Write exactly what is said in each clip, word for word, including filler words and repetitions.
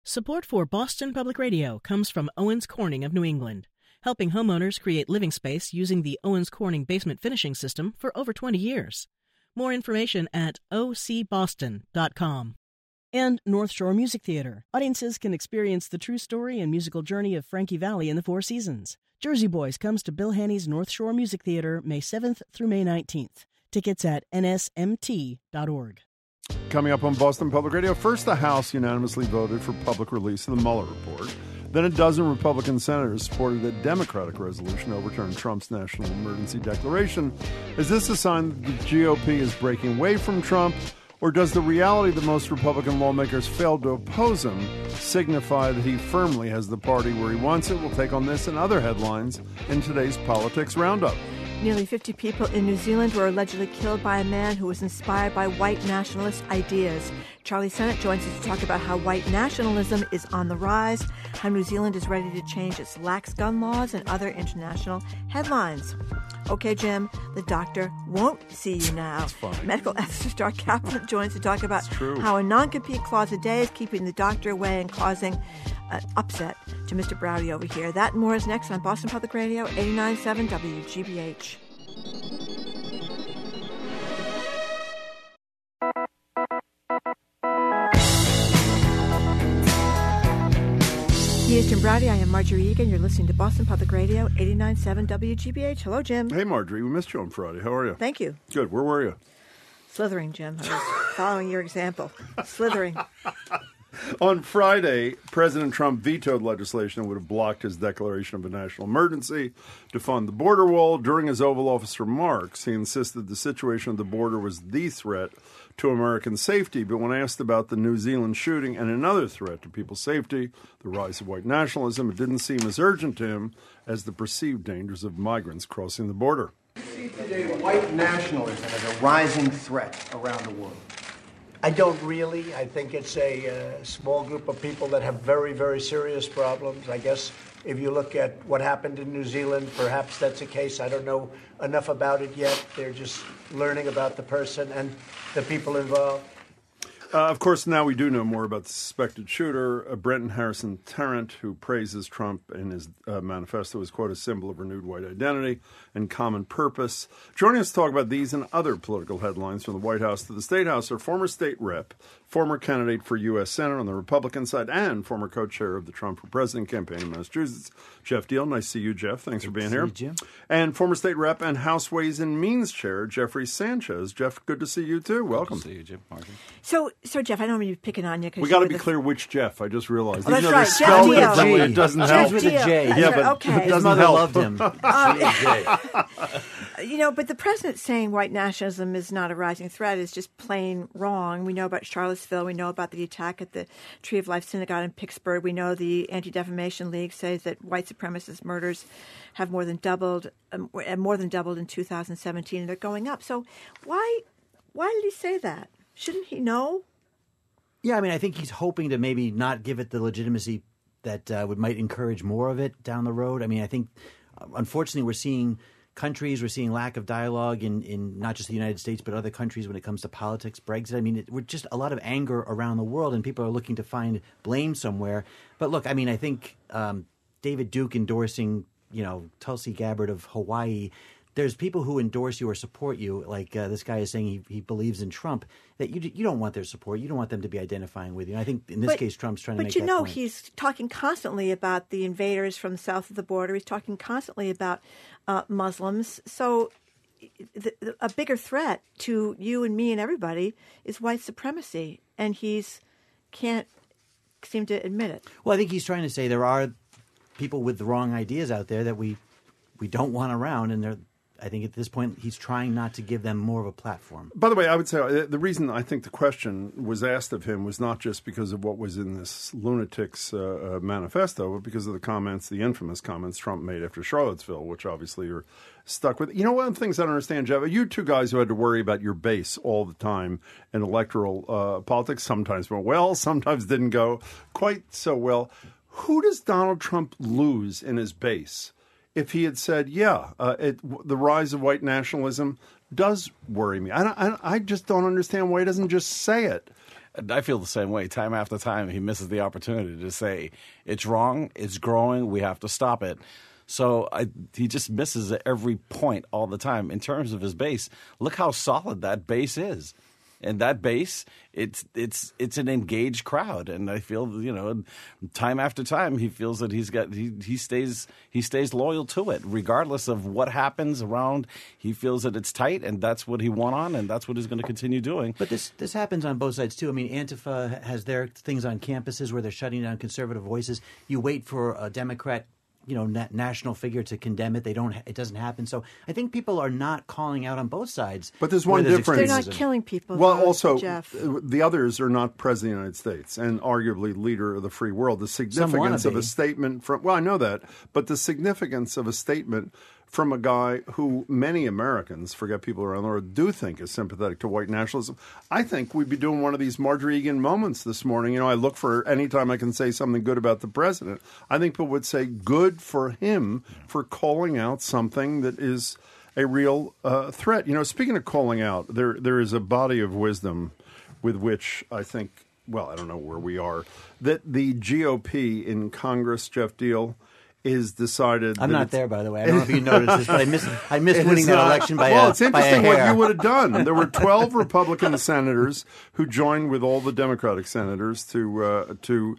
Support for Boston Public Radio comes from Owens Corning of New England, helping homeowners create living space using the Owens Corning basement finishing system for over twenty years. More information at o c boston dot com. And North Shore Music Theater. Audiences can experience the true story and musical journey of Frankie Valli in the Four Seasons. Jersey Boys comes to Bill Haney's North Shore Music Theater May seventh through May nineteenth. Tickets at n s m t dot org. Coming up on Boston Public Radio, first the House unanimously voted for public release of the Mueller report. Then a dozen Republican senators supported a Democratic resolution to overturn Trump's national emergency declaration. Is this a sign that the G O P is breaking away from Trump? Or does the reality that most Republican lawmakers failed to oppose him signify that he firmly has the party where he wants it? We'll take on this and other headlines in today's Politics Roundup. Nearly fifty people in New Zealand were allegedly killed by a man who was inspired by white nationalist ideas. Charlie Sennett joins us to talk about how white nationalism is on the rise, how New Zealand is ready to change its lax gun laws, and other international headlines. Okay, Jim, the doctor won't see you now. Medical ethicist Art Kaplan joins to talk about how a non-compete clause a day is keeping the doctor away and causing an upset to Mister Browdy over here. That and more is next on Boston Public Radio, eighty-nine point seven W G B H. He is Jim Browdy. I am Marjorie Egan. You're listening to Boston Public Radio, eighty-nine point seven W G B H. Hello, Jim. Hey, Marjorie. We missed you on Friday. How are you? Thank you. Good. Where were you? Slithering, Jim. I was following your example. Slithering. On Friday, President Trump vetoed legislation that would have blocked his declaration of a national emergency to fund the border wall. During his Oval Office remarks, he insisted the situation at the border was the threat to American safety. But when asked about the New Zealand shooting and another threat to people's safety, the rise of white nationalism, it didn't seem as urgent to him as the perceived dangers of migrants crossing the border. We see today white nationalism as a rising threat around the world. I don't really. I think it's a uh, small group of people that have very, very serious problems. I guess if you look at what happened in New Zealand, perhaps that's a case. I don't know enough about it yet. They're just learning about the person and the people involved. Uh, of course, now we do know more about the suspected shooter, uh, Brenton Harrison Tarrant, who praises Trump in his uh, manifesto as, quote, a symbol of renewed white identity and common purpose. Joining us to talk about these and other political headlines from the White House to the State House are former state rep, former candidate for U S Senate on the Republican side, and former co-chair of the Trump for President campaign in Massachusetts, Jeff Deal. Nice to see you, Jeff. Thanks good for being here. You, Jim. And former state rep and House Ways and Means chair, Jeffrey Sanchez. Jeff, good to see you, too. Welcome. Good to see you, Jim. Martin. So, so Jeff, I don't mean to be picking on you. We got to be the... clear which Jeff. I just realized. Oh, that's Even right. though they're spelled Jeff differently, Deal. it doesn't Jeff help. Deal. With a J. That's Yeah, right. but okay. it His doesn't mother help. loved him. Uh, you know, but the president saying white nationalism is not a rising threat is just plain wrong. We know about Charlottesville. We know about the attack at the Tree of Life Synagogue in Pittsburgh. We know the Anti-Defamation League says that white supremacist murders have more than doubled, um, more than doubled in two thousand seventeen, and they're going up. So why, why did he say that? Shouldn't he know? Yeah, I mean, I think he's hoping to maybe not give it the legitimacy that uh, would might encourage more of it down the road. I mean, I think, uh, unfortunately, we're seeing countries, we're seeing lack of dialogue in, in not just the United States, but other countries when it comes to politics, Brexit. I mean, it, we're just a lot of anger around the world, and people are looking to find blame somewhere. But look, I mean, I think um, David Duke endorsing, you know, Tulsi Gabbard of Hawaii, there's people who endorse you or support you, like uh, this guy is saying he, he believes in Trump, that you you don't want their support. You don't want them to be identifying with you. And I think in this but, case, Trump's trying to make But you that know, point. he's talking constantly about the invaders from south of the border. He's talking constantly about uh, Muslims. So the, the, a bigger threat to you and me and everybody is white supremacy. And he's can't seem to admit it. Well, I think he's trying to say there are people with the wrong ideas out there that we we don't want around, and they're I think at this point he's trying not to give them more of a platform. By the way, I would say uh, the reason I think the question was asked of him was not just because of what was in this lunatic's uh, uh, manifesto, but because of the comments, the infamous comments Trump made after Charlottesville, which obviously you're stuck with. You know, one of the things I don't understand, Jeff, you two guys who had to worry about your base all the time in electoral uh, politics, sometimes went well, sometimes didn't go quite so well. Who does Donald Trump lose in his base? If he had said, yeah, uh, it, the rise of white nationalism does worry me. I, don't, I, I just don't understand why he doesn't just say it. And I feel the same way. Time after time, he misses the opportunity to say, it's wrong, it's growing, we have to stop it. So I, he just misses at every point all the time. In terms of his base, look how solid that base is. And that base, it's it's it's an engaged crowd, and I feel, you know, time after time, he feels that he's got he he stays he stays loyal to it, regardless of what happens around. He feels that it's tight, and that's what he won on, and that's what he's going to continue doing. But this this happens on both sides too. I mean, Antifa has their things on campuses where they're shutting down conservative voices. You wait for a Democrat, you know, na- national figure to condemn it. They don't. It doesn't happen. So I think people are not calling out on both sides. But there's where one difference. They're not extremism. killing people. Well, though, also, Jeff. the others are not president of the United States and arguably leader of the free world. The significance of be. a statement from, well, I know that, but the significance of a statement from a guy who many Americans, forget people around the world, do think is sympathetic to white nationalism. I think we'd be doing one of these Marjorie Egan moments this morning. You know, I look for any time I can say something good about the president. I think people would say good for him for calling out something that is a real uh, threat. You know, speaking of calling out, there there is a body of wisdom with which I think, well, I don't know where we are, that the G O P in Congress, Jeff Deal, is decided. I'm that not it's, there, by the way. I don't know if you noticed this, but I missed I missed it winning is that not- election by well, a it's by a interesting what hair. you would have done. There were twelve Republican senators who joined with all the Democratic senators to uh, to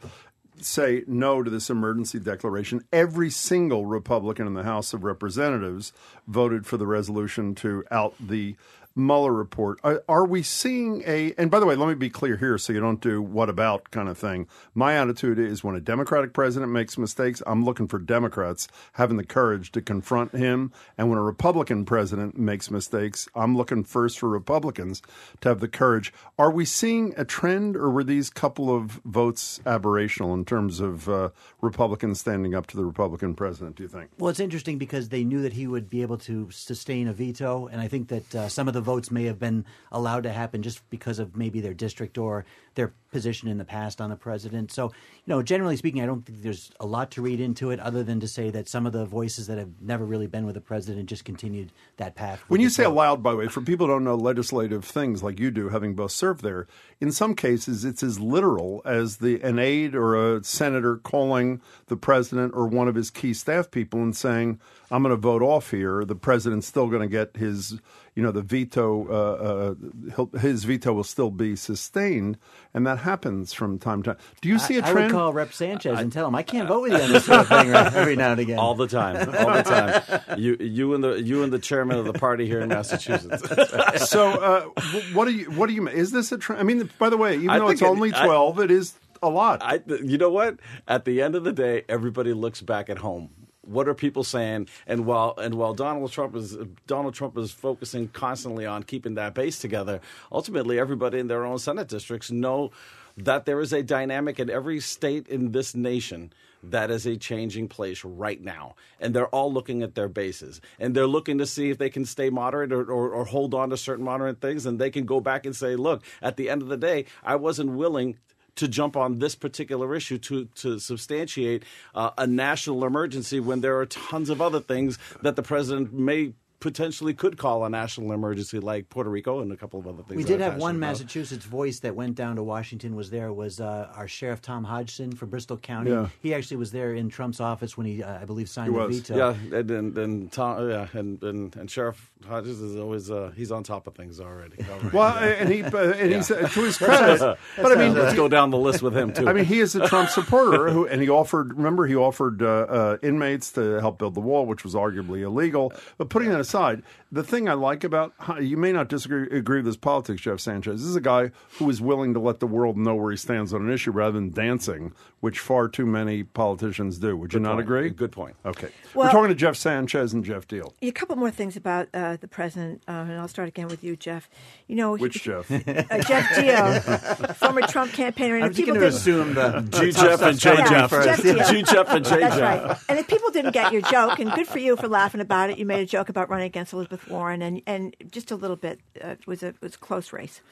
say no to this emergency declaration. Every single Republican in the House of Representatives voted for the resolution to out the Mueller report. Are, are we seeing a, and by the way, let me be clear here so you don't do what about kind of thing. My attitude is when a Democratic president makes mistakes, I'm looking for Democrats having the courage to confront him. And when a Republican president makes mistakes, I'm looking first for Republicans to have the courage. Are we seeing a trend, or were these couple of votes aberrational in terms of uh, Republicans standing up to the Republican president, do you think? Well, it's interesting because they knew that he would be able to sustain a veto, and I think that uh, some of the votes may have been allowed to happen just because of maybe their district or their position in the past on the president. So, you know, generally speaking, I don't think there's a lot to read into it other than to say that some of the voices that have never really been with the president just continued that path. When with you the say vote. allowed, by the way, for people who don't know legislative things like you do, having both served there, in some cases it's as literal as the an aide or a senator calling the president or one of his key staff people and saying, I'm going to vote off here. The president's still going to get his, you know, the veto, uh, uh, he'll, his veto will still be sustained. And that happens from time to time. Do you see a I, trend? I would call Rep Sanchez and tell him I can't vote with you on this sort of thing right, every now and again. All the time, all the time. You, you and the you and the chairman of the party here in Massachusetts. So, uh, wh- what do you? What do you? Is this a trend? I mean, by the way, even I though it's think it- only I- twelve, it is a lot. I, you know what? At the end of the day, everybody looks back at home. What are people saying? And while and while Donald Trump is Donald Trump is focusing constantly on keeping that base together, ultimately everybody in their own Senate districts know that there is a dynamic in every state in this nation that is a changing place right now. And they're all looking at their bases. And they're looking to see if they can stay moderate or, or, or hold on to certain moderate things. And they can go back and say, look, at the end of the day, I wasn't willing to jump on this particular issue to to substantiate uh, a national emergency when there are tons of other things that the president may potentially could call a national emergency, like Puerto Rico and a couple of other things. We that did I've have one passionate about. Massachusetts voice that went down to Washington. Was there was uh, our Sheriff Tom Hodgson from Bristol County. Yeah. He actually was there in Trump's office when he, uh, I believe, signed He the was. veto. Yeah, and and, and Tom, yeah, and, and and Sheriff Hodges is always uh, he's on top of things already. already. Well, and he uh, and he's uh, to his credit, but I mean, Let's go down the list with him too. I mean, he is a Trump supporter who, and he offered. Remember, he offered uh, uh, inmates to help build the wall, which was arguably illegal. But putting that aside, the thing I like about you may not disagree agree with his politics, Jeff Sanchez. This is a guy who is willing to let the world know where he stands on an issue rather than dancing, which far too many politicians do. Would you Good not point. agree? Good point. Okay, Well- we're talking to Jeff Sanchez and Jeff Deal. A couple more things about uh, the president, uh, and I'll start again with you, Jeff. You know, he- Which Jeff? uh, Jeff Deal, former Trump campaigner. And I if was just people going to didn't- assume the G tough Jeff stuff and J coming Jeff. first. Jeff Deal. G Jeff and J That's Jeff. right. And if people didn't get your joke, and good for you for laughing about it, you made a joke about running against Elizabeth Warren, and, and just a little bit uh, was a was a close race.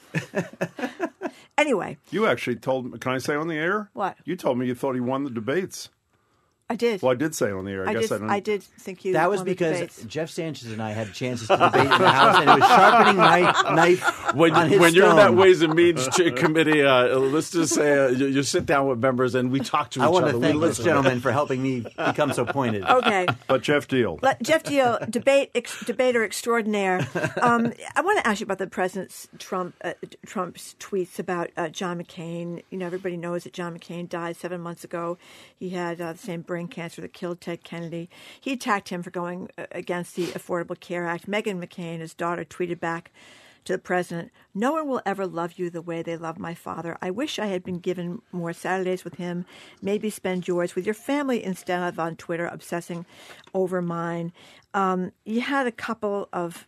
Anyway, You actually told me. Can I say on the air? What? You told me you thought he won the debates. I did. Well, I did say it on the air. I, I guess did, I don't. I did think you. That was won the because debates. Jeff Sanchez and I had chances to debate in the House, and it was sharpening my knife When, on his when you're in that stone. Ways and Means ch- committee, uh, let's just say uh, you, you sit down with members and we talk to each I want other. to We thank this listen. gentleman for helping me become so pointed. Okay. But Jeff Deal. Let, Jeff Deal, debate ex, debater extraordinaire. Um, I want to ask you about the president's Trump uh, Trump's tweets about uh, John McCain. You know, everybody knows that John McCain died seven months ago. He had uh, the same brain cancer that killed Ted Kennedy. He attacked him for going uh, against the Affordable Care Act. Meghan McCain, his daughter, tweeted back to the president, "No one will ever love you the way they love my father. I wish I had been given more Saturdays with him. Maybe spend yours with your family instead of on Twitter obsessing over mine." Um, you had a couple of,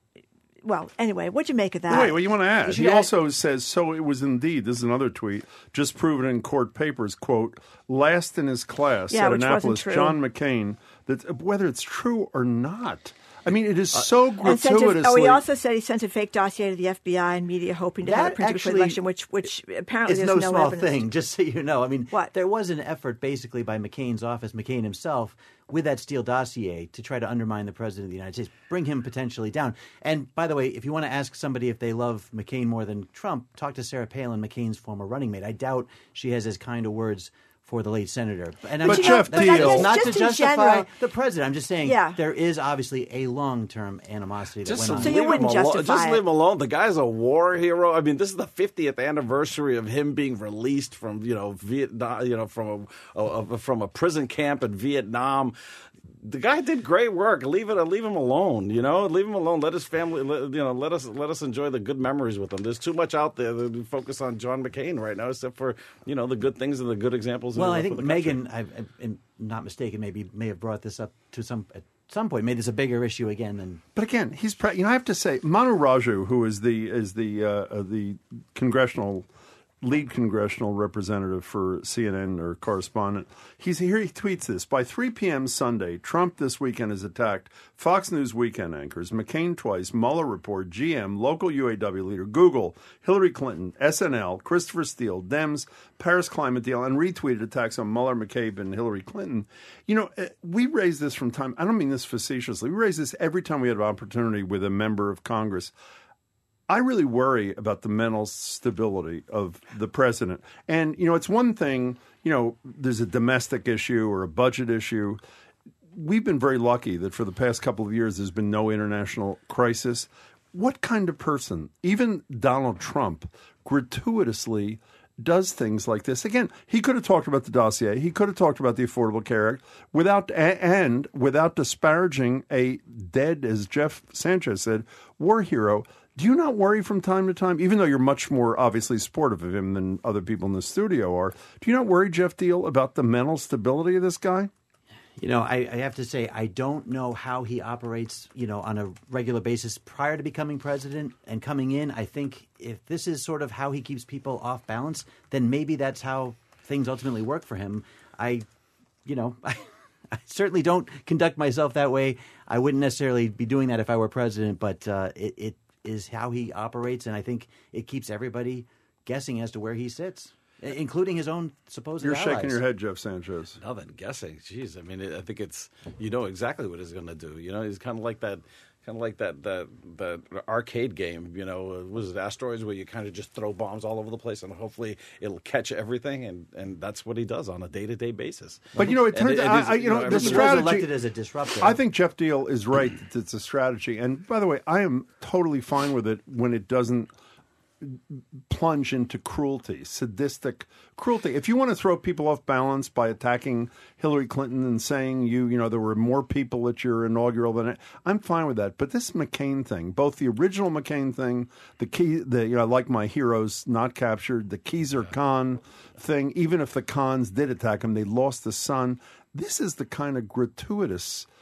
well, anyway, what'd you make of that? Wait, what you want to add? You He should add- also says, so it was indeed, this is another tweet, just proven in court papers, quote, last in his class Yeah, at which wasn't Annapolis, true. John McCain, that whether it's true or not. I mean, it is so And sent a, gratuitously. oh, he also said he sent a fake dossier to the F B I and media, hoping to have That it printed before the actually election, which, which apparently It's there's no, no, small evidence. thing, just so you know. I mean, What? there was an effort basically by McCain's office, McCain himself, with that Steele dossier to try to undermine the president of the United States, bring him potentially down. And by the way, if you want to ask somebody if they love McCain more than Trump, talk to Sarah Palin, McCain's former running mate. I doubt she has as kind of words for the late senator. And I'm But just- Jeff that's Deal- not, not Just to in justify general- the president. I'm just saying Yeah. there is obviously a long-term animosity that Just went on. So you leave him wouldn't alone. justify Just it. leave him alone. The guy's a war hero. I mean, this is the fiftieth anniversary of him being released from, you know, Vietnam, you know, from a, a, a from a prison camp in Vietnam. The guy did great work. Leave it. Leave him alone. You know, leave him alone. Let his family. Let, you know, let us let us enjoy the good memories with him. There's too much out there to focus on John McCain right now, except for you know the good things and the good examples. Well, in, I for think the country. Megan, I've, I'm not mistaken, maybe may have brought this up to some at some point, made this a bigger issue again than. But again, he's pre- you know I have to say Manu Raju, who is the is the uh, uh, the congressional lead congressional representative for C N N or correspondent, he's here. He tweets this: by three p.m. Sunday, Trump this weekend has attacked Fox News weekend anchors, McCain twice, Mueller report, G M, local U A W leader, Google, Hillary Clinton, S N L, Christopher Steele, Dems, Paris climate deal, and retweeted attacks on Mueller, McCabe, and Hillary Clinton. You know, uh, we raise this from time. I don't mean this facetiously. We raise this every time we have an opportunity with a member of Congress. I really worry about the mental stability of the president. And, you know, it's one thing, you know, there's a domestic issue or a budget issue. We've been very lucky that for the past couple of years there's been no international crisis. What kind of person, even Donald Trump, gratuitously does things like this? Again, he could have talked about the dossier. He could have talked about the Affordable Care Act without and without disparaging a dead, as Jeff Sanchez said, war hero. Do you not worry from time to time, even though you're much more obviously supportive of him than other people in the studio are, do you not worry, Jeff Deal, about the mental stability of this guy? You know, I, I have to say, I don't know how he operates, you know, on a regular basis prior to becoming president and coming in. I think if this is sort of how he keeps people off balance, then maybe that's how things ultimately work for him. I, you know, I, I certainly don't conduct myself that way. I wouldn't necessarily be doing that if I were president, but uh, it, it is how he operates, and I think it keeps everybody guessing as to where he sits, including his own supposed You're allies. shaking your head, Jeff Sanchez. Nothing guessing. Jeez, I mean, it, I think it's you know exactly what he's going to do. You know, he's kind of like that, kind of like that that that arcade game. You know, uh, was it Asteroids, where you kind of just throw bombs all over the place and hopefully it'll catch everything, and, and that's what he does on a day to day basis. But you know, it And turns it- out, it is, I, you know, the everybody- He was strategy. elected as a disruptor. I think Jeff Deal is right that it's a strategy. And by the way, I am totally fine with it when it doesn't plunge into cruelty, sadistic cruelty. If you want to throw people off balance by attacking Hillary Clinton and saying you, you know, there were more people at your inaugural than it, I'm fine with that. But this McCain thing, both the original McCain thing, the key, the you know, like my heroes not captured, the Keyser Khan thing. Even if the Khans did attack him, they lost the son. This is the kind of gratuitous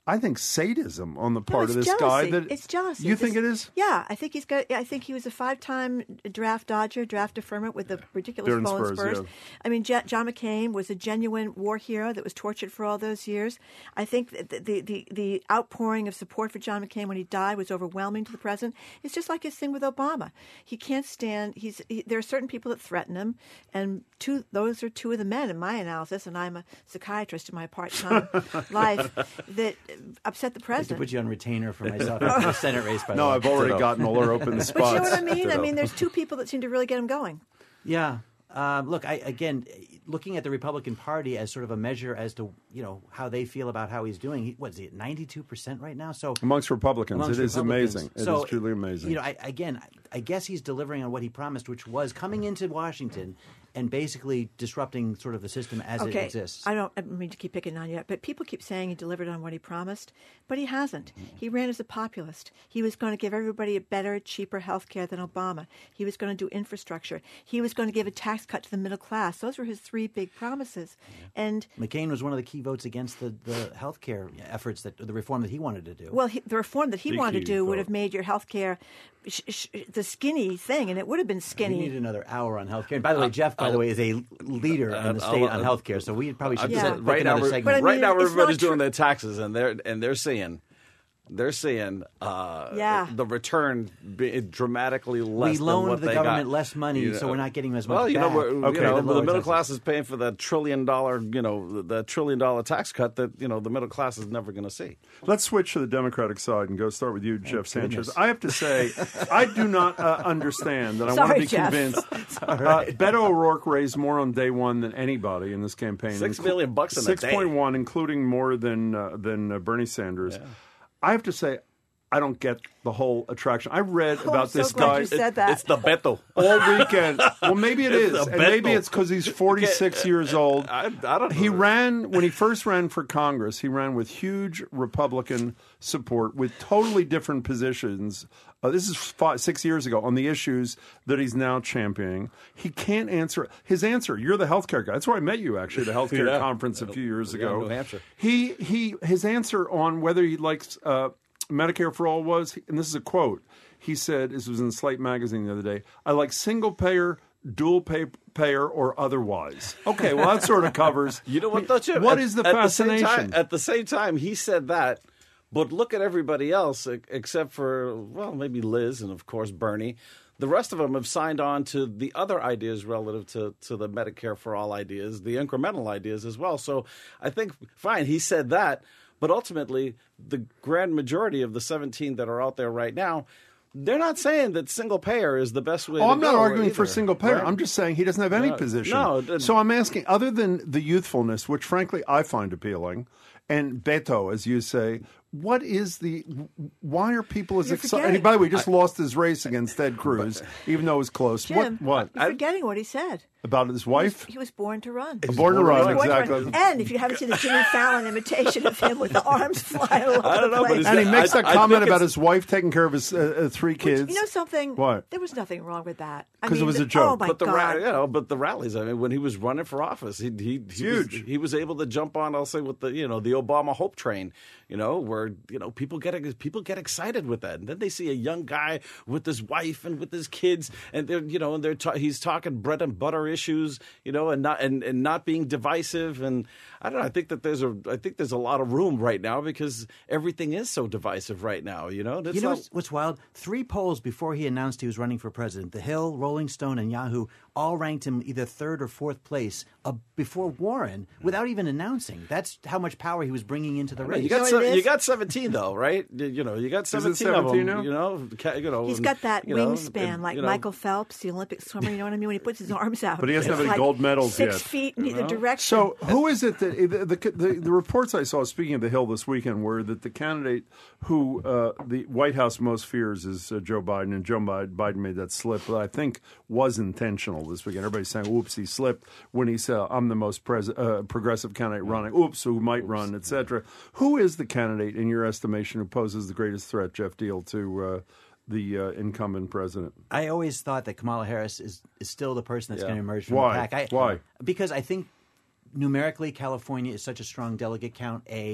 I think, sadism on the part no, of this jealousy. guy. That it's jealousy. You It's think just- it is? Yeah, I think he's got. I think he was a five-time draft dodger, draft deferment with the ridiculous They're in fallen Spurs, Spurs. yeah. I mean, J- John McCain was a genuine war hero that was tortured for all those years. I think the, the the the outpouring of support for John McCain when he died was overwhelming to the president. It's just like his thing with Obama. He can't stand. He's he, there are certain people that threaten him, and two those are two of the men in my analysis. And I'm a psychiatrist in my part-time life that upset the I president. have to put you on retainer for myself in the Senate race, by the No, way. I've already gotten all our open spots. But you know what I mean? I Ditto. mean, there's two people that seem to really get him going. Yeah. Um, look, I, again, looking at the Republican Party as sort of a measure as to, you know, how they feel about how he's doing. He, what is he at ninety-two percent right now? So Amongst Republicans, amongst it is Republicans. amazing. It So, is truly amazing. You know, I, again, I guess he's delivering on what he promised, which was coming into Washington and basically disrupting sort of the system as Okay, it exists. I don't, I don't mean to keep picking on you, but people keep saying he delivered on what he promised, but he hasn't. He ran as a populist. He was going to give everybody a better, cheaper health care than Obama. He was going to do infrastructure. He was going to give a tax cut to the middle class. Those were his three big promises. And McCain was one of the key votes against the, the health care efforts, that the reform that he wanted to do. well, he, the reform that he Big wanted to key do would vote. have made your health care sh- sh- the skinny thing, and it would have been we skinny. need another hour on health care. And by the way, Jeff, by the way, is a leader in the I'll- state I'll- on health care, so we probably should Yeah. set- Right book right now, another we're- segment. But I mean, right now, it's not everybody's true- doing their taxes, and they're and they're seeing, they're seeing uh, Yeah. the return be dramatically less. We than loaned what the they government got. less money, You so know. we're not getting as much Well, you know, back. we're, Okay. you know, Lower the middle taxes. class is paying for that trillion dollar, you know, the trillion dollar tax cut that you know the middle class is never going to see. Let's switch to the Democratic side and go start with you, Jeff Sanchez. goodness. I have to say, I do not uh, understand that. I want Sorry, to be Jeff. convinced. Uh, Beto O'Rourke raised more on day one than anybody in this campaign. Six Inclu- million bucks in a six day. point one, including more than uh, than uh, Bernie Sanders. I have to say, I don't get the whole attraction. I read Oh, about I'm so this glad guy you said that. It's the Beto. all weekend. Well, maybe it It's is, the and maybe Beto. it's because he's forty-six years old. I, I don't know. He ran when he first ran for Congress. He ran with huge Republican support, with totally different positions. Uh, this is five, six years ago on the issues that he's now championing. He can't answer his answer. You're the healthcare guy. That's where I met you actually, at the healthcare Yeah. conference a few years Yeah, ago. New Hampshire. He he his answer on whether he likes uh, Medicare for all was, and this is a quote. He said, this was in Slate magazine the other day, I like single payer, dual pay, payer, or otherwise. Okay, well, that sort of covers. You know what, though, Chip? What At- is the at the same fascination? time- at the same time, he said that, but look at everybody else, e- except for, well, maybe Liz and, of course, Bernie. The rest of them have signed on to the other ideas relative to, to the Medicare for all ideas, the incremental ideas as well. So I think, fine, he said that, but ultimately, the grand majority of the seventeen that are out there right now, they're not saying that single payer is the best way Oh, to I'm not go arguing for either, single payer. right? I'm just saying he doesn't have any No, position. no, it- so I'm asking, other than the youthfulness, which frankly I find appealing, and Beto, as you say, what is the? Why are people as You're excited? forgetting. By the way, he just lost his race against Ted Cruz, even though it was close. Jim, what? What you're forgetting what he said. about his wife? He was born to run. Born to run, He was born to exactly. run. And if you haven't seen the Jimmy Fallon imitation of him with the arms flying all over I don't the know, but place. he's And he I- makes that I comment think about it's- his wife taking care of his uh, uh, three kids. You know something? What? There was nothing wrong with that. I 'Cause it mean, was the- a joke. Oh my but the God! ra- you know, but the rallies. I mean, when he was running for office, he he, he was, huge. he was able to jump on. I'll say with the you know the Obama hope train. You know, where you know people get people get excited with that, and then they see a young guy with his wife and with his kids, and they're you know and they're ta- he's talking bread and butter issues. You know, and not and, and not being divisive. And I don't know. I think that there's a I think there's a lot of room right now because everything is so divisive right now. You know, It's You know not- what's, what's wild? Three polls before he announced he was running for president, The Hill, Rolling Stone, and Yahoo all ranked him either third or fourth place uh, before Warren without even announcing. That's how much power he was bringing into the race. You got know what se- it you is? got seventeen though, right? You you know, you got it seventeen, of seventeen them. now? You know, ca- you know, He's and, got that you know, wingspan and, like you know, Michael Phelps, the Olympic swimmer. You know what I mean? When he puts his arms out, But he hasn't it's have any like gold medals six yet. feet in either direction. So, who is it that the, the, the, the reports I saw, speaking of the Hill this weekend, were that the candidate who uh, the White House most fears is uh, Joe Biden, and Joe Biden made that slip that I think was intentional this weekend. Everybody's saying, oops, he slipped when he said, I'm the most pres- uh, progressive candidate running. Oops, who might run, et cetera. Who is the candidate, in your estimation, who poses the greatest threat, Jeff Deal, to uh, the uh, incumbent president? I always thought that Kamala Harris is, is still the person that's Yeah. going to emerge from Why? the pack. I, Why? Because I think numerically California is such a strong delegate count, A.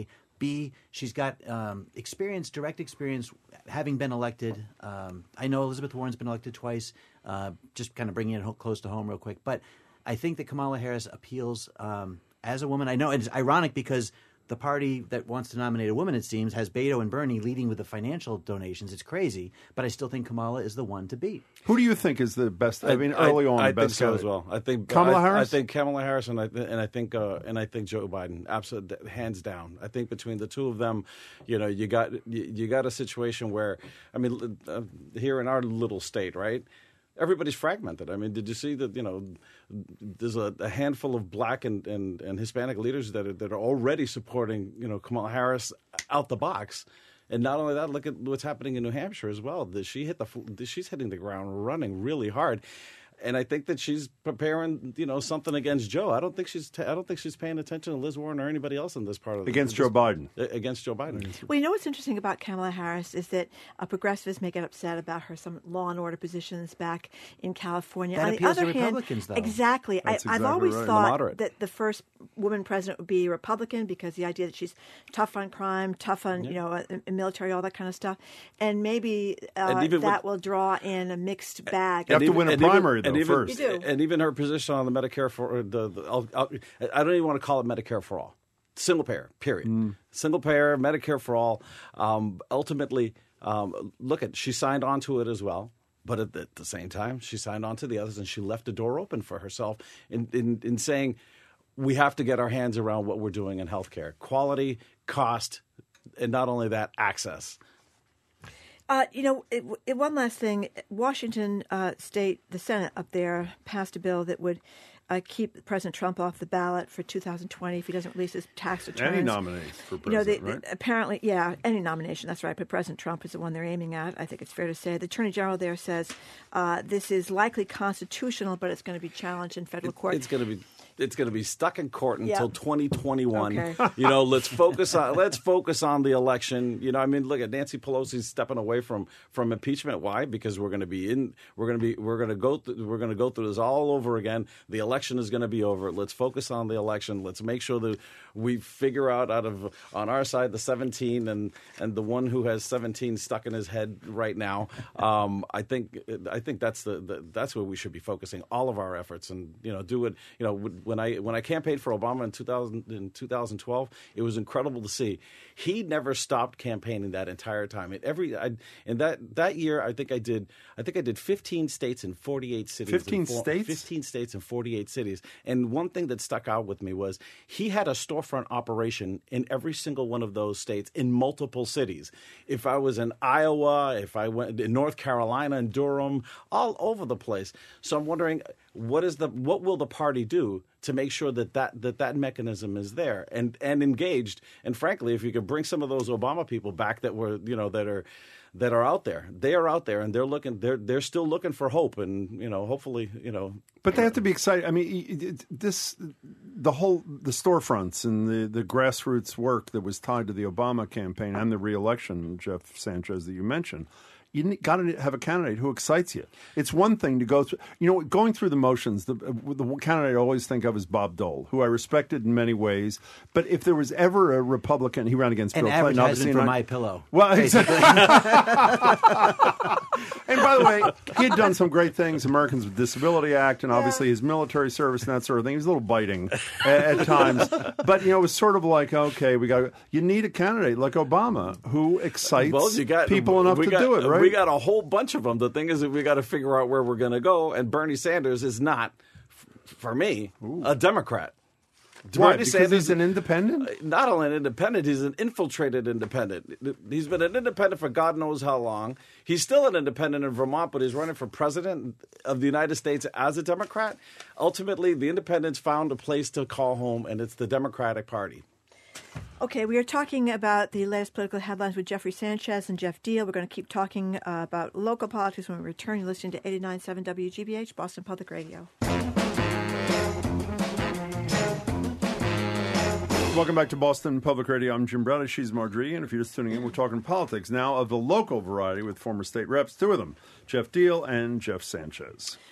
B, she's got um, experience, direct experience, having been elected. Um, I know Elizabeth Warren's been elected twice, uh, just kind of bringing it ho- close to home real quick. But I think that Kamala Harris appeals um, as a woman. I know it's ironic because the party that wants to nominate a woman, it seems, has Beto and Bernie leading with the financial donations. It's crazy, but I still think Kamala is the one to beat. Who do you think is the best? I mean, early I, on, I the best think so candidate? as well. I think Kamala I, Harris. I think Kamala Harris, and I and I think uh, and I think Joe Biden. Absolutely, hands down. I think between the two of them, you know, you got you, you got a situation where, I mean, uh, here in our little state, right? Everybody's fragmented. I mean, did you see that, you know, there's a, a handful of black and, and, and Hispanic leaders that are, that are already supporting, you know, Kamala Harris out the box. And not only that, look at what's happening in New Hampshire as well. The, she hit the she's hitting the ground running really hard. And I think that she's preparing, you know, something against Joe. I don't think she's. T- I don't think she's paying attention to Liz Warren or anybody else in this part of the against this, Joe Biden. Against Joe Biden. Well, you know what's interesting about Kamala Harris is that uh, progressives may get upset about her some law and order positions back in California. That On appeals the to other hand, Republicans, though. exactly. I, That's I've exactly always right. thought Moderate. that the first woman president would be a Republican because the idea that she's tough on crime, tough on you know uh, military, all that kind of stuff, and maybe uh, And even that with- will draw in a mixed bag. You have to win a and even- primary, though, and even, first. You do. And even her position on the Medicare for the, the I'll, I'll, I don't even want to call it Medicare for all, single payer, period, Mm. single payer, Medicare for all. Um, ultimately, um, look at she signed on to it as well. But at the, at the same time, she signed on to the others, and she left the door open for herself in, in, in saying we have to get our hands around what we're doing in healthcare, quality, cost, and not only that, access. Uh, you know, it, it, one last thing. Washington uh, State, the Senate up there, passed a bill that would uh, keep President Trump off the ballot for two thousand twenty if he doesn't release his tax returns. Any nominee for You know, president, they, right? they- apparently, yeah, any nomination, that's right. But President Trump is the one they're aiming at. I think it's fair to say. The Attorney General there says uh, this is likely constitutional, but it's going to be challenged in federal court. It's going to be it's going to be stuck in court Yeah. until twenty twenty-one. Okay. You know, let's focus on let's focus on the election. You know, I mean, look at Nancy Pelosi's stepping away from from impeachment. Why? Because we're going to be in we're going to be we're going to go th- we're going to go through this all over again. The election is going to be over. Let's focus on the election. Let's make sure that we figure out out of on our side the seventeen and and the one who has seventeen stuck in his head right now. Um, I think I think that's the, the that's where we should be focusing all of our efforts and you know do it. You know when I when I campaigned for Obama in two thousand in two thousand twelve, it was incredible to see. He never stopped campaigning that entire time. At every I, in that that year, I think I did I think I did fifteen states and forty-eight cities. fifteen in four- states? fifteen states and forty-eight cities. And one thing that stuck out with me was he had a storefront operation in every single one of those states in multiple cities. If I was in Iowa, if I went in North Carolina and Durham, all over the place. So I'm wondering what is the what will the party do to make sure that that, that, that mechanism is there and, and engaged. And frankly, if you could bring some of those Obama people back that were, you know, that are that are out there, they are out there and they're looking, they're they're still looking for hope and, you know, hopefully, you know. But they have to be excited. I mean, it- it- this, the whole, the storefronts and the, the grassroots work that was tied to the Obama campaign and the reelection, Jeff Sanchez, that you mentioned. You got to have a candidate who excites you. It's one thing to go through, you know, going through the motions. The, the candidate I always think of is Bob Dole, who I respected in many ways. But if there was ever a Republican, he ran against An Bill Clinton. advertisement obviously, for and My I- Pillow. Well, exactly. And by the way, he had done some great things, Americans with Disability Act, and obviously his military service and that sort of thing. He was a little biting at, at times, but you know, it was sort of like, okay, we got you need a candidate like Obama who excites Well, you got, people enough we to got, do it, right? We got a whole bunch of them. The thing is that we got to figure out where we're going to go, and Bernie Sanders is not, f- for me, a Democrat. Why? Bernie Because Sanders- he's an independent? Not only an independent, he's an infiltrated independent. He's been an independent for God knows how long. He's still an independent in Vermont, but he's running for president of the United States as a Democrat. Ultimately, the independents found a place to call home, and it's the Democratic Party. Okay, we are talking about the latest political headlines with Jeffrey Sanchez and Jeff Deal. We're going to keep talking uh, about local politics when we return. You're listening to eighty-nine point seven W G B H, Boston Public Radio. Welcome back to Boston Public Radio. I'm Jim Browder. She's Marjorie. And if you're just tuning in, we're talking politics now of the local variety with former state reps, two of them, Jeff Deal and Jeff Sanchez.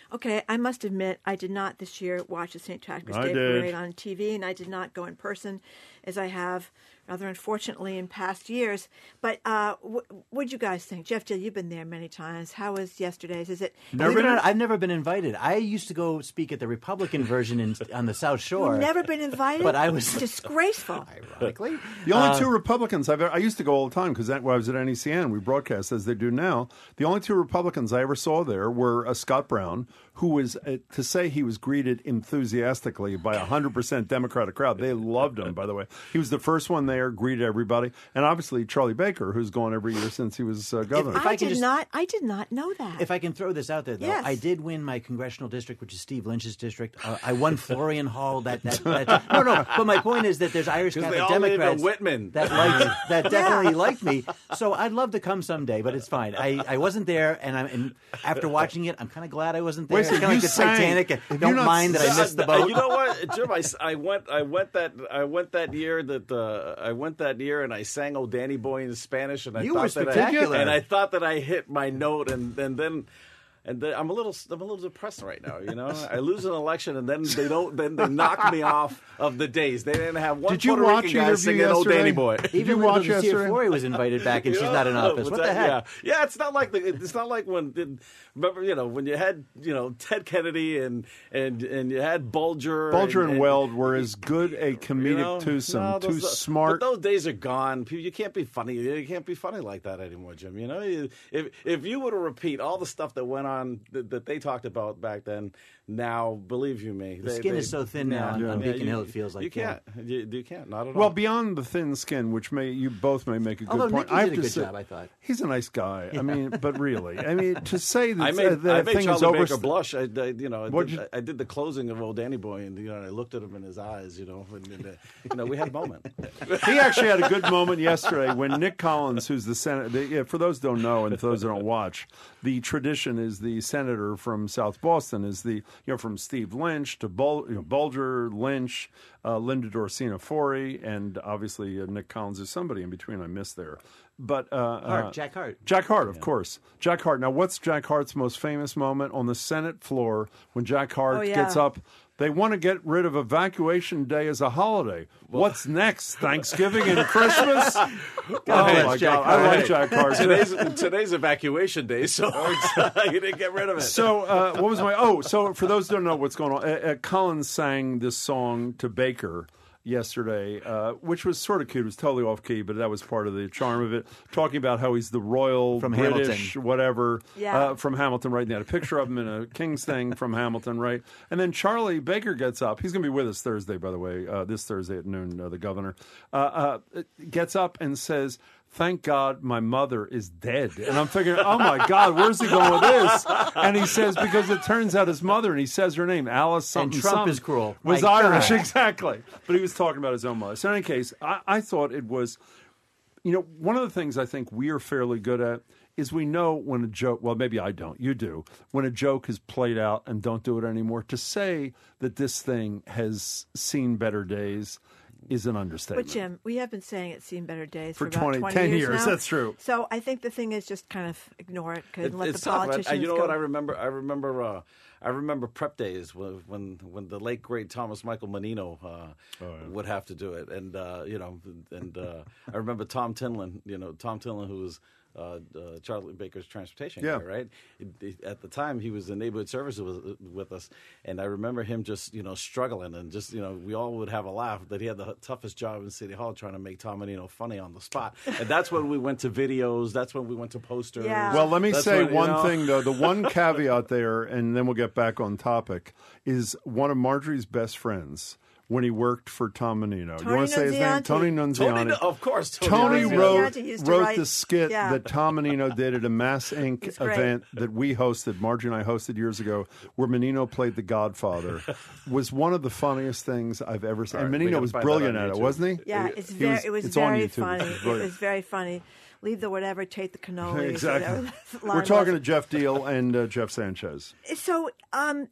Okay, I must admit, I did not this year watch the Saint Patrick's I Day did. parade on T V, and I did not go in person, as I have rather unfortunately in past years. But uh, w- what'd you guys think? Jeff Dill, you've been there many times. How was yesterday's? Is it? Believe it or not, I've never been invited. I used to go speak at the Republican version in, on the South Shore. You've never been invited? But I was disgraceful. Ironically, The only Uh, two Republicans I've ever, I used to go all the time because when I was at N E C N, we broadcast as they do now. The only two Republicans I ever saw there were uh, Scott Brown, who was, uh, to say he was greeted enthusiastically by a one hundred percent Democratic crowd. They loved him, by the way. He was the first one there, greeted everybody. And obviously Charlie Baker, who's gone every year since he was uh, governor. If I, I can did just- not. I did not know that. If I can throw this out there, though, Yes. I did win my congressional district, which is Steve Lynch's district. Uh, I won Florian Hall. That, that, that no, no. But my point is that there's Irish 'Cause they Catholic all live in Democrats Whitman. that liked, that definitely liked me. So I'd love to come someday, but it's fine. I, I wasn't there, and I'm and after watching it, I'm kind of glad I wasn't there. Wait a It's second, kind you of like the sang- Titanic. if I you're don't not- mind that I missed the Uh, boat. You know what, Jim? I, s- I went. I went that. I went that year that. Uh, I went that year, and I sang "Oh Danny Boy" in Spanish, and I You thought were that I, spectacular. and I thought that I hit my note, and, and then. And then I'm a little, I'm a little depressed right now. You know, I lose an election, and then they don't, then they knock me off of the days. They didn't have one Did you Puerto watch Rican guy either of you singing "Oh yesterday? Danny Boy." Did Even you watch Lucia yesterday? Flori was invited back, and she's not in office. What's What the that? heck? Yeah, yeah. It's not like the, it's not like when did, remember you know when you had you know Ted Kennedy and and and you had Bulger. Bulger and, Weld were as good a comedic you know, twosome, no, too those- smart. But those days are gone. People- You can't be funny. You can't be funny like that anymore, Jim. You know, You- if if you were to repeat all the stuff that went on that, that they talked about back then, now believe you me, The they- skin they- is so thin now on- on Beacon you, Hill, it feels like, you can't. You, you can't. Not at all. Well, beyond the thin skin, which may you both may make a good Although point. Nicky I have did a to good say, job, I thought. he's a nice guy. I mean, but really, I mean, to say that I made, uh, that I made thing is Charlie over. Baker blush. I, I you know, I What'd did, you- I did the closing of Old Danny Boy, and you know, I looked at him in his eyes. You know, and, and, uh, you know, we had a moment. He actually had a good moment yesterday when Nick Collins, who's the senator. The, yeah, for those who don't know and for those who don't watch, the tradition is the senator from South Boston is the you know from Steve Lynch to Bul, you know, Bulger, Lynch, uh, Linda Dorsina Forey, and obviously uh, Nick Collins is somebody in between. I missed there, but uh, Hart, uh, Jack Hart. Jack Hart, of course. Jack Hart. Now, what's Jack Hart's most famous moment on the Senate floor when Jack Hart Oh, yeah. gets up? They want to get rid of Evacuation Day as a holiday. What's next? Thanksgiving and Christmas? oh, bless my Jack God. I like Hey, Jack Hart. Today's today's evacuation day, so you didn't get rid of it. So, uh, what was my... Oh, so for those who don't know what's going on, uh, uh, Collins sang this song to Baker yesterday, uh, which was sort of cute. It was totally off key, but that was part of the charm of it. Talking about how he's the royal From British, Hamilton. whatever, Yeah. uh, from Hamilton, right? And they had a picture of him in a King's thing from Hamilton, right? And then Charlie Baker gets up. He's going to be with us Thursday, by the way, uh, this Thursday at noon, uh, the governor, uh, uh, gets up and says, "Thank God my mother is dead." And I'm figuring, oh my God, where's he going with this? And he says, because it turns out his mother, and he says her name, Alice something And Trump something, is cruel. was My Irish, God. exactly. But he was talking about his own mother. So in any case, I, I thought it was, you know, one of the things I think we are fairly good at is we know when a joke, well, maybe I don't, you do, when a joke is played out and don't do it anymore. To say that this thing has seen better days is an understatement. But Jim, we have been saying it's seen better days For for, about twenty, twenty ten years, years, now. that's true. So I think the thing is just kind of ignore it and It- let it's the tough. I- politicians You know go. what I remember? I remember. Uh, I remember prep days when when, when the late great Thomas Michael Menino uh, would have to do it, and uh, you know, and uh, I remember Tom Tinlin. You know, Tom Tinlin, who was uh, uh, Charlie Baker's transportation Yeah. guy, right? It- it- at the time, he was in neighborhood services with, with us, and I remember him just you know struggling, and just you know, we all would have a laugh that he had the toughest job in City Hall trying to make Tom Menino funny on the spot, and that's when we went to videos. That's when we went to posters. Yeah. Well, let me That's say when, you one know- thing, though. The one caveat there, and then we'll get back on topic, is one of Marjorie's best friends when he worked for Tom Menino. Tony you want to say his name? Nunziante. Tony Nunziani. Tony, of course, Tony, Tony Tony wrote, Nunziante used to wrote write- the skit yeah. that Tom Menino did at a Mass Inc It's great. event that we hosted, Marjorie and I hosted years ago, where Menino played the Godfather. Was one of the funniest things I've ever seen. All And right, we Menino gotta was find that brilliant on at it, YouTube. wasn't he? Yeah, it's He very. was- it was it's on very YouTube. funny. It's It brilliant. was very funny. Leave the whatever, take the cannoli. Exactly. Whatever the We're line talking was. to Jeff Deal and uh, Jeff Sanchez. So, um,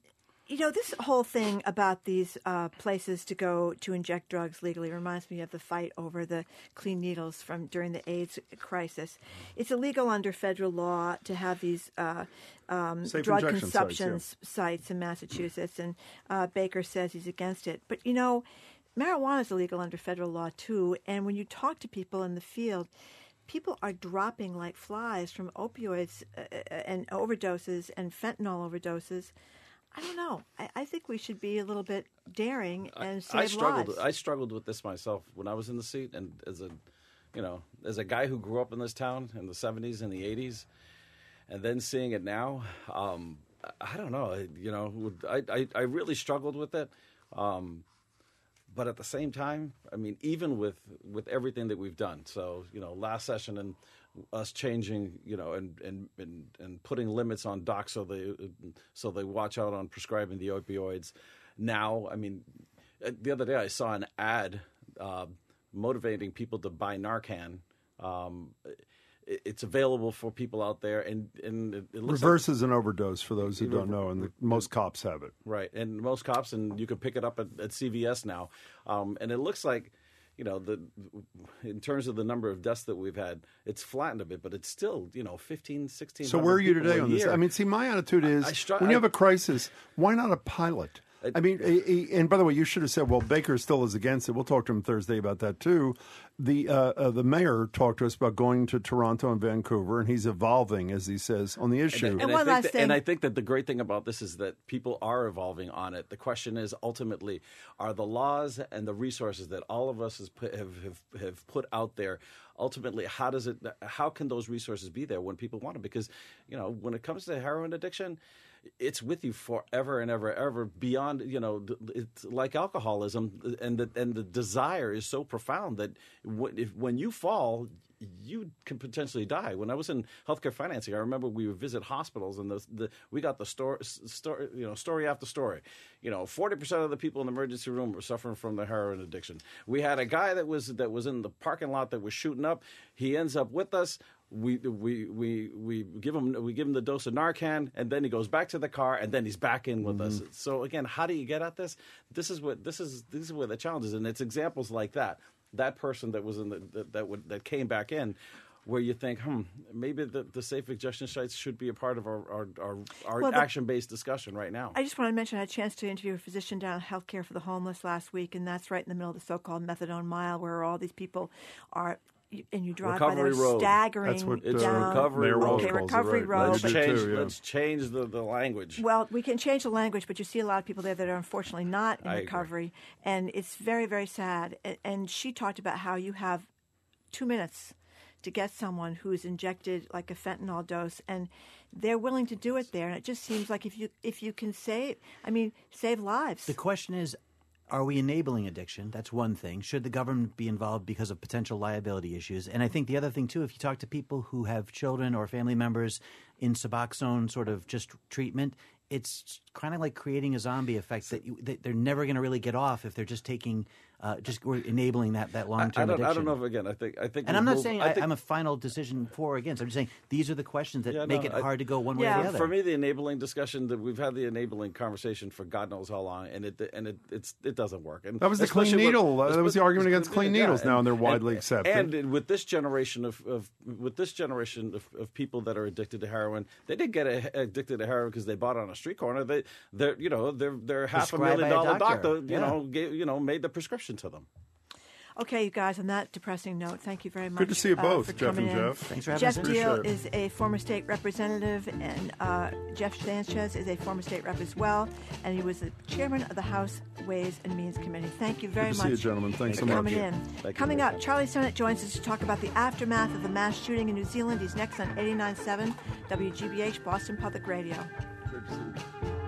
You know, this whole thing about these uh, places to go to inject drugs legally reminds me of the fight over the clean needles from during the AIDS crisis. It's illegal under federal law to have these uh, um, drug consumption sites, yeah. sites in Massachusetts, and uh, Baker says he's against it. But, you know, marijuana is illegal under federal law, too, and when you talk to people in the field, people are dropping like flies from opioids uh, and overdoses and fentanyl overdoses. I don't know. I, I think we should be a little bit daring and save I, I struggled. lives. I struggled with this myself when I was in the seat, and as a, you know, as a guy who grew up in this town in the seventies and the eighties, and then seeing it now, um, I don't know. You know, I, I, I really struggled with it. Um, But at the same time, I mean, even with, with everything that we've done, so, you know, last session and us changing, you know, and, and, and, and putting limits on docs so they so they watch out on prescribing the opioids. Now, I mean, the other day I saw an ad uh, motivating people to buy Narcan. Um, It's available for people out there, and, and it, it looks reverses like, an overdose for those who don't know, and the, most cops have it. Right, and most cops, and you can pick it up at, at C V S now. Um, and it looks like, you know, the in terms of the number of deaths that we've had, it's flattened a bit, but it's still, you know, fifteen, sixteen. So where are you today on this? I mean, see, my attitude is, I, I str- when you have a crisis, why not a pilot? I mean, and by the way, you should have said, well, Baker still is against it. We'll talk to him Thursday about that, too. The uh, uh, the mayor talked to us about going to Toronto and Vancouver, and he's evolving, as he says, on the issue. And, and, and, one I, think last that, thing. and I think that the great thing about this is that people are evolving on it. The question is, ultimately, are the laws and the resources that all of us has put, have, have have put out there, ultimately, how does it? How can those resources be there when people want it? Because, you know, when it comes to heroin addiction, it's with you forever and ever, ever beyond, you know, it's like alcoholism, and the, and the desire is so profound that w- if, when you fall, you can potentially die. When I was in healthcare financing, I remember we would visit hospitals, and the, the we got the story, story, you know, story after story. You know, forty percent of the people in the emergency room were suffering from the heroin addiction. We had a guy that was that was in the parking lot that was shooting up. He ends up with us. We we we we give him we give him the dose of Narcan, and then he goes back to the car, and then he's back in with mm-hmm. us. So again, how do you get at this? This is what this is. This is where the challenge is, and it's examples like that. That person that was in the that that, would, that came back in, where you think, hmm, maybe the, the safe injection sites should be a part of our our, our, our well, action-based discussion right now. I just want to mention I had a chance to interview a physician down at Healthcare for the Homeless last week, and that's right in the middle of the so-called methadone mile, where all these people are. And you drive recovery by, they're road. staggering That's what, it's down. recovery road. Okay, recovery right. road. Let's change, too, yeah. let's change the, the language. Well, we can change the language, but you see a lot of people there that are unfortunately not in I recovery, agree. and it's very, very sad. And she talked about how you have two minutes to get someone who's injected like a fentanyl dose, and they're willing to do it there. And it just seems like if you if you can save, I mean, save lives. The question is, are we enabling addiction? That's one thing. Should the government be involved because of potential liability issues? And I think the other thing, too, if you talk to people who have children or family members in Suboxone sort of just treatment, it's kind of like creating a zombie effect that, you, that they're never going to really get off if they're just taking uh, just we're enabling that, that long-term I, I addiction. I don't know if, again, I think... I think and I'm not move, saying I I think, I'm a final decision for or against. I'm just saying these are the questions that yeah, make no, it I, hard to go one yeah. way or the other. For me, the enabling discussion, that we've had the enabling conversation for God knows how long, and it and it it's, it doesn't work. And that was the clean needle. With, that was the argument against clean yeah, needles and, now, and they're widely and, accepted. And with this generation of, of with this generation of, of people that are addicted to heroin, they didn't get a, addicted to heroin because they bought it on a street corner. They they're you know they're they're half a million dollar a doctor. doctor. You yeah. know gave, you know made the prescription to them. Okay, you guys, on that depressing note, thank you very much. Good to see you both, uh, for Jeff coming and in. Jeff. Thanks for having Jeff us. Deal Appreciate it. is a former state representative, and uh, Jeff Sanchez is a former state rep as well, and he was the chairman of the House Ways and Means Committee. Thank you very Good to much see you, gentlemen. Thanks for so much. coming in. Thank Coming you. up, Charlie Sennett joins us to talk about the aftermath of the mass shooting in New Zealand. He's next on eighty-nine point seven W G B H, Boston Public Radio. Good to see you.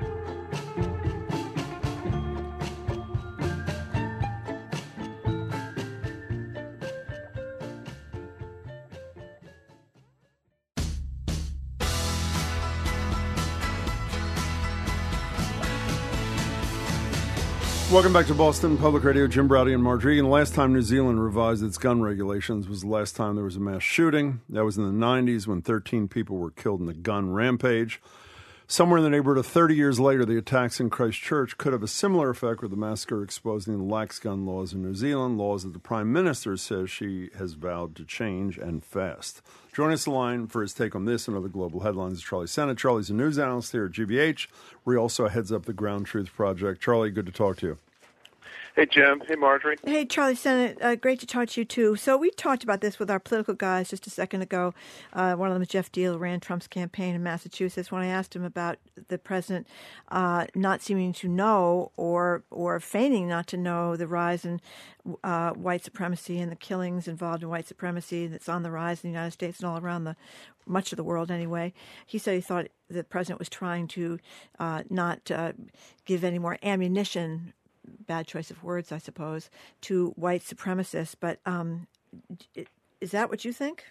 Welcome back to Boston Public Radio. Jim Braude and Margery. And the last time New Zealand revised its gun regulations was the last time there was a mass shooting. That was in the nineties when thirteen people were killed in a gun rampage. Somewhere in the neighborhood of thirty years later, the attacks in Christchurch could have a similar effect, with the massacre exposing the lax gun laws in New Zealand, laws that the Prime Minister says she has vowed to change, and fast. Join us on the line for his take on this and other global headlines is Charlie Sennott. Charlie's a news analyst here at G B H, where he also heads up the Ground Truth Project. Charlie, good to talk to you. Hey, Jim. Hey, Marjorie. Hey, Charlie Sennott. Uh, great to talk to you, too. So we talked about this with our political guys just a second ago. Uh, one of them is Jeff Deal, who ran Trump's campaign in Massachusetts. When I asked him about the president uh, not seeming to know or or feigning not to know the rise in uh, white supremacy and the killings involved in white supremacy that's on the rise in the United States and all around the much of the world anyway, he said he thought the president was trying to uh, not uh, give any more ammunition, bad choice of words, I suppose, to white supremacists. But um, is that what you think?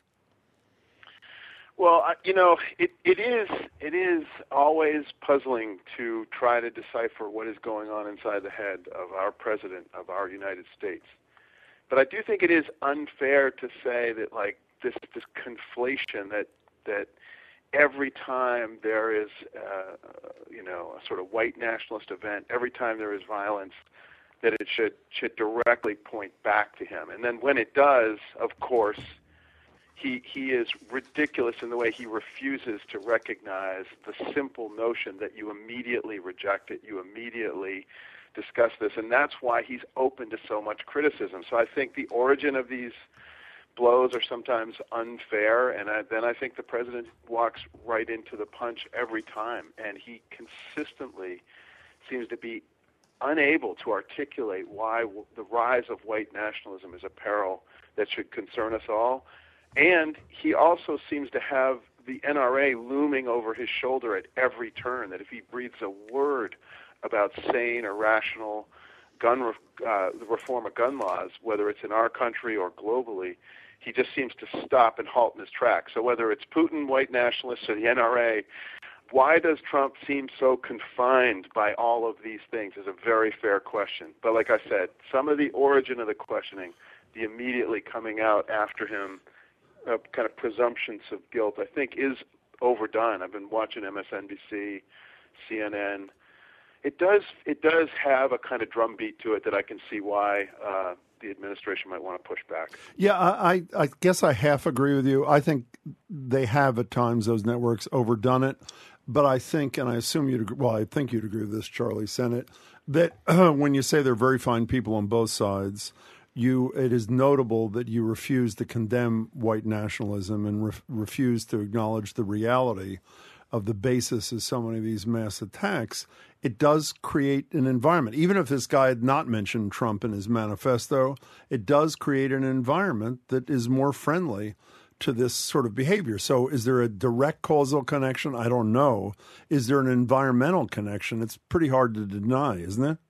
Well, you know, it, it is it is always puzzling to try to decipher what is going on inside the head of our president of our United States. But I do think it is unfair to say that, like, this this conflation that that every time there is, uh, you know, a sort of white nationalist event, every time there is violence, that it should should directly point back to him. And then when it does, of course, he he is ridiculous in the way he refuses to recognize the simple notion that you immediately reject it, you immediately discuss this, and that's why he's open to so much criticism. So I think the origin of these blows are sometimes unfair, and I, then I think the president walks right into the punch every time, and he consistently seems to be unable to articulate why w- the rise of white nationalism is a peril that should concern us all. And he also seems to have the N R A looming over his shoulder at every turn, that if he breathes a word about sane or rational gun re- uh, the reform of gun laws, whether it's in our country or globally, he just seems to stop and halt in his tracks. So whether it's Putin, white nationalists, or the N R A, why does Trump seem so confined by all of these things is a very fair question. But like I said, some of the origin of the questioning, the immediately coming out after him, uh, kind of presumptions of guilt, I think is overdone. I've been watching M S N B C, C N N. It does it does have a kind of drumbeat to it that I can see why uh, the administration might want to push back. Yeah, I, I guess I half agree with you. I think they have at times, those networks, overdone it. But I think, and I assume you'd agree, well, I think you'd agree with this, Charlie Sennott, that uh, when you say they're very fine people on both sides, you it is notable that you refuse to condemn white nationalism and re- refuse to acknowledge the reality of the basis of so many of these mass attacks. It does create an environment. Even if this guy had not mentioned Trump in his manifesto, it does create an environment that is more friendly to this sort of behavior. So is there a direct causal connection? I don't know. Is there an environmental connection? It's pretty hard to deny, isn't it?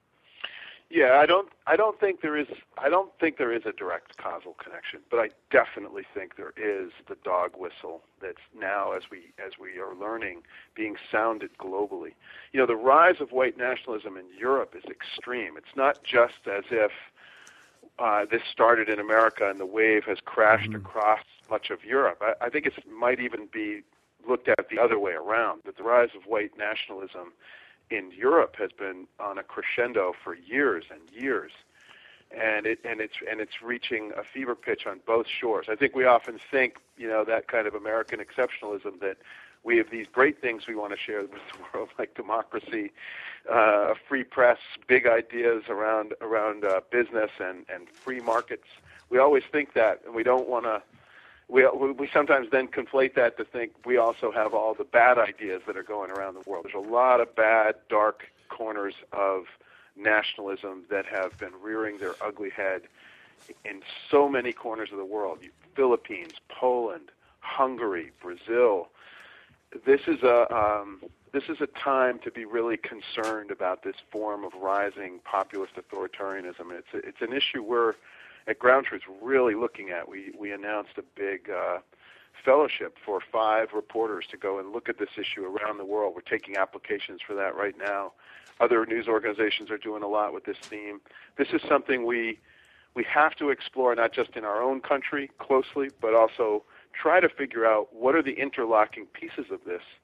Yeah, I don't I don't think there is I don't think there is a direct causal connection, but I definitely think there is the dog whistle that's now, as we as we are learning, being sounded globally. You know, the rise of white nationalism in Europe is extreme. It's not just as if uh, this started in America and the wave has crashed mm-hmm. across much of Europe. I, I think it might even be looked at the other way around, that the rise of white nationalism in Europe has been on a crescendo for years and years, and it and it's and it's reaching a fever pitch on both shores. I think we often think, you know, that kind of American exceptionalism, that we have these great things we want to share with the world, like democracy, uh, a free press, big ideas around around uh, business and, and free markets. We always think that, and we don't want to. We we sometimes then conflate that to think we also have all the bad ideas that are going around the world. There's a lot of bad, dark corners of nationalism that have been rearing their ugly head in so many corners of the world. Philippines, Poland, Hungary, Brazil. This is a um, this is a time to be really concerned about this form of rising populist authoritarianism. And it's a, it's an issue we're at Ground Truth really looking at. We we announced a big uh, fellowship for five reporters to go and look at this issue around the world. We're taking applications for that right now. Other news organizations are doing a lot with this theme. This is something we we have to explore, not just in our own country closely, but also try to figure out what are the interlocking pieces of this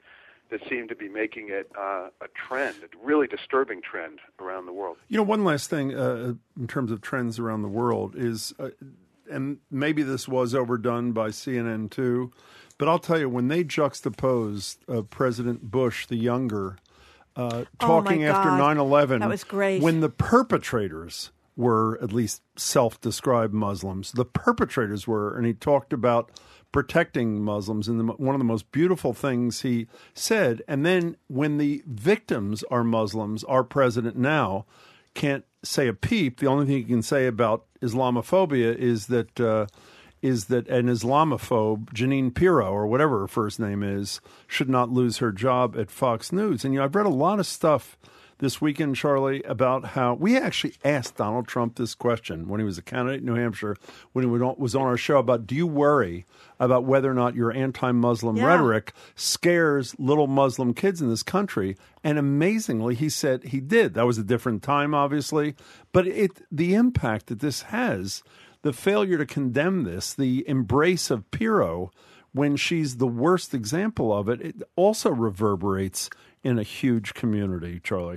that seem to be making it uh, a trend, a really disturbing trend around the world. You know, one last thing uh, in terms of trends around the world is, uh, and maybe this was overdone by C N N too, but I'll tell you, when they juxtaposed uh, President Bush, the younger, uh, talking oh my after God. nine eleven, that was great. When the perpetrators were at least self-described Muslims, the perpetrators were, and he talked about protecting Muslims, and the, one of the most beautiful things he said. And then when the victims are Muslims, our president now can't say a peep. The only thing he can say about Islamophobia is that uh, is that an Islamophobe, Jeanine Pirro, or whatever her first name is, should not lose her job at Fox News. And you know, I've read a lot of stuff this weekend, Charlie, about how we actually asked Donald Trump this question when he was a candidate in New Hampshire, when he was on our show, about, do you worry about whether or not your anti-Muslim yeah. rhetoric scares little Muslim kids in this country? And amazingly, he said he did. That was a different time, obviously. But it the impact that this has, the failure to condemn this, the embrace of Pirro when she's the worst example of it, it also reverberates in a huge community, Charlie.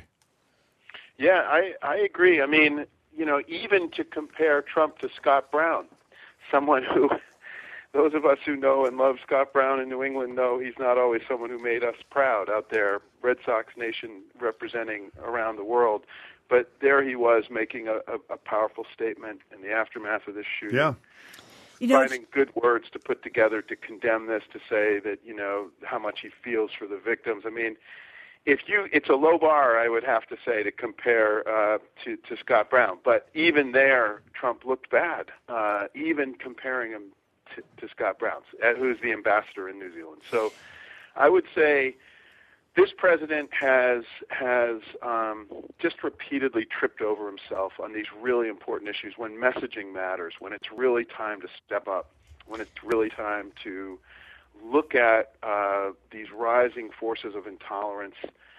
Yeah, I, I agree. I mean, you know, even to compare Trump to Scott Brown, someone who, those of us who know and love Scott Brown in New England know he's not always someone who made us proud out there, Red Sox Nation representing around the world. But there he was making a, a, a powerful statement in the aftermath of this shooting. Yeah. You know, finding good words to put together to condemn this, to say that, you know, how much he feels for the victims. I mean, if you, it's a low bar, I would have to say, to compare uh, to, to Scott Brown. But even there, Trump looked bad, uh, even comparing him to, to Scott Brown, who's the ambassador in New Zealand. So I would say this president has has um, just repeatedly tripped over himself on these really important issues when messaging matters, when it's really time to step up, when it's really time to look at uh, these rising forces of intolerance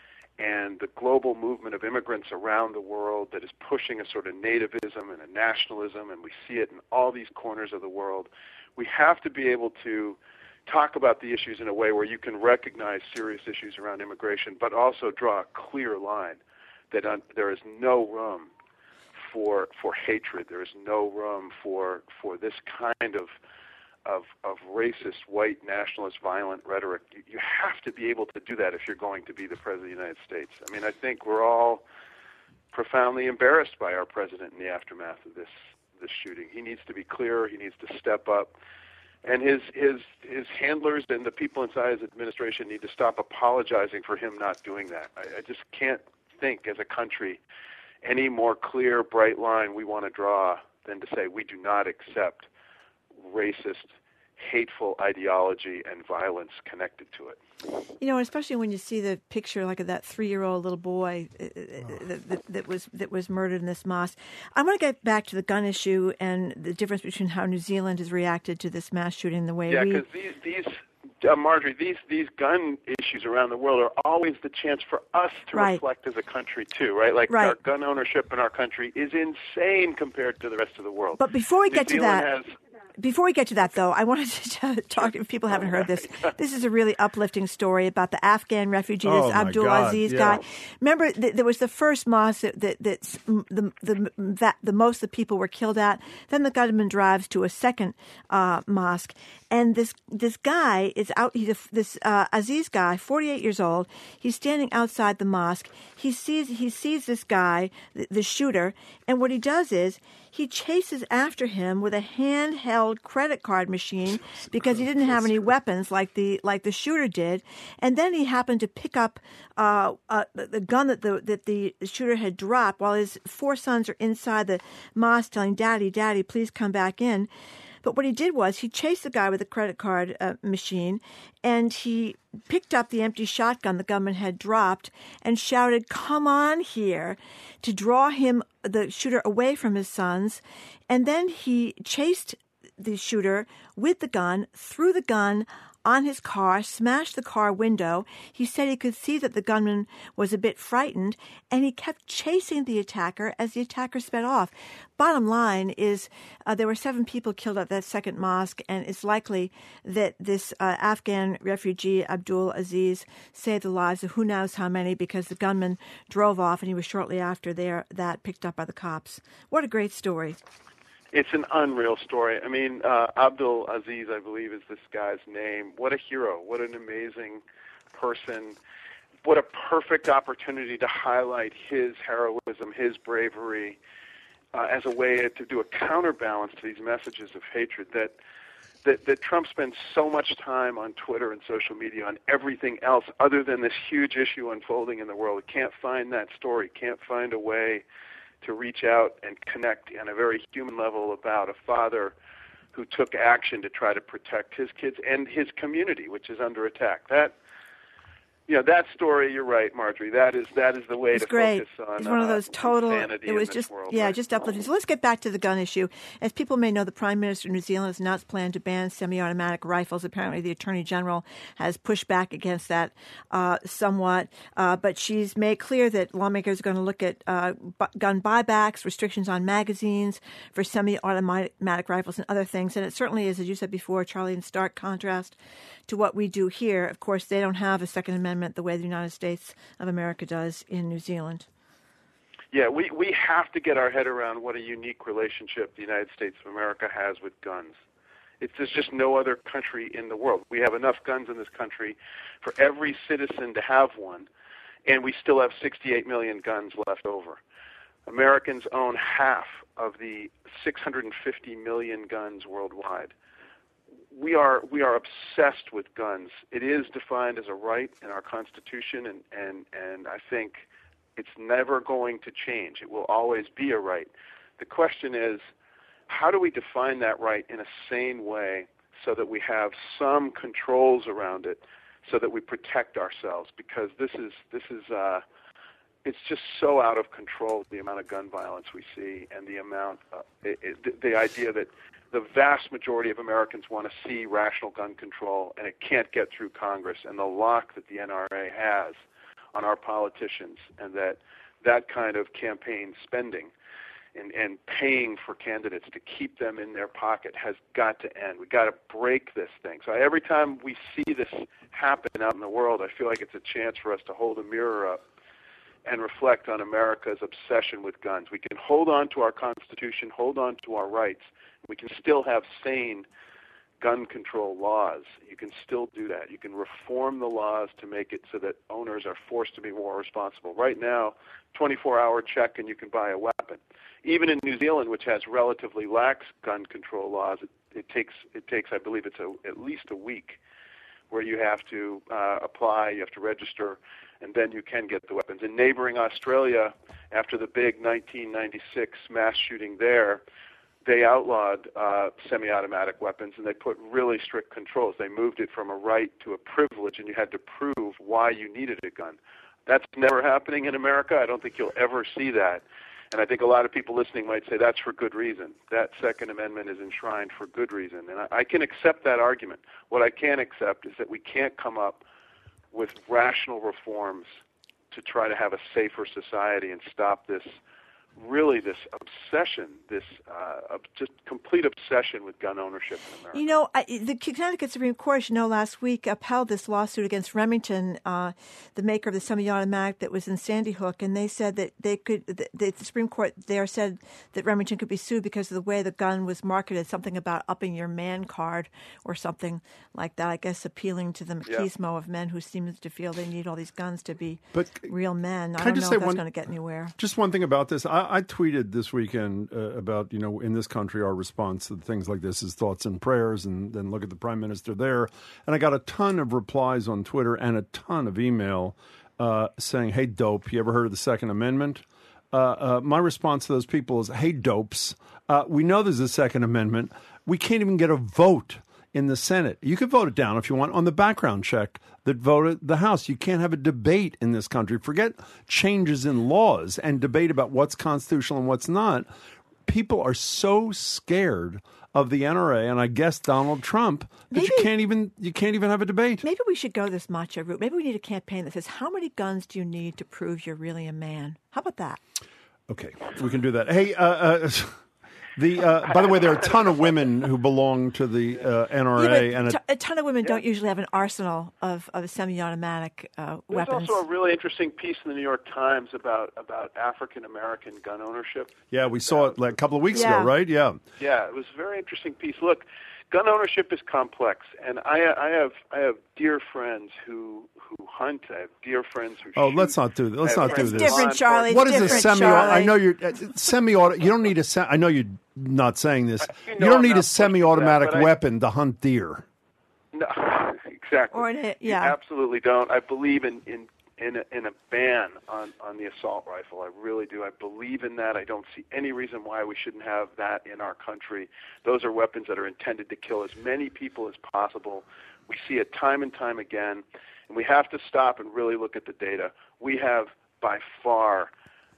and the global movement of immigrants around the world that is pushing a sort of nativism and a nationalism, and we see it in all these corners of the world. We have to be able to talk about the issues in a way where you can recognize serious issues around immigration, but also draw a clear line that un- there is no room for for hatred. There is no room for for this kind of of of racist, white, nationalist, violent rhetoric. You, you have to be able to do that if you're going to be the President of the United States. I mean, I think we're all profoundly embarrassed by our president in the aftermath of this this shooting. He needs to be clearer. He needs to step up. And his his his handlers and the people inside his administration need to stop apologizing for him not doing that. I, I just can't think as a country any more clear, bright line we want to draw than to say we do not accept racist, hateful ideology and violence connected to it. You know, especially when you see the picture like of that three-year-old little boy uh, that, that, that was that was murdered in this mosque. I want to get back to the gun issue and the difference between how New Zealand has reacted to this mass shooting the way yeah, we. Yeah, because these these. Uh, Marjorie, these these gun issues around the world are always the chance for us to right. reflect as a country too, right? Like right. our gun ownership in our country is insane compared to the rest of the world. But before we New get Zealand to that. Has, Before we get to that, though, I wanted to talk, if people haven't heard this, this is a really uplifting story about the Afghan refugee, this oh Abdul God, Aziz yeah. guy. Remember, th- there was the first mosque that, that, that the, the, that the most the people were killed at. Then the government drives to a second uh, mosque. And this this guy is out, he's a, this uh, Aziz guy, forty-eight years old. He's standing outside the mosque. He sees he sees this guy, the, the shooter, and what he does is he chases after him with a handheld credit card machine because he didn't have any weapons like the like the shooter did. And then he happened to pick up uh, uh, the gun that the that the shooter had dropped while his four sons are inside the mosque telling, "Daddy, Daddy, please come back in." But what he did was he chased the guy with the credit card uh, machine, and he picked up the empty shotgun the government had dropped and shouted, "Come on here," to draw him, the shooter, away from his sons. And then he chased the shooter with the gun, threw the gun on his car, smashed the car window. He said he could see that the gunman was a bit frightened, and he kept chasing the attacker as the attacker sped off. Bottom line is uh, there were seven people killed at that second mosque, and it's likely that this uh, Afghan refugee, Abdul Aziz, saved the lives of who knows how many because the gunman drove off, and he was shortly after there that picked up by the cops. What a great story. It's an unreal story. I mean, uh, Abdul Aziz, I believe, is this guy's name. What a hero. What an amazing person. What a perfect opportunity to highlight his heroism, his bravery, uh, as a way to do a counterbalance to these messages of hatred that, that, that Trump spends so much time on Twitter and social media on everything else other than this huge issue unfolding in the world. He can't find that story, can't find a way to reach out and connect on a very human level about a father who took action to try to protect his kids and his community, which is under attack. That, you know, that story, you're right, Marjorie, that is that is the way it's to great. focus on It's one of those uh, total, insanity it was in just, this world, yeah, right? just uplifting. So let's get back to the gun issue. As people may know, the Prime Minister of New Zealand has announced plan to ban semi-automatic rifles. Apparently, the Attorney General has pushed back against that uh, somewhat, uh, but she's made clear that lawmakers are going to look at uh, bu- gun buybacks, restrictions on magazines for semi-automatic rifles and other things. And it certainly is, as you said before, Charlie, in stark contrast to what we do here. Of course, they don't have a Second Amendment the way the United States of America does in New Zealand. Yeah, we, we have to get our head around what a unique relationship the United States of America has with guns. It's, there's just no other country in the world. We have enough guns in this country for every citizen to have one, and we still have sixty-eight million guns left over. Americans own half of the six hundred fifty million guns worldwide. We are we are obsessed with guns. It is defined as a right in our Constitution, and, and, and I think it's never going to change. It will always be a right. The question is, how do we define that right in a sane way so that we have some controls around it so that we protect ourselves? Because this is this is uh, it's just so out of control, the amount of gun violence we see, and the amount uh, it, it, the idea that the vast majority of Americans want to see rational gun control, and it can't get through Congress, and the lock that the N R A has on our politicians, and that that kind of campaign spending and, and paying for candidates to keep them in their pocket has got to end. We've got to break this thing. So every time we see this happen out in the world, I feel like it's a chance for us to hold a mirror up and reflect on America's obsession with guns. We can hold on to our Constitution, hold on to our rights. We can still have sane gun control laws. You can still do that. You can reform the laws to make it so that owners are forced to be more responsible. Right now, twenty-four hour check and you can buy a weapon. Even in New Zealand, which has relatively lax gun control laws, it, it takes, it takes, I believe it's a, at least a week where you have to uh, apply, you have to register, and then you can get the weapons. In neighboring Australia, after the big nineteen ninety-six mass shooting there, they outlawed uh, semi-automatic weapons, and they put really strict controls. They moved it from a right to a privilege, and you had to prove why you needed a gun. That's never happening in America. I don't think you'll ever see that. And I think a lot of people listening might say that's for good reason. That Second Amendment is enshrined for good reason. And I, I can accept that argument. What I can't accept is that we can't come up with rational reforms to try to have a safer society and stop this really this obsession, this uh, just complete obsession with gun ownership in America. You know, I, the Connecticut Supreme Court, you know, last week upheld this lawsuit against Remington, uh, the maker of the semi-automatic that was in Sandy Hook, and they said that they could, the, the Supreme Court there said that Remington could be sued because of the way the gun was marketed, something about upping your man card or something like that, I guess appealing to the machismo yeah. of men who seem to feel they need all these guns to be but real men. I don't know if that's going to get anywhere. Just one thing about this. I, I tweeted this weekend uh, about, you know, in this country, our response to things like this is thoughts and prayers, and then look at the prime minister there. And I got a ton of replies on Twitter and a ton of email uh, saying, hey, dope, you ever heard of the Second Amendment? Uh, uh, my response to those people is, hey, dopes, uh, we know there's a Second Amendment. We can't even get a vote in the Senate. You can vote it down if you want on the background check that voted the House. You can't have a debate in this country. Forget changes in laws and debate about what's constitutional and what's not. people are so scared of the N R A and I guess Donald Trump that Maybe- you can't even you can't even have a debate. Maybe we should go this macho route. Maybe we need a campaign that says, how many guns do you need to prove you're really a man? How about that? Okay, we can do that. Hey, uh, uh, the uh, by the way, there are a ton of women who belong to the uh, N R A, Yeah, but and t- a, a ton of women don't usually have an arsenal of, of semi-automatic uh, There's weapons. also a really interesting piece in the New York Times about, about African American gun ownership. yeah, we saw it like a couple of weeks Yeah. ago, right? Yeah. Yeah, it was a very interesting piece. Look, gun ownership is complex, and I, I have I have dear friends who who hunt. I have dear friends who. Oh, shoot. let's not do this. Let's I have not do friends this. in Different, law Charlie. enforcement. What is a Different, semi? Charlie. I know you're uh, semi-auto. You don't need a. Se- I know you're not saying this. You You, know don't I'm need not a pushing semi-automatic that, but I- weapon to hunt deer. No, exactly. Or an- You yeah. absolutely don't. I believe in in in a, in a ban on on the assault rifle. I really do. I believe in that. I don't see any reason why we shouldn't have that in our country. Those are weapons that are intended to kill as many people as possible. We see it time and time again, and we have to stop and really look at the data. We have by far,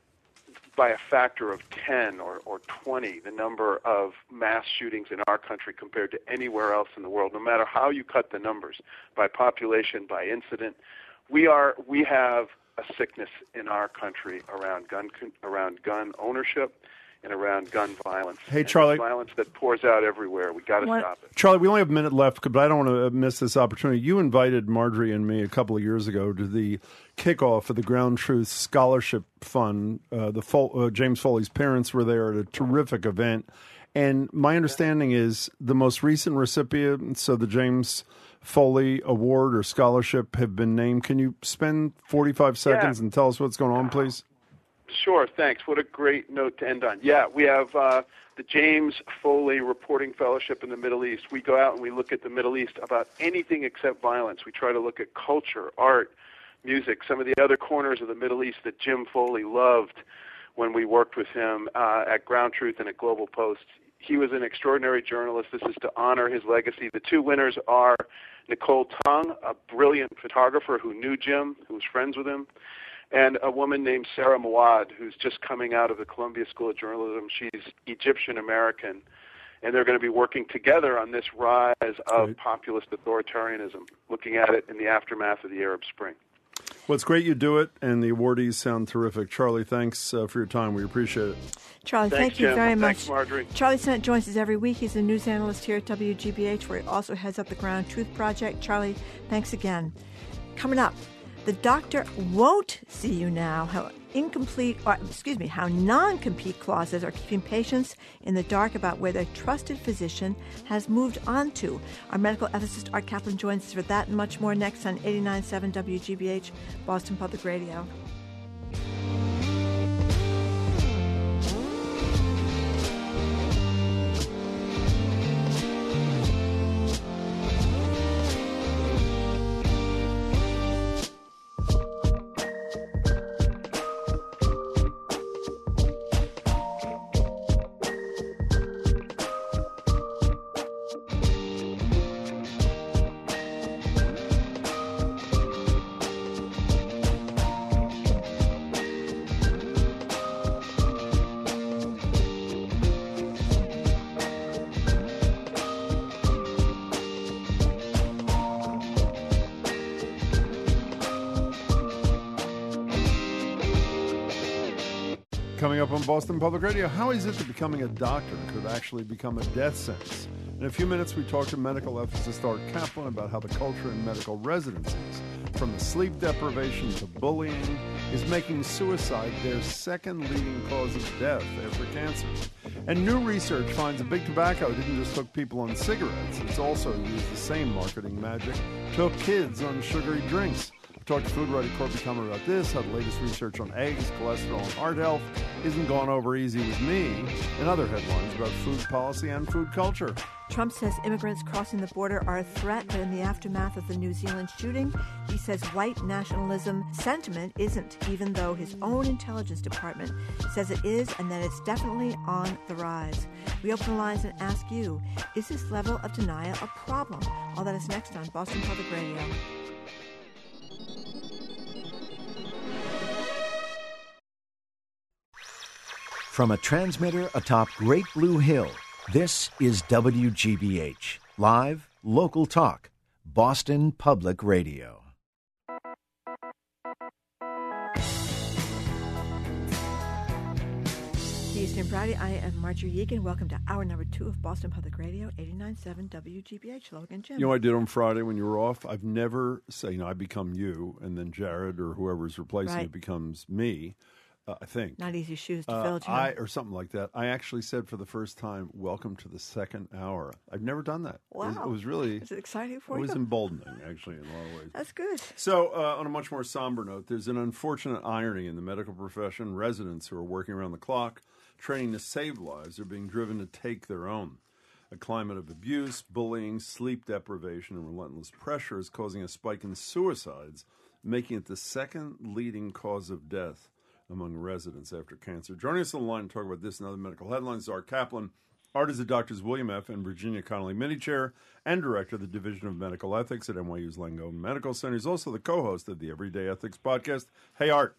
by a factor of ten or, or twenty, the number of mass shootings in our country compared to anywhere else in the world, no matter how you cut the numbers, by population, by incident. We are we have a sickness in our country around gun around gun ownership and around gun violence. Hey, And Charlie. it's violence that pours out everywhere. We got to What- stop it. Charlie, we only have a minute left, but I don't want to miss this opportunity. You invited Marjorie and me a couple of years ago to the kickoff of the Ground Truth Scholarship Fund. Uh, the Fol- uh, James Foley's parents were there at a terrific event. And my understanding is the most recent recipients of the James Foley Award or Scholarship have been named. Can you spend forty-five seconds Yeah. and tell us what's going on, please? Sure, thanks. What a great note to end on. Yeah, we have uh, the James Foley Reporting Fellowship in the Middle East. We go out and we look at the Middle East about anything except violence. We try to look at culture, art, music, some of the other corners of the Middle East that Jim Foley loved when we worked with him uh, at Ground Truth and at Global Post. He was an extraordinary journalist. This is to honor his legacy. The two winners are Nicole Tung, a brilliant photographer who knew Jim, who was friends with him, and a woman named Sarah Mawad, who's just coming out of the Columbia School of Journalism. She's Egyptian-American, and they're going to be working together on this rise of Great. populist authoritarianism, looking at it in the aftermath of the Arab Spring. Well, it's great you do it, and the awardees sound terrific. Charlie, thanks uh, for your time. We appreciate it. Charlie, Thanks, thank you Jim. very Thanks, much. Marjorie. Charlie Sennett joins us every week. He's a news analyst here at W G B H, where he also heads up the Ground Truth Project. Charlie, thanks again. Coming up, the doctor won't see you now. How incomplete, or excuse me, how non-compete clauses are keeping patients in the dark about where their trusted physician has moved on to. Our medical ethicist Art Kaplan joins us for that and much more next on eighty-nine point seven W G B H, Boston Public Radio. Coming up on Boston Public Radio, how is it that becoming a doctor could actually become a death sentence? In a few minutes, we talk to medical ethicist Art Kaplan about how the culture in medical residencies, from the sleep deprivation to bullying, is making suicide their second leading cause of death after cancer. And new research finds that big tobacco didn't just hook people on cigarettes, it's also used the same marketing magic to hook kids on sugary drinks. Talk to food writer Corby Kummer about this, how the latest research on eggs, cholesterol, and heart health isn't gone over easy with me, and other headlines about food policy and food culture. Trump says immigrants crossing the border are a threat, but in the aftermath of the New Zealand shooting, he says white nationalism sentiment isn't, even though his own intelligence department says it is and that it's definitely on the rise. We open the lines and ask you, is this level of denial a problem? All that is next on Boston Public Radio. From a transmitter atop Great Blue Hill, this is W G B H, live, local talk, Boston Public Radio. Eastern Friday. I am Marjorie Yeagan. Welcome to hour number two of Boston Public Radio, eighty-nine point seven W G B H. Hello again, Jim. You know what I did on Friday when you were off? I've never say, you know, I become you, and then Jared or whoever's replacing Right. it becomes me, uh, I think. Not easy shoes to Uh, fill, Jim. I, or something like that. I actually said for the first time, welcome to the second hour. I've never done that. Wow. It was, it was really, Is it exciting for it you? was emboldening, actually, in a lot of ways. That's good. So, uh, on a much more somber note, there's an unfortunate irony in the medical profession. Residents who are working around the clock, training to save lives, are being driven to take their own. A climate of abuse, bullying, sleep deprivation, and relentless pressure is causing a spike in suicides, making it the second leading cause of death among residents after cancer. Joining us on the line to talk about this and other medical headlines is Art Kaplan. Art is the Doctors William F. and Virginia Connolly Mini Chair and Director of the Division of Medical Ethics at N Y U's Langone Medical Center. He's also the co-host of the Everyday Ethics podcast. Hey, Art.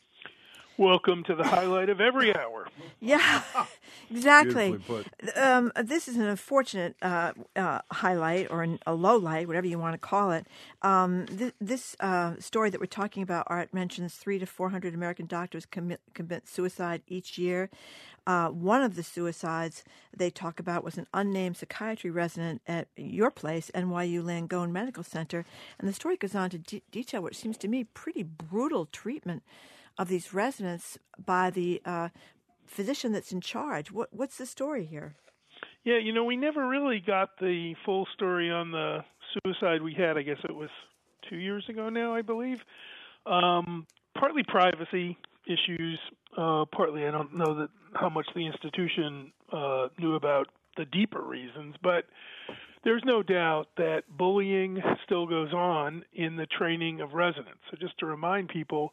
Welcome to the highlight of every hour. Yeah, exactly. Beautifully put. Um, this is an unfortunate uh, uh, highlight or an, a low light, whatever you want to call it. Um, th- this uh, story that we're talking about, Art, mentions three to four hundred American doctors commit, commit suicide each year. Uh, one of the suicides they talk about was an unnamed psychiatry resident at your place, N Y U Langone Medical Center. And the story goes on to de- detail what seems to me pretty brutal treatment of these residents by the uh, physician that's in charge. What, what's the story here? Yeah, you know, we never really got the full story on the suicide we had. I guess it was two years ago now, I believe. Um, partly privacy issues, uh, partly I don't know that how much the institution uh, knew about the deeper reasons, but there's no doubt that bullying still goes on in the training of residents. So just to remind people,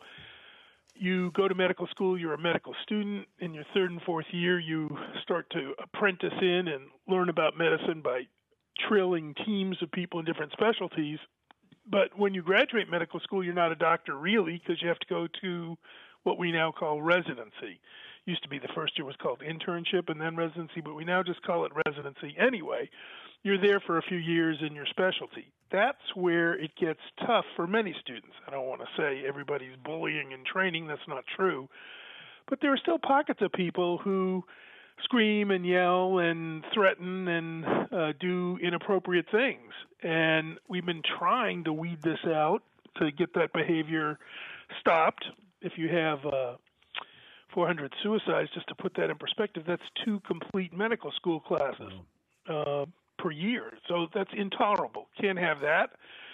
you go to medical school, you're a medical student. In your third and fourth year, you start to apprentice in and learn about medicine by trailing teams of people in different specialties. But when you graduate medical school, you're not a doctor really, because you have to go to what we now call residency. Used to be the first year was called internship and then residency, but we now just call it residency anyway. You're there for a few years in your specialty. That's where it gets tough for many students. I don't want to say everybody's bullying in training. That's not true. But there are still pockets of people who scream and yell and threaten and uh, do inappropriate things. And we've been trying to weed this out to get that behavior stopped. If you have uh, four hundred suicides, just to put that in perspective, that's two complete medical school classes uh, per year. So that's intolerable. Can't have that.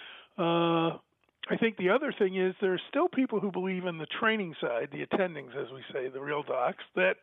Uh, I think the other thing is there's still people who believe in the training side, the attendings, as we say, the real docs, that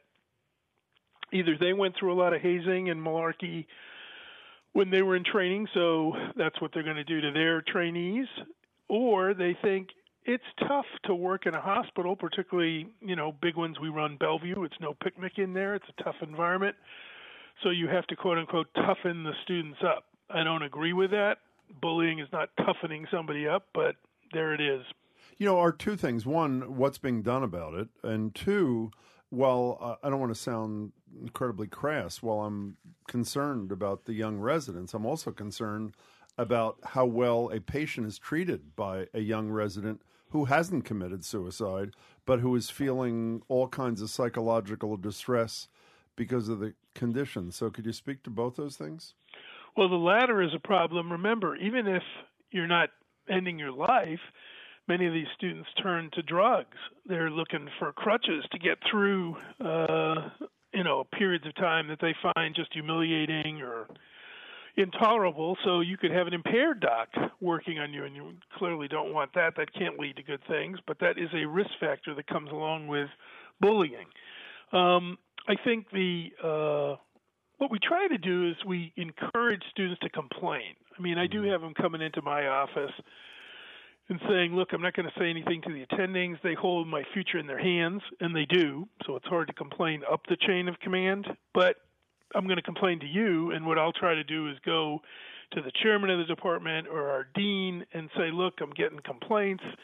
either they went through a lot of hazing and malarkey when they were in training, so that's what they're going to do to their trainees, or they think it's tough to work in a hospital, particularly, you know, big ones. We run Bellevue. It's no picnic in there. It's a tough environment. So you have to, quote unquote, toughen the students up. I don't agree with that. Bullying is not toughening somebody up, but there it is. You know, are two things. One, what's being done about it? And two, while uh, I don't want to sound incredibly crass, while I'm concerned about the young residents, I'm also concerned about how well a patient is treated by a young resident who hasn't committed suicide, but who is feeling all kinds of psychological distress because of the condition. So could you speak to both those things? Well, the latter is a problem. Remember, even if you're not ending your life, many of these students turn to drugs. They're looking for crutches to get through, uh, you know, periods of time that they find just humiliating or intolerable. So you could have an impaired doc working on you, and you clearly don't want that. That can't lead to good things, but that is a risk factor that comes along with bullying. Um, I think the uh, what we try to do is we encourage students to complain. I mean, I do have them coming into my office and saying, look, I'm not going to say anything to the attendings. They hold my future in their hands, and they do, so it's hard to complain up the chain of command. But I'm going to complain to you, and what I'll try to do is go to the chairman of the department or our dean and say, look, I'm getting complaints.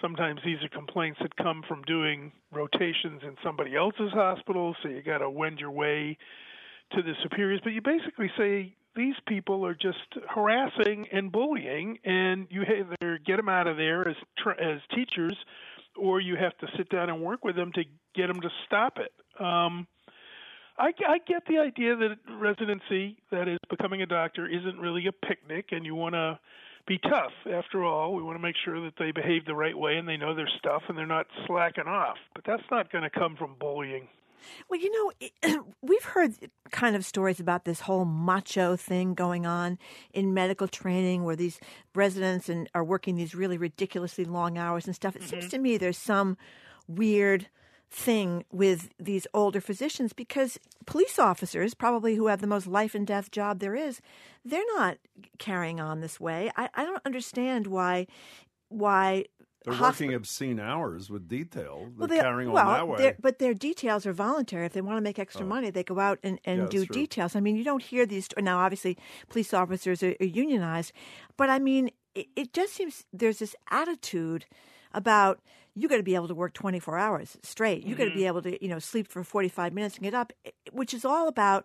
Sometimes these are complaints that come from doing rotations in somebody else's hospital, so you got to wend your way to the superiors. But you basically say these people are just harassing and bullying, and you either get them out of there as as teachers, or you have to sit down and work with them to get them to stop it. Um, I, I get the idea that residency, that is, becoming a doctor, isn't really a picnic, and you want to be tough. After all, we want to make sure that they behave the right way and they know their stuff and they're not slacking off. But that's not going to come from bullying. Well, you know, we've heard kind of stories about this whole macho thing going on in medical training where these residents and are working these really ridiculously long hours and stuff. It mm-hmm. seems to me there's some weird thing with these older physicians because police officers, probably who have the most life and death job there is, they're not carrying on this way. I, I don't understand why why they're hosp- working obscene hours with detail. They're well, they, carrying on well, that way. But their details are voluntary. If they want to make extra oh. money, they go out and, and yeah, do true. details. I mean, you don't hear these. Now, obviously, police officers are, are unionized. But, I mean, it, it just seems there's this attitude about you got to be able to work twenty-four hours straight. You mm-hmm. got to be able to, you know, sleep for forty-five minutes and get up, which is all about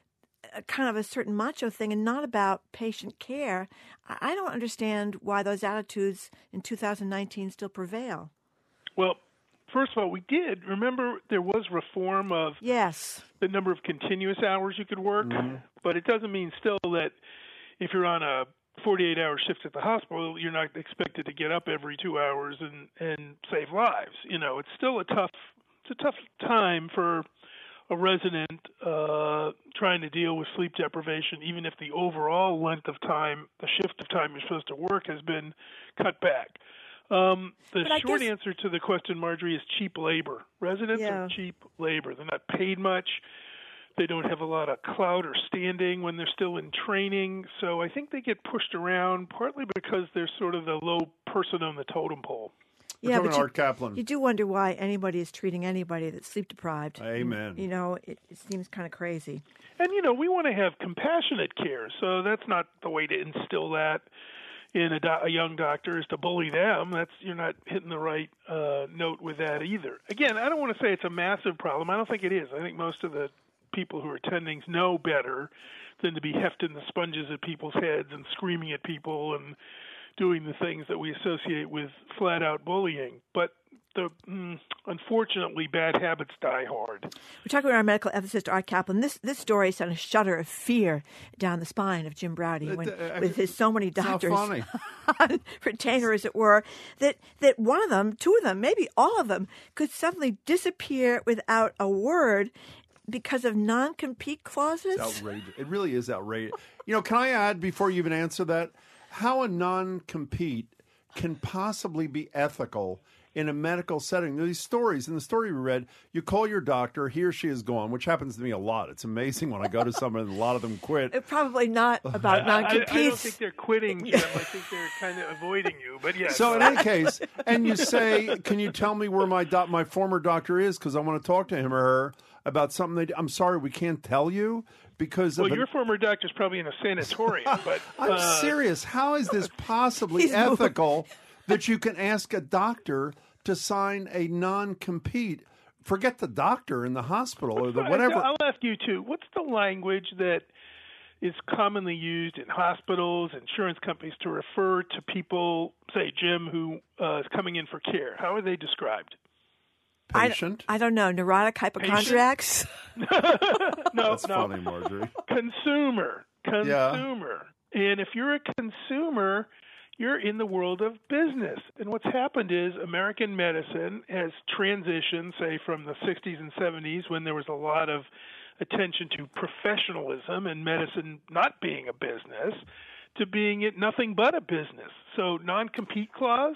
a kind of a certain macho thing and not about patient care. I don't understand why those attitudes in two thousand nineteen still prevail. Well, first of all, we did. Remember, there was reform of yes. the number of continuous hours you could work, mm-hmm. but it doesn't mean still that if you're on a forty-eight hour shift at the hospital, you're not expected to get up every two hours and, and save lives. You know, it's still a tough, it's a tough time for a resident uh, trying to deal with sleep deprivation, even if the overall length of time, the shift of time you're supposed to work has been cut back. Um, the short guess... answer to the question, Marjorie, is cheap labor. Residents yeah. are cheap labor. They're not paid much. They don't have a lot of clout or standing when they're still in training. So I think they get pushed around partly because they're sort of the low person on the totem pole. We're yeah, but you, Art Kaplan. you do wonder why anybody is treating anybody that's sleep deprived. Amen. You know, it, it seems kind of crazy. And, you know, we want to have compassionate care. So that's not the way to instill that in a, do- a young doctor is to bully them. That's you're not hitting the right uh, note with that either. Again, I don't want to say it's a massive problem. I don't think it is. I think most of the people who are attending know better than to be hefting the sponges at people's heads and screaming at people and doing the things that we associate with flat-out bullying. But the mm, unfortunately, bad habits die hard. We're talking with our medical ethicist, Art Kaplan. This this story sent a shudder of fear down the spine of Jim Braude when, uh, with his so many doctors on retainer, as it were, that, that one of them, two of them, maybe all of them, could suddenly disappear without a word because of non-compete clauses? It's outrageous. It really is outrageous. You know, can I add, before you even answer that, how a non-compete can possibly be ethical in a medical setting? These stories, in the story we read, you call your doctor, he or she is gone, which happens to me a lot. It's amazing when I go to someone and a lot of them quit. It's probably not about non-competes. I, I don't think they're quitting, Jim. I think they're kind of avoiding you. But yes. So in any case, and you say, can you tell me where my doc- my former doctor is because I want to talk to him or her about something they do. I'm sorry, we can't tell you because well, of your an... former doctor's probably in a sanatorium. But I'm uh... serious. How is this possibly ethical that you can ask a doctor to sign a non-compete? Forget the doctor in the hospital or the whatever. I'll ask you too. What's the language that is commonly used in hospitals, insurance companies to refer to people, say Jim, who uh, is coming in for care? How are they described? Patient? I, I don't know. Neurotic hypochondriacs? no, That's no. funny, Marjorie. Consumer. Consumer. Yeah. And if you're a consumer, you're in the world of business. And what's happened is American medicine has transitioned, say, from the sixties and seventies when there was a lot of attention to professionalism and medicine not being a business, to being it nothing but a business. So non-compete clause,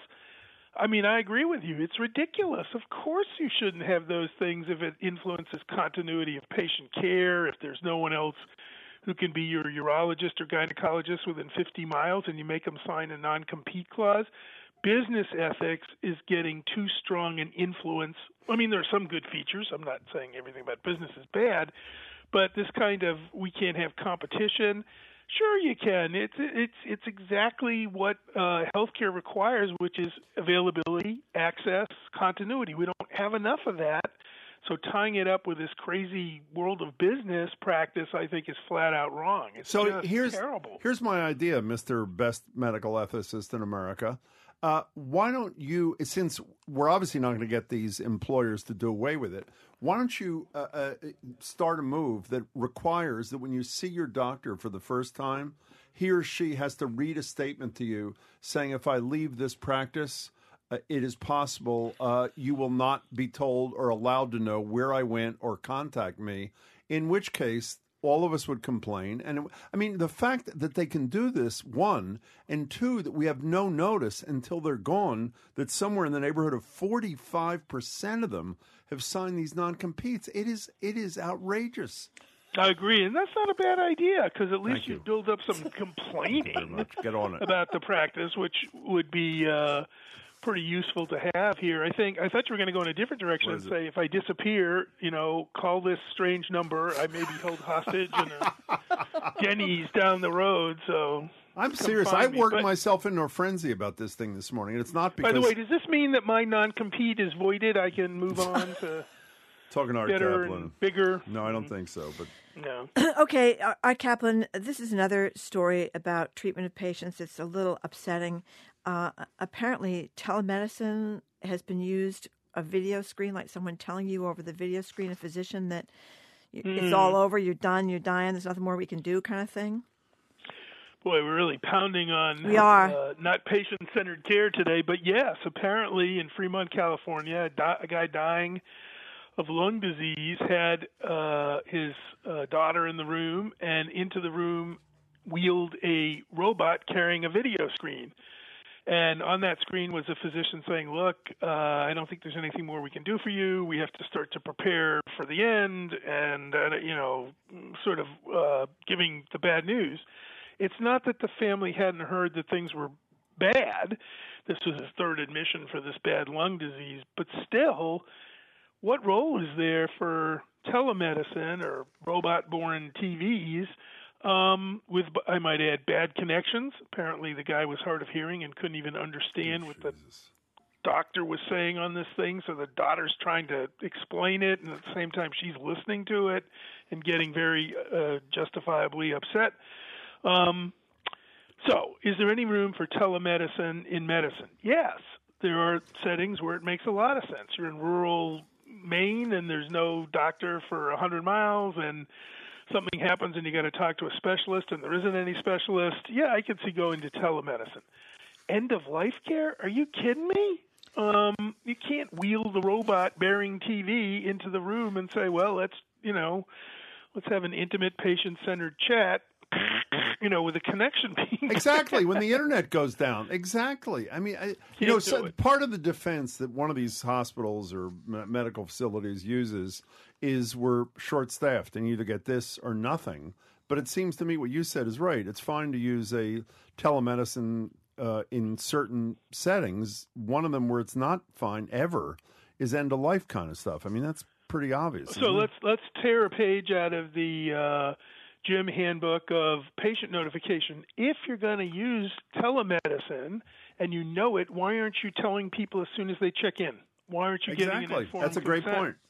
I mean, I agree with you. It's ridiculous. Of course you shouldn't have those things if it influences continuity of patient care, if there's no one else who can be your urologist or gynecologist within fifty miles and you make them sign a non-compete clause. Business ethics is getting too strong an influence. I mean, there are some good features. I'm not saying everything about business is bad, but this kind of we can't have competition Sure, you can. It's it's it's exactly what uh, healthcare requires, which is availability, access, continuity. We don't have enough of that. So tying it up with this crazy world of business practice, I think, is flat out wrong. It's so just here's, terrible. Here's my idea, Mister Best Medical Ethicist in America. Uh, why don't you, since we're obviously not going to get these employers to do away with it, why don't you uh, uh, start a move that requires that when you see your doctor for the first time, he or she has to read a statement to you saying, if I leave this practice, uh, it is possible uh, you will not be told or allowed to know where I went or contact me, in which case all of us would complain. And I mean, the fact that they can do this, one, and two, that we have no notice until they're gone, that somewhere in the neighborhood of forty-five percent of them have signed these non-competes. It is it is outrageous. I agree, and that's not a bad idea, because at least Thank you. you build up some complaining Get on it. about the practice, which would be uh, pretty useful to have here. I think I thought you were going to go in a different direction and say, if I disappear, you know, call this strange number. I may be held hostage in a Denny's down the road. So I'm serious. I me. worked but, myself into a frenzy about this thing this morning, and it's not because. By the way, does this mean that my non-compete is voided? I can move on to talking to Art better Kaplan. and bigger. No, I don't think so. But no. Okay, Art Kaplan. This is another story about treatment of patients. It's a little upsetting. Uh, apparently, telemedicine has been used, a video screen, like someone telling you over the video screen, a physician, that mm. it's all over, you're done, you're dying, there's nothing more we can do kind of thing. Boy, we're really pounding on we are. Uh, not patient-centered care today, but yes, apparently in Fremont, California, a, di- a guy dying of lung disease had uh, his uh, daughter in the room, and into the room wheeled a robot carrying a video screen. And on that screen was a physician saying, look, uh, I don't think there's anything more we can do for you. We have to start to prepare for the end, and, uh, you know, sort of uh, giving the bad news. It's not that the family hadn't heard that things were bad. This was his third admission for this bad lung disease. But still, what role is there for telemedicine or robot-born T Vs um, with, I might add, bad connections? Apparently the guy was hard of hearing and couldn't even understand oh, what the doctor was saying on this thing, so the daughter's trying to explain it, and at the same time she's listening to it and getting very uh, justifiably upset. Um, so, is there any room for telemedicine in medicine? Yes. There are settings where it makes a lot of sense. You're in rural Maine and there's no doctor for one hundred miles, and something happens and you got to talk to a specialist and there isn't any specialist. Yeah, I could see going to telemedicine. End-of-life care? Are you kidding me? Um, you can't wheel the robot bearing T V into the room and say, well, let's, you know, let's have an intimate patient-centered chat. You know, with a connection being exactly when the internet goes down. Exactly. I mean, I, you know, so part of the defense that one of these hospitals or medical facilities uses is we're short-staffed and you either get this or nothing. But it seems to me what you said is right. It's fine to use a telemedicine uh, in certain settings. One of them where it's not fine ever is end-of-life kind of stuff. I mean, that's pretty obvious. So let's it? let's tear a page out of the uh, Jim Handbook of patient notification. If you're going to use telemedicine and you know it, why aren't you telling people as soon as they check in? Why aren't you exactly. getting an informed That's a great consent? point.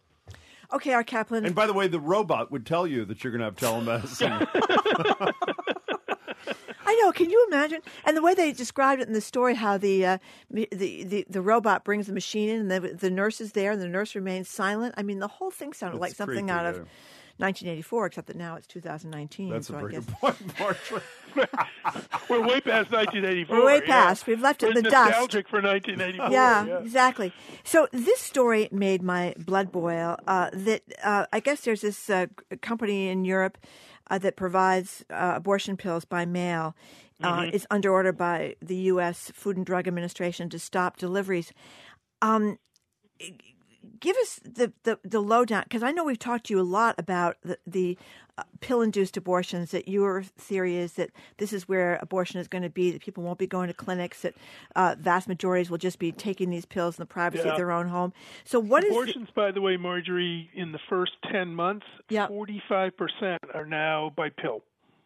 Okay, Art Kaplan. And by the way, the robot would tell you that you're going to have telemedicine. I know. Can you imagine? And the way they described it in the story, how the uh, the, the the robot brings the machine in, and the the nurse is there, and the nurse remains silent. I mean, the whole thing sounded That's like something creepy, out of yeah. nineteen eighty-four, except that now it's two thousand nineteen. That's so a I very guess. good point, Marjorie. We're way past nineteen eighty-four. We're way yeah. past. We've left it We're in the dust. nostalgic for nineteen eighty-four. Yeah, yeah, exactly. So this story made my blood boil. Uh, that uh, I guess there's this uh, company in Europe uh, that provides uh, abortion pills by mail. Uh, Mm-hmm. It's under order by the U S Food and Drug Administration to stop deliveries. Um, give us the, the, the lowdown, because I know we've talked to you a lot about the, the uh, pill-induced abortions, that your theory is that this is where abortion is going to be, that people won't be going to clinics, that uh, vast majorities will just be taking these pills in the privacy Yeah. of their own home. So what is Abortions, the, by the way, Marjorie, in the first ten months, Yep. forty-five percent are now by pill.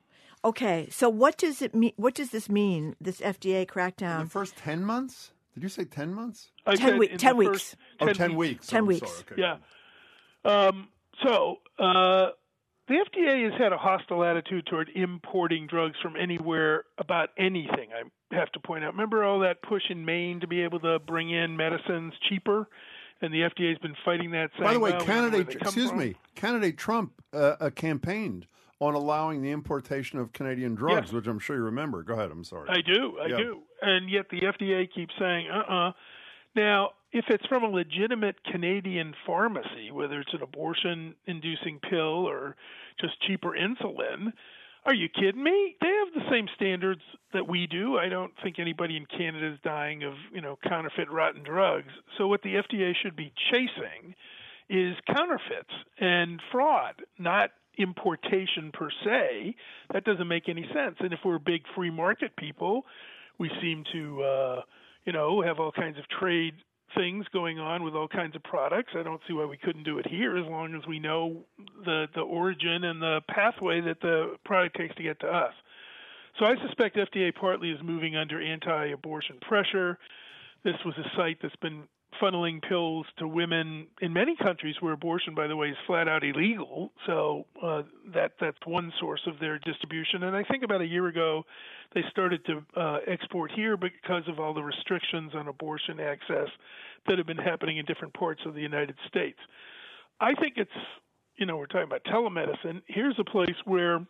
Okay, so what does it mean? What does this mean? This F D A crackdown? In the first ten months? Did you say ten months? I ten, we- ten weeks. First, oh, ten, ten weeks. weeks. ten oh, weeks. Sorry. Okay. Yeah. Um, so uh, the F D A has had a hostile attitude toward importing drugs from anywhere about anything. I have to point out. Remember all that push in Maine to be able to bring in medicines cheaper, and the F D A has been fighting that. Saying, By the way, well, candidate, excuse from. me, candidate Trump uh, uh, campaigned on allowing the importation of Canadian drugs, Yes. which I'm sure you remember. Go ahead. I'm sorry. I do, I Yeah. do. And yet the F D A keeps saying, uh-uh. Now, if it's from a legitimate Canadian pharmacy, whether it's an abortion-inducing pill or just cheaper insulin, are you kidding me? They have the same standards that we do. I don't think anybody in Canada is dying of, you know, counterfeit rotten drugs. So what the F D A should be chasing is counterfeits and fraud, not importation per se. That doesn't make any sense. And if we're big free market people, we seem to, uh, you know, have all kinds of trade things going on with all kinds of products. I don't see why we couldn't do it here as long as we know the, the origin and the pathway that the product takes to get to us. So I suspect F D A partly is moving under anti-abortion pressure. This was a site that's been funneling pills to women in many countries where abortion, by the way, is flat out illegal. So uh, that that's one source of their distribution. And I think about a year ago, they started to uh, export here because of all the restrictions on abortion access that have been happening in different parts of the United States. I think it's, you know, we're talking about telemedicine. Here's a place where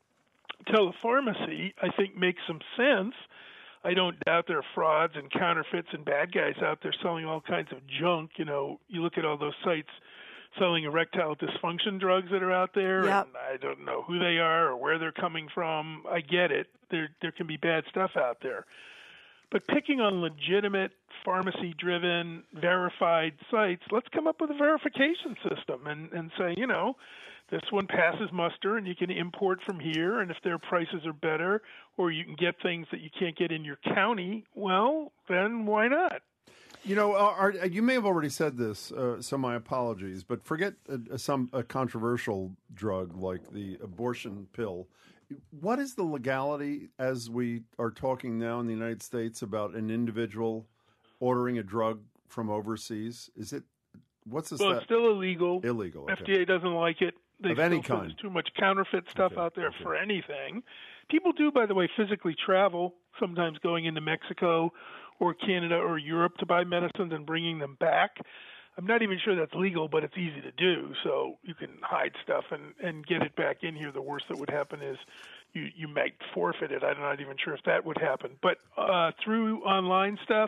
telepharmacy, I think, makes some sense. I don't doubt there are frauds and counterfeits and bad guys out there selling all kinds of junk. You know, you look at all those sites selling erectile dysfunction drugs that are out there. Yep. And I don't know who they are or where they're coming from. I get it. There there can be bad stuff out there. But picking on legitimate, pharmacy-driven, verified sites, let's come up with a verification system and, and say, you know, this one passes muster and you can import from here, and if their prices are better or you can get things that you can't get in your county, well, then why not? You know, Art, you may have already said this, uh, so my apologies, but forget uh, some a controversial drug like the abortion pill. What is the legality as we are talking now in the United States about an individual ordering a drug from overseas? Is it, what's the Well, stat- it's still illegal. Illegal, okay. F D A doesn't like it. They Of any still feel kind. There's too much counterfeit stuff Okay, out there okay. for anything. People do, by the way, physically travel, sometimes going into Mexico or Canada or Europe to buy medicines and bringing them back. I'm not even sure that's legal, but it's easy to do. So you can hide stuff and, and get it back in here. The worst that would happen is you, you might forfeit it. I'm not even sure if that would happen. But uh, through online stuff,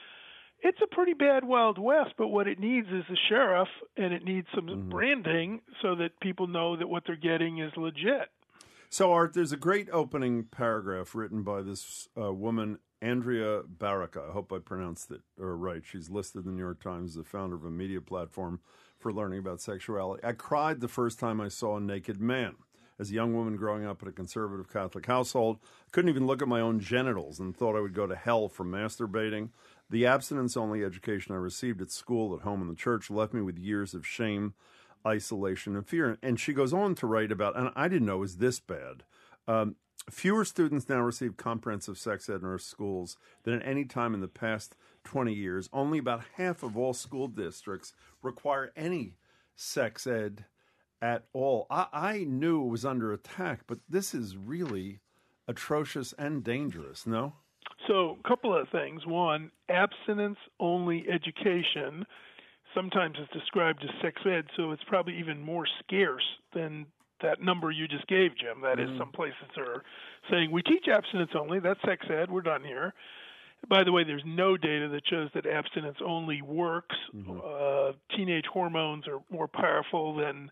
it's a pretty bad Wild West, but what it needs is a sheriff, and it needs some mm-hmm. branding so that people know that what they're getting is legit. So, Art, there's a great opening paragraph written by this uh, woman, Andrea Baraka. I hope I pronounced it or right. She's listed in the New York Times as the founder of a media platform for learning about sexuality. I cried the first time I saw a naked man. As a young woman growing up in a conservative Catholic household, I couldn't even look at my own genitals and thought I would go to hell from masturbating. The abstinence-only education I received at school, at home, in the church left me with years of shame, isolation, and fear. And she goes on to write about, and I didn't know it was this bad, um, fewer students now receive comprehensive sex ed in our schools than at any time in the past twenty years. Only about half of all school districts require any sex ed at all. I, I knew it was under attack, but this is really atrocious and dangerous, no? So a couple of things. One, abstinence-only education sometimes is described as sex ed, so it's probably even more scarce than that number you just gave, Jim. That mm. is, some places are saying, we teach abstinence only, that's sex ed, we're done here. By the way, there's no data that shows that abstinence only works. Mm-hmm. Uh, teenage hormones are more powerful than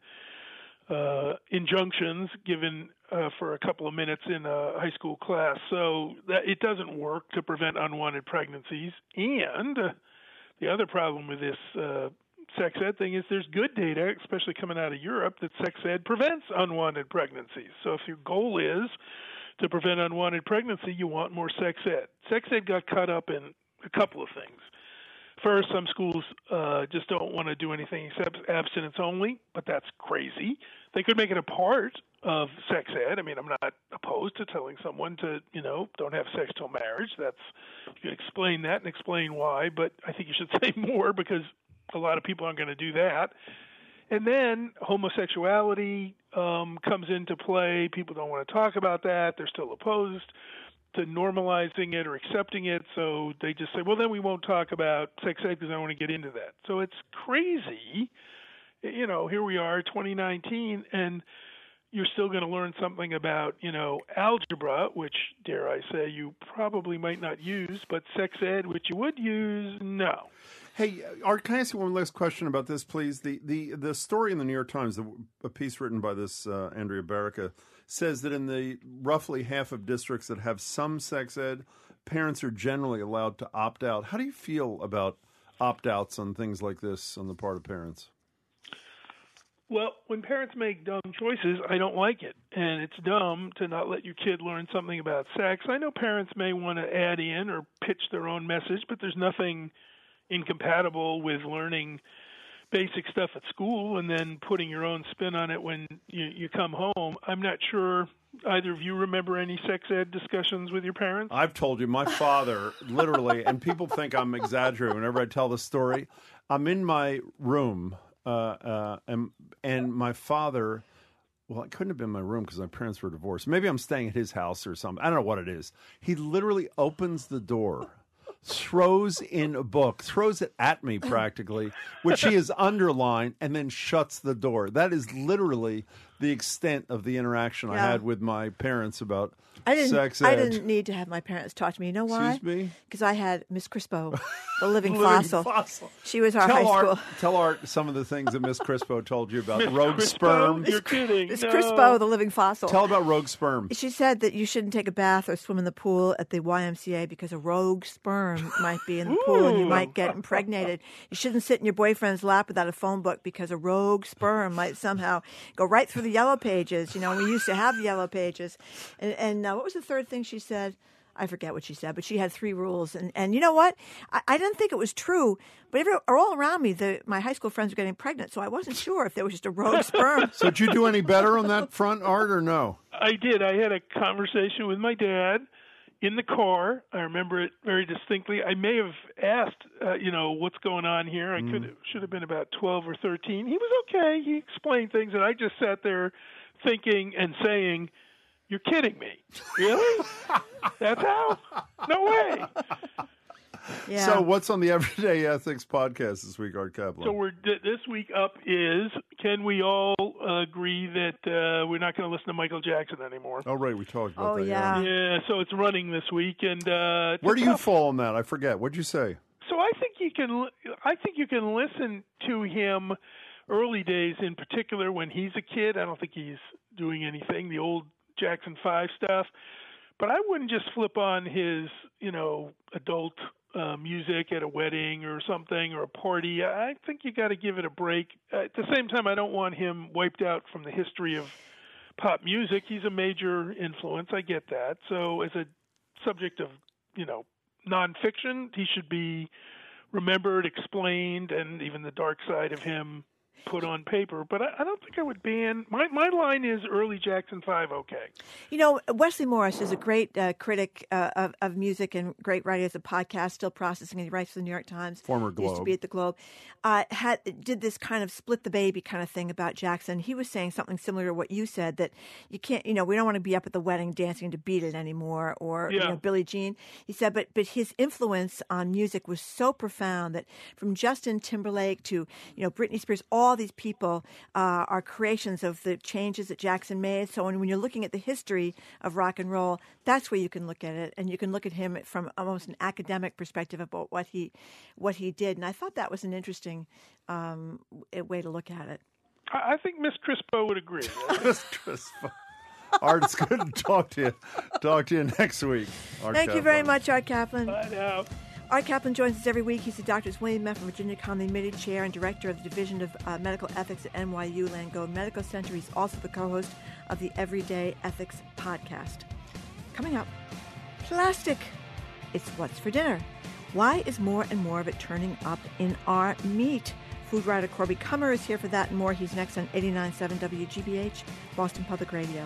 uh, injunctions given uh, for a couple of minutes in a high school class. So that it doesn't work to prevent unwanted pregnancies. And uh, the other problem with this uh, sex ed thing is there's good data, especially coming out of Europe, that sex ed prevents unwanted pregnancies. So if your goal is to prevent unwanted pregnancy, you want more sex ed. Sex ed got caught up in a couple of things. First, some schools uh, just don't want to do anything except abstinence only, but that's crazy. They could make it a part of sex ed. I mean, I'm not opposed to telling someone to, you know, don't have sex till marriage. That's, you can explain that and explain why, but I think you should say more because a lot of people aren't going to do that. And then homosexuality um, comes into play. People don't want to talk about that. They're still opposed to normalizing it or accepting it. So they just say, well, then we won't talk about sex ed because I don't want to get into that. So it's crazy. You know, here we are, twenty nineteen, and you're still going to learn something about, you know, algebra, which, dare I say, you probably might not use, but sex ed, which you would use, no. Hey, Art, can I ask you one last question about this, please? The the, the story in the New York Times, a piece written by this uh, Andrea Barrica, says that in the roughly half of districts that have some sex ed, parents are generally allowed to opt out. How do you feel about opt-outs on things like this on the part of parents? Well, when parents make dumb choices, I don't like it. And it's dumb to not let your kid learn something about sex. I know parents may want to add in or pitch their own message, but there's nothing incompatible with learning basic stuff at school and then putting your own spin on it when you, you come home. I'm not sure either of you remember any sex ed discussions with your parents. I've told you, my father, literally, and people think I'm exaggerating whenever I tell the story. I'm in my room, uh, uh, and, and my father, well, it couldn't have been my room because my parents were divorced. Maybe I'm staying at his house or something. I don't know what it is. He literally opens the door, throws in a book, throws it at me practically, which he has underlined, and then shuts the door. That is literally the extent of the interaction Yeah. I had with my parents about I didn't, sex I ed. didn't need to have my parents talk to me. You know why? Excuse me? Because I had Miss Crispo, the living, Living fossil. fossil. She was our tell high Art, school. Tell Art some of the things that Miss Crispo told you about Miss rogue Crispo? sperm. You're kidding. Miss No. Crispo, the living fossil. Tell about rogue sperm. She said that you shouldn't take a bath or swim in the pool at the Y M C A because a rogue sperm might be in the pool and you Ooh. might get impregnated. You shouldn't sit in your boyfriend's lap without a phone book because a rogue sperm might somehow go right through the yellow pages. You know, we used to have the yellow pages. And, and uh, what was the third thing she said? I forget what she said, but she had three rules. And, and you know what? I, I didn't think it was true, but every, all around me, the, my high school friends were getting pregnant, so I wasn't sure if there was just a rogue sperm. So did you do any better on that front, Art, or no? I did. I had a conversation with my dad in the car. I remember it very distinctly. I may have asked, uh, you know, what's going on here. I could should have been about twelve or thirteen. He was okay. He explained things, and I just sat there thinking and saying, "You're kidding me. Really? That's how? No way." Yeah. So what's on the Everyday Ethics podcast this week, Art Kaplan? So we're this week up is, can we all agree that uh, we're not going to listen to Michael Jackson anymore? oh, right, we talked about Oh, that. yeah. Yeah, so it's running this week, and uh, it's Where a do you tough- fall on that? I forget. What'd you say? So I think you can. I think you can listen to him early days, in particular when he's a kid. I don't think he's doing anything. The old Jackson Five stuff, but I wouldn't just flip on his, you know, adult uh, music at a wedding or something or a party. I think you got to give it a break. At the same time, I don't want him wiped out from the history of pop music. He's a major influence. I get that. So as a subject of, you know, nonfiction, he should be remembered, explained, and even the dark side of him put on paper. But I, I don't think I would ban. My my line is early Jackson Five. Okay. You know, Wesley Morris is a great uh, critic uh, of, of music and great writer as a podcast, still processing, and he writes for the New York Times. Former He used to Globe. be at the Globe. Uh, had did this kind of split the baby kind of thing about Jackson. He was saying something similar to what you said, that you can't, you know, we don't want to be up at the wedding dancing to Beat It anymore, or you Yeah. know, Billie Jean. He said, but but his influence on music was so profound that from Justin Timberlake to, you know, Britney Spears, all these people uh, are creations of the changes that Jackson made. So when, when you're looking at the history of rock and roll, that's where you can look at it, and you can look at him from almost an academic perspective about what he what he did. And I thought that was an interesting um, way to look at it. I, I think Miss Crispo would agree. Miss Crispo. Art, it's good to talk to you. Talk to you next week. Art Thank you very Kaplan. much, Art Kaplan. Bye now. Art Kaplan joins us every week. He's the Doctors William F. and Virginia Conley Mitty Chair and Director of the Division of uh, Medical Ethics at N Y U Langone Medical Center. He's also the co-host of the Everyday Ethics podcast. Coming up, plastic. It's what's for dinner. Why is more and more of it turning up in our meat? Food writer Corby Kummer is here for that and more. He's next on eighty-nine point seven W G B H, Boston Public Radio.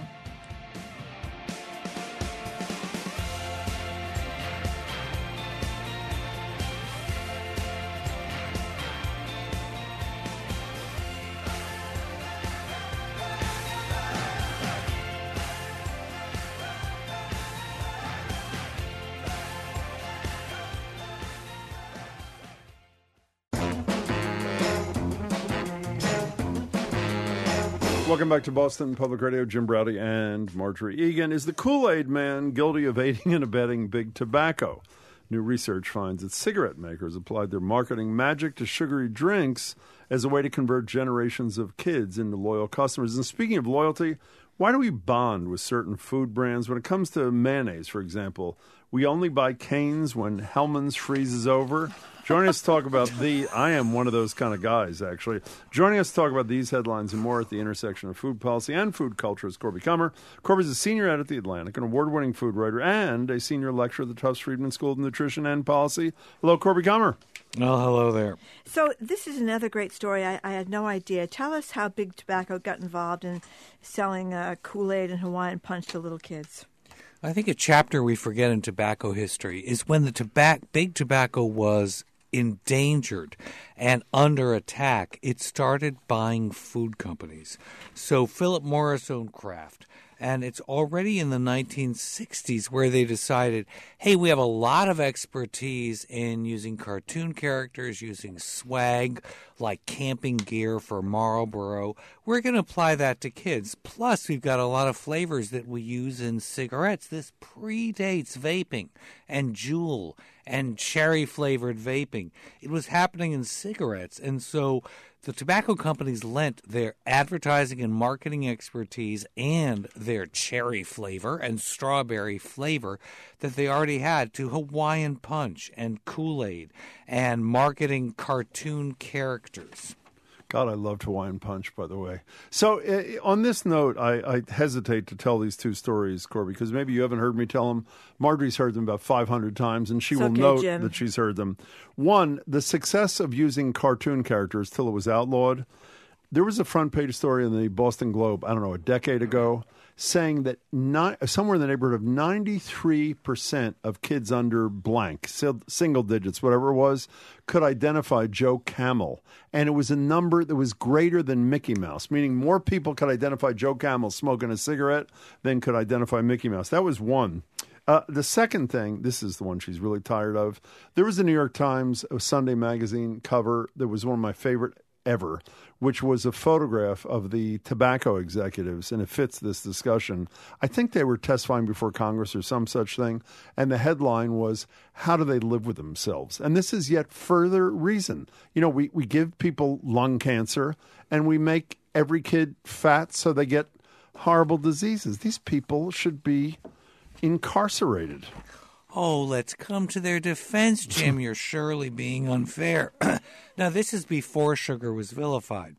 Welcome back to Boston Public Radio. Jim Braude and Marjorie Egan. Is the Kool-Aid man guilty of aiding and abetting big tobacco? New research finds that cigarette makers applied their marketing magic to sugary drinks as a way to convert generations of kids into loyal customers. And speaking of loyalty, why do we bond with certain food brands? When it comes to mayonnaise, for example, we only buy Cane's when Hellmann's freezes over. Joining us to talk about the, I am one of those kind of guys, actually. Joining us to talk about these headlines and more at the intersection of food policy and food culture is Corby Kummer. Corby's a senior editor at The Atlantic, an award-winning food writer, and a senior lecturer at the Tufts Friedman School of Nutrition and Policy. Hello, Corby Kummer. Well, hello there. So this is another great story. I, I had no idea. Tell us how Big Tobacco got involved in selling uh, Kool-Aid and Hawaiian Punch to little kids. I think a chapter we forget in tobacco history is when the tobac- Big Tobacco was endangered and under attack, it started buying food companies. So Philip Morris owned Kraft. And it's already in the nineteen sixties where they decided, hey, we have a lot of expertise in using cartoon characters, using swag, like camping gear for Marlboro. We're going to apply that to kids. Plus, we've got a lot of flavors that we use in cigarettes. This predates vaping and Juul and cherry-flavored vaping. It was happening in cigarettes. And so the tobacco companies lent their advertising and marketing expertise and their cherry flavor and strawberry flavor that they already had to Hawaiian Punch and Kool-Aid and marketing cartoon characters. God, I loved Hawaiian Punch, by the way. So uh, on this note, I, I hesitate to tell these two stories, Corby, because maybe you haven't heard me tell them. Marjorie's heard them about five hundred times, and she it's will okay, note Jim. that she's heard them. One, the success of using cartoon characters till it was outlawed. There was a front page story in the Boston Globe, I don't know, a decade ago, saying that not, somewhere in the neighborhood of ninety-three percent of kids under blank, single digits, whatever it was, could identify Joe Camel. And it was a number that was greater than Mickey Mouse, meaning more people could identify Joe Camel smoking a cigarette than could identify Mickey Mouse. That was one. Uh, the second thing, this is the one she's really tired of. There was a New York Times, a Sunday magazine cover that was one of my favorite ever, which was a photograph of the tobacco executives, and it fits this discussion. I think they were testifying before Congress or some such thing, and the headline was, how do they live with themselves? And this is yet further reason. You know, we, we give people lung cancer, and we make every kid fat so they get horrible diseases. These people should be incarcerated. Oh, let's come to their defense, Jim. You're surely being unfair. Now, this is before sugar was vilified.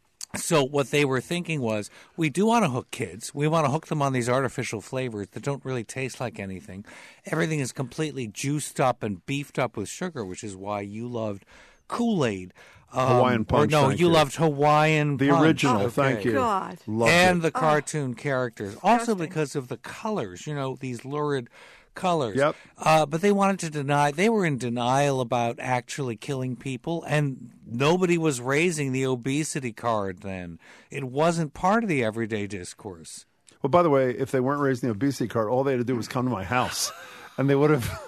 So what they were thinking was, we do want to hook kids. We want to hook them on these artificial flavors that don't really taste like anything. Everything is completely juiced up and beefed up with sugar, which is why you loved Kool-Aid. Um, Hawaiian Punch. Or no, thank you, you loved Hawaiian The Punch. original, Okay. thank you. God. Loved and it. the cartoon oh, characters. Also disgusting. because of the colors, you know, these lurid colors. Yep. Uh, but they wanted to deny, they were in denial about actually killing people, and nobody was raising the obesity card then. It wasn't part of the everyday discourse. Well, by the way, if they weren't raising the obesity card, all they had to do was come to my house, and they would have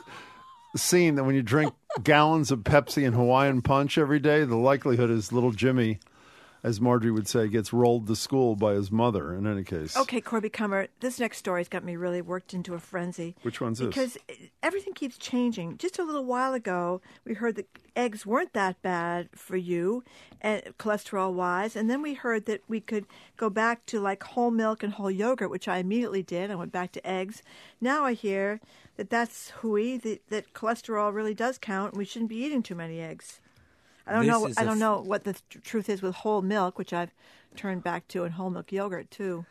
seen that when you drink gallons of Pepsi and Hawaiian Punch every day, the likelihood is little Jimmy, as Marjorie would say, gets rolled to school by his mother, in any case. Okay, Corby Kummer, this next story's got me really worked into a frenzy. Which one's this? Because everything keeps changing. Just a little while ago, we heard that eggs weren't that bad for you, uh, cholesterol-wise, and then we heard that we could go back to like whole milk and whole yogurt, which I immediately did. I went back to eggs. Now I hear that that's hooey, that, that cholesterol really does count, and we shouldn't be eating too many eggs. I don't This know. is I a don't f- know what the th- truth is with whole milk, which I've turned back to, and whole milk yogurt too.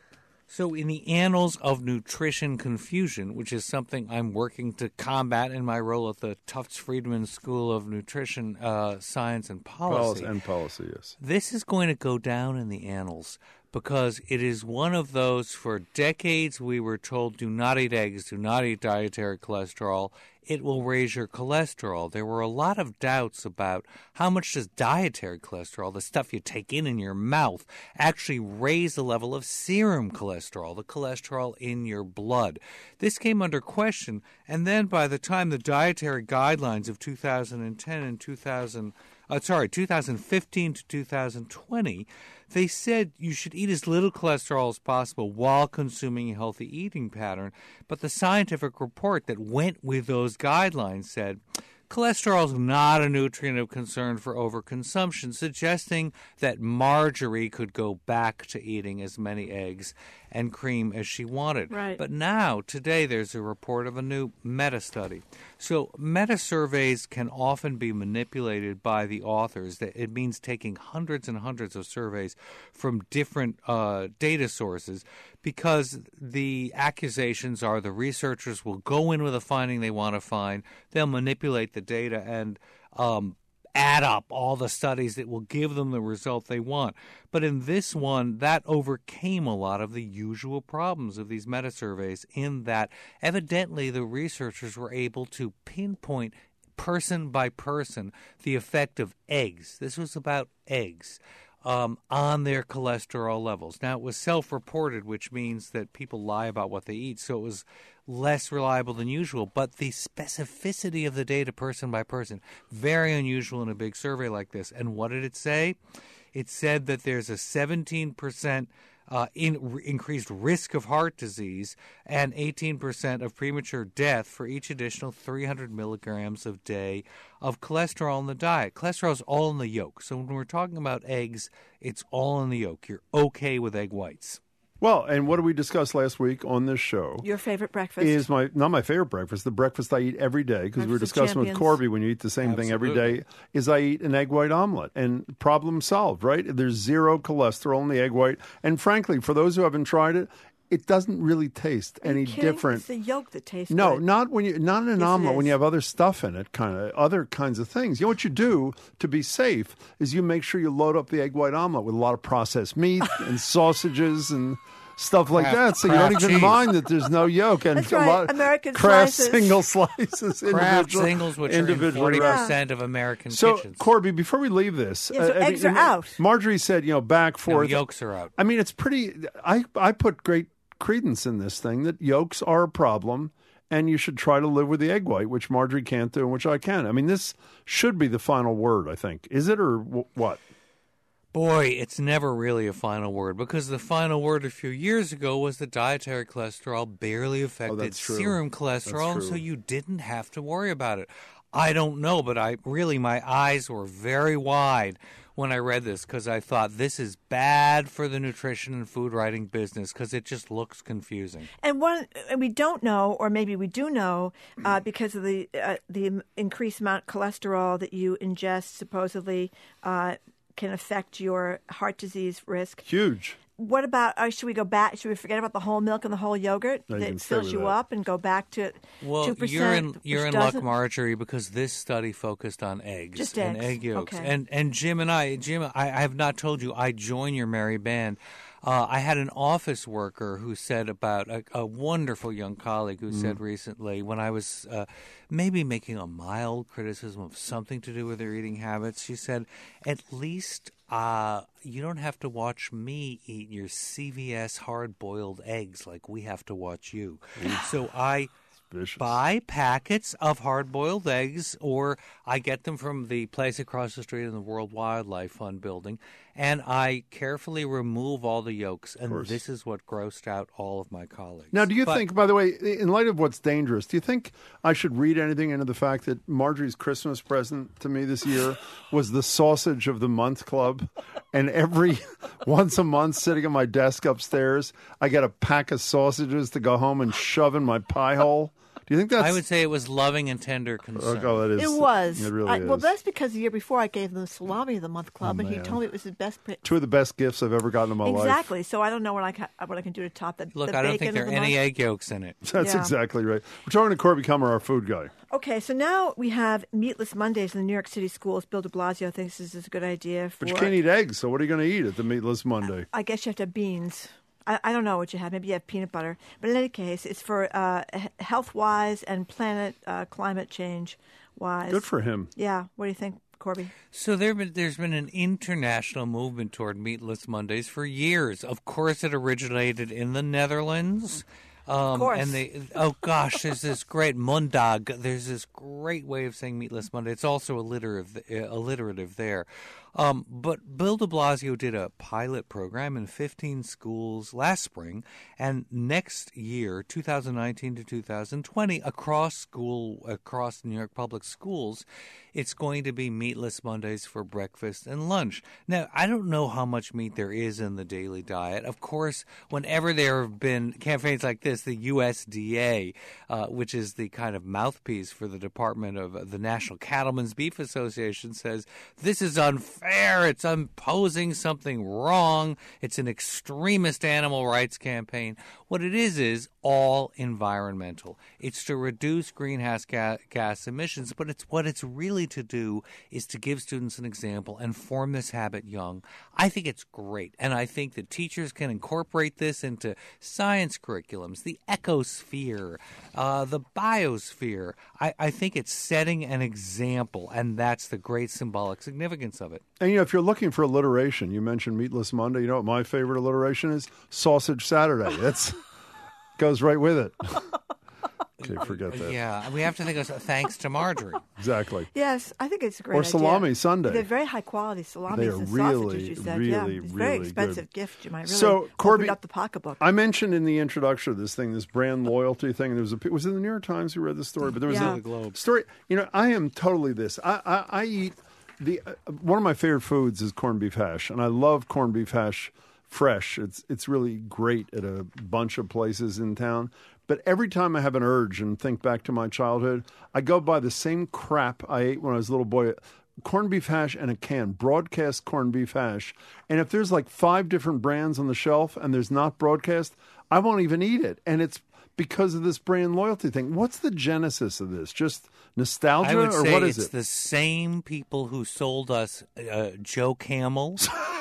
So in the annals of nutrition confusion, which is something I'm working to combat in my role at the Tufts Friedman School of Nutrition uh, Science and Policy. And policy, yes. This is going to go down in the annals because it is one of those, for decades we were told, do not eat eggs, do not eat dietary cholesterol. It will raise your cholesterol. There were a lot of doubts about how much does dietary cholesterol, the stuff you take in in your mouth, actually raise the level of serum cholesterol, the cholesterol in your blood. This came under question, and then by the time the dietary guidelines of two thousand ten and two thousand, uh, sorry, two thousand fifteen to two thousand twenty, they said you should eat as little cholesterol as possible while consuming a healthy eating pattern. But the scientific report that went with those guidelines said cholesterol is not a nutrient of concern for overconsumption, suggesting that Marjorie could go back to eating as many eggs and cream as she wanted. Right. But now, today, there's a report of a new meta-study. So meta-surveys can often be manipulated by the authors. It means taking hundreds and hundreds of surveys from different uh, data sources, because the accusations are the researchers will go in with a finding they want to find, they'll manipulate the data and um, add up all the studies that will give them the result they want. But in this one, that overcame a lot of the usual problems of these meta-surveys, in that evidently the researchers were able to pinpoint person by person the effect of eggs. This was about eggs. Um, on their cholesterol levels. Now, it was self-reported, which means that people lie about what they eat, so it was less reliable than usual. But the specificity of the data person by person, very unusual in a big survey like this. And what did it say? It said that there's a seventeen percent uh, in, increased risk of heart disease and eighteen percent of premature death for each additional three hundred milligrams a day of cholesterol in the diet. Cholesterol is all in the yolk. So when we're talking about eggs, it's all in the yolk. You're okay with egg whites. Well, and what did we discuss last week on this show? Your favorite breakfast? Is my not my favorite breakfast, the breakfast I eat every day, because we were discussing with Corby when you eat the same Absolutely. thing every day, is I eat an egg white omelet. And problem solved, right? There's zero cholesterol in the egg white. And frankly, for those who haven't tried it, it doesn't really taste any different. It's the yolk that tastes no, good. not when you not in an Yes, it omelet when is. you have other stuff in it, kind of other kinds of things. You know what you do to be safe is you make sure you load up the egg white omelet with a lot of processed meat and sausages and stuff like Kraft- that, so you don't Kraft even cheese. mind that there's no yolk and That's a right, lot American Kraft slices. single slices, Kraft individual, singles, which are in individually forty wrapped. percent of American So, kitchens. Corby, before we leave this, Yeah, so uh, I eggs mean, are out. Marjorie said, you know, back No, forth. yolks are out. I mean, it's pretty. I I put great credence in this thing that yolks are a problem, and you should try to live with the egg white, which Marjorie can't do, and which I can. I mean, this should be the final word, I think. Is it, or w- what? Boy, it's never really a final word, because the final word a few years ago was that dietary cholesterol barely affected that's true. serum That's cholesterol, and true. so you didn't have to worry about it. I don't know, but I really, my eyes were very wide when I read this, because I thought this is bad for the nutrition and food writing business, because it just looks confusing. And one, and we don't know, or maybe we do know, uh, because of the uh, the increased amount of cholesterol that you ingest, supposedly uh, can affect your heart disease risk. Huge. What about, uh, should we go back, should we forget about the whole milk and the whole yogurt No, you can that stay fills with you that. up and go back to Well, two percent? you're in you're which in luck, doesn't? Marjorie, because this study focused on eggs Just and eggs. egg yolks. Okay. And and Jim and I, Jim, I, I have not told you I join your merry band. Uh, I had an office worker who said about a, a wonderful young colleague who Mm. said recently, when I was uh, maybe making a mild criticism of something to do with their eating habits, she said, at least uh, you don't have to watch me eat your C V S hard-boiled eggs like we have to watch you. So I Vicious. buy packets of hard-boiled eggs, or I get them from the place across the street in the World Wildlife Fund building, and I carefully remove all the yolks, and this is what grossed out all of my colleagues. Now, do you But- think, by the way, in light of what's dangerous, do you think I should read anything into the fact that Marjorie's Christmas present to me this year was the Sausage of the Month Club? And every once a month, sitting at my desk upstairs, I get a pack of sausages to go home and shove in my pie hole. Do you think that's... I would say it was loving and tender concern. Oh, that is, it was. It really I, is. Well, that's because the year before I gave them the Salami of the Month Club, Oh, and he man. told me it was the best. Pre- Two of the best gifts I've ever gotten in my life. exactly. So I don't know what I, ca- what I can do to top that. Look, the I don't bacon think there of are the any month. egg yolks in it. That's Yeah. exactly right. We're talking to Corby Kummer, our food guy. Okay, so now we have Meatless Mondays in the New York City schools. Bill de Blasio thinks this is a good idea. For, But you can't eat eggs, so what are you going to eat at the Meatless Monday? I guess you have to have beans. I, I don't know what you have. Maybe you have peanut butter. But in any case, it's for uh, health-wise and planet uh, climate change-wise. Good for him. Yeah. What do you think, Corby? So there been, there's been an international movement toward Meatless Mondays for years. Of course, it originated in the Netherlands. Um, Of course. And they, oh gosh, there's this great Mondag. There's this great way of saying Meatless Monday. It's also alliterative, alliterative there. Um, but Bill de Blasio did a pilot program in fifteen schools last spring, and next year, two thousand nineteen to two thousand twenty, across school, across New York public schools, it's going to be Meatless Mondays for breakfast and lunch. Now, I don't know how much meat there is in the daily diet. Of course, whenever there have been campaigns like this, the U S D A, uh, which is the kind of mouthpiece for the Department of the National Cattlemen's Beef Association, says this is unfair. It's imposing something wrong. It's an extremist animal rights campaign. What it is is all environmental. It's to reduce greenhouse ga- gas emissions, but it's what it's really to do is to give students an example and form this habit young. I think it's great, and I think that teachers can incorporate this into science curriculums, the ecosphere, uh, the biosphere. I, I think it's setting an example, and that's the great symbolic significance of it. And, you know, if you're looking for alliteration, you mentioned Meatless Monday. You know what my favorite alliteration is? Sausage Saturday. That's goes right with it. Okay, forget that. Yeah, we have to think of thanks to Marjorie. Exactly. Yes, I think it's a great Or idea. Salami Sunday. They're very high quality salamis They are and really, sausages, you said. really, yeah, it's a very really expensive good. gift. You might really So, Corby, open up the pocketbook. I mentioned in the introduction of this thing, this brand loyalty thing. There was a was it the New York Times who read the story? But there was Yeah. a The Globe. story. You know, I am totally this. I I, I eat the uh, one of my favorite foods is corned beef hash, and I love corned beef hash fresh. It's it's really great at a bunch of places in town. But every time I have an urge and think back to my childhood, I go buy the same crap I ate when I was a little boy. Corned beef hash and a can, broadcast corned beef hash. And if there's like five different brands on the shelf and there's not broadcast, I won't even eat it. And it's because of this brand loyalty thing. What's the genesis of this? Just nostalgia, I would or say what is it's it? the same people who sold us uh, Joe Camel,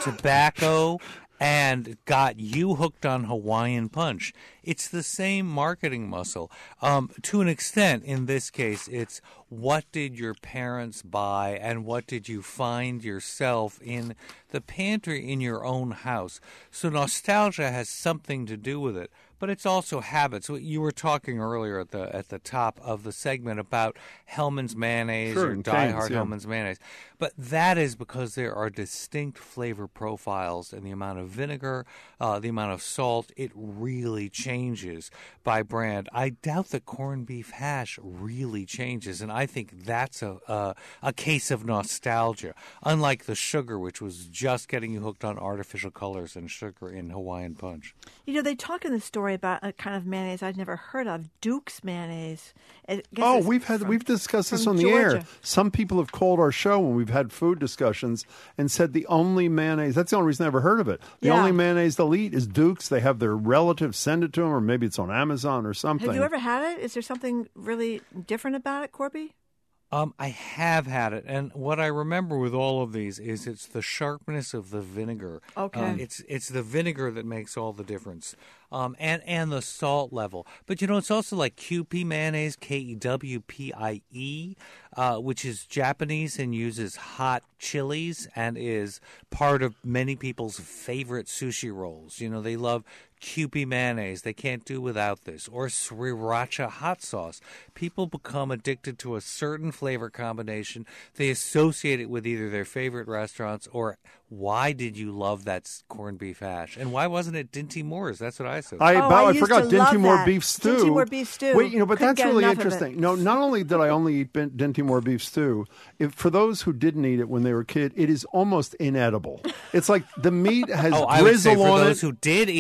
tobacco, and got you hooked on Hawaiian Punch. It's the same marketing muscle. Um, to an extent, in this case, it's what did your parents buy and what did you find yourself in the pantry in your own house. So nostalgia has something to do with it. But it's also habits. You were talking earlier at the at the top of the segment about Hellman's mayonnaise Sure, or and Die Cane's, Hard yeah. Hellman's mayonnaise. But that is because there are distinct flavor profiles in the amount of vinegar, uh, the amount of salt. It really changes by brand. I doubt that corned beef hash really changes, and I think that's a, a, a case of nostalgia, unlike the sugar, which was just getting you hooked on artificial colors and sugar in Hawaiian Punch. You know, they talk in the story about a kind of mayonnaise I'd never heard of, Duke's mayonnaise. I guess Oh, it's we've had from- we've discussed this from on the air. Georgia. Some people have called our show when we've had food discussions and said the only mayonnaise, that's the only reason I ever heard of it. The Yeah. only mayonnaise they'll eat is Duke's. They have their relatives send it to them, or maybe it's on Amazon or something. Have you ever had it? Is there something really different about it, Corby? Um, I have had it, and what I remember with all of these is it's the sharpness of the vinegar. Okay. Um, it's it's the vinegar that makes all the difference, um, and and the salt level. But you know, it's also like Q P mayonnaise, K E W P I E, uh, which is Japanese and uses hot chilies and is part of many people's favorite sushi rolls. You know, they love Q P mayonnaise. They can't do without this. Or sriracha hot sauce. People become addicted to a certain flavor combination. They associate it with either their favorite restaurants or why did you love that s- corned beef hash? And why wasn't it Dinty Moore's? That's what I said. I, Oh, about, I I used forgot to love Dinty Moore that. beef stew. Dinty Moore beef stew. Wait, you know, but Couldn't that's get really enough of it. interesting. No, not only did I only eat ben- Dinty Moore beef stew, if, for those who didn't eat it when they were a kid, it is almost inedible. It's like the meat has oh, I would say grizzle for on those it. who did eat it as a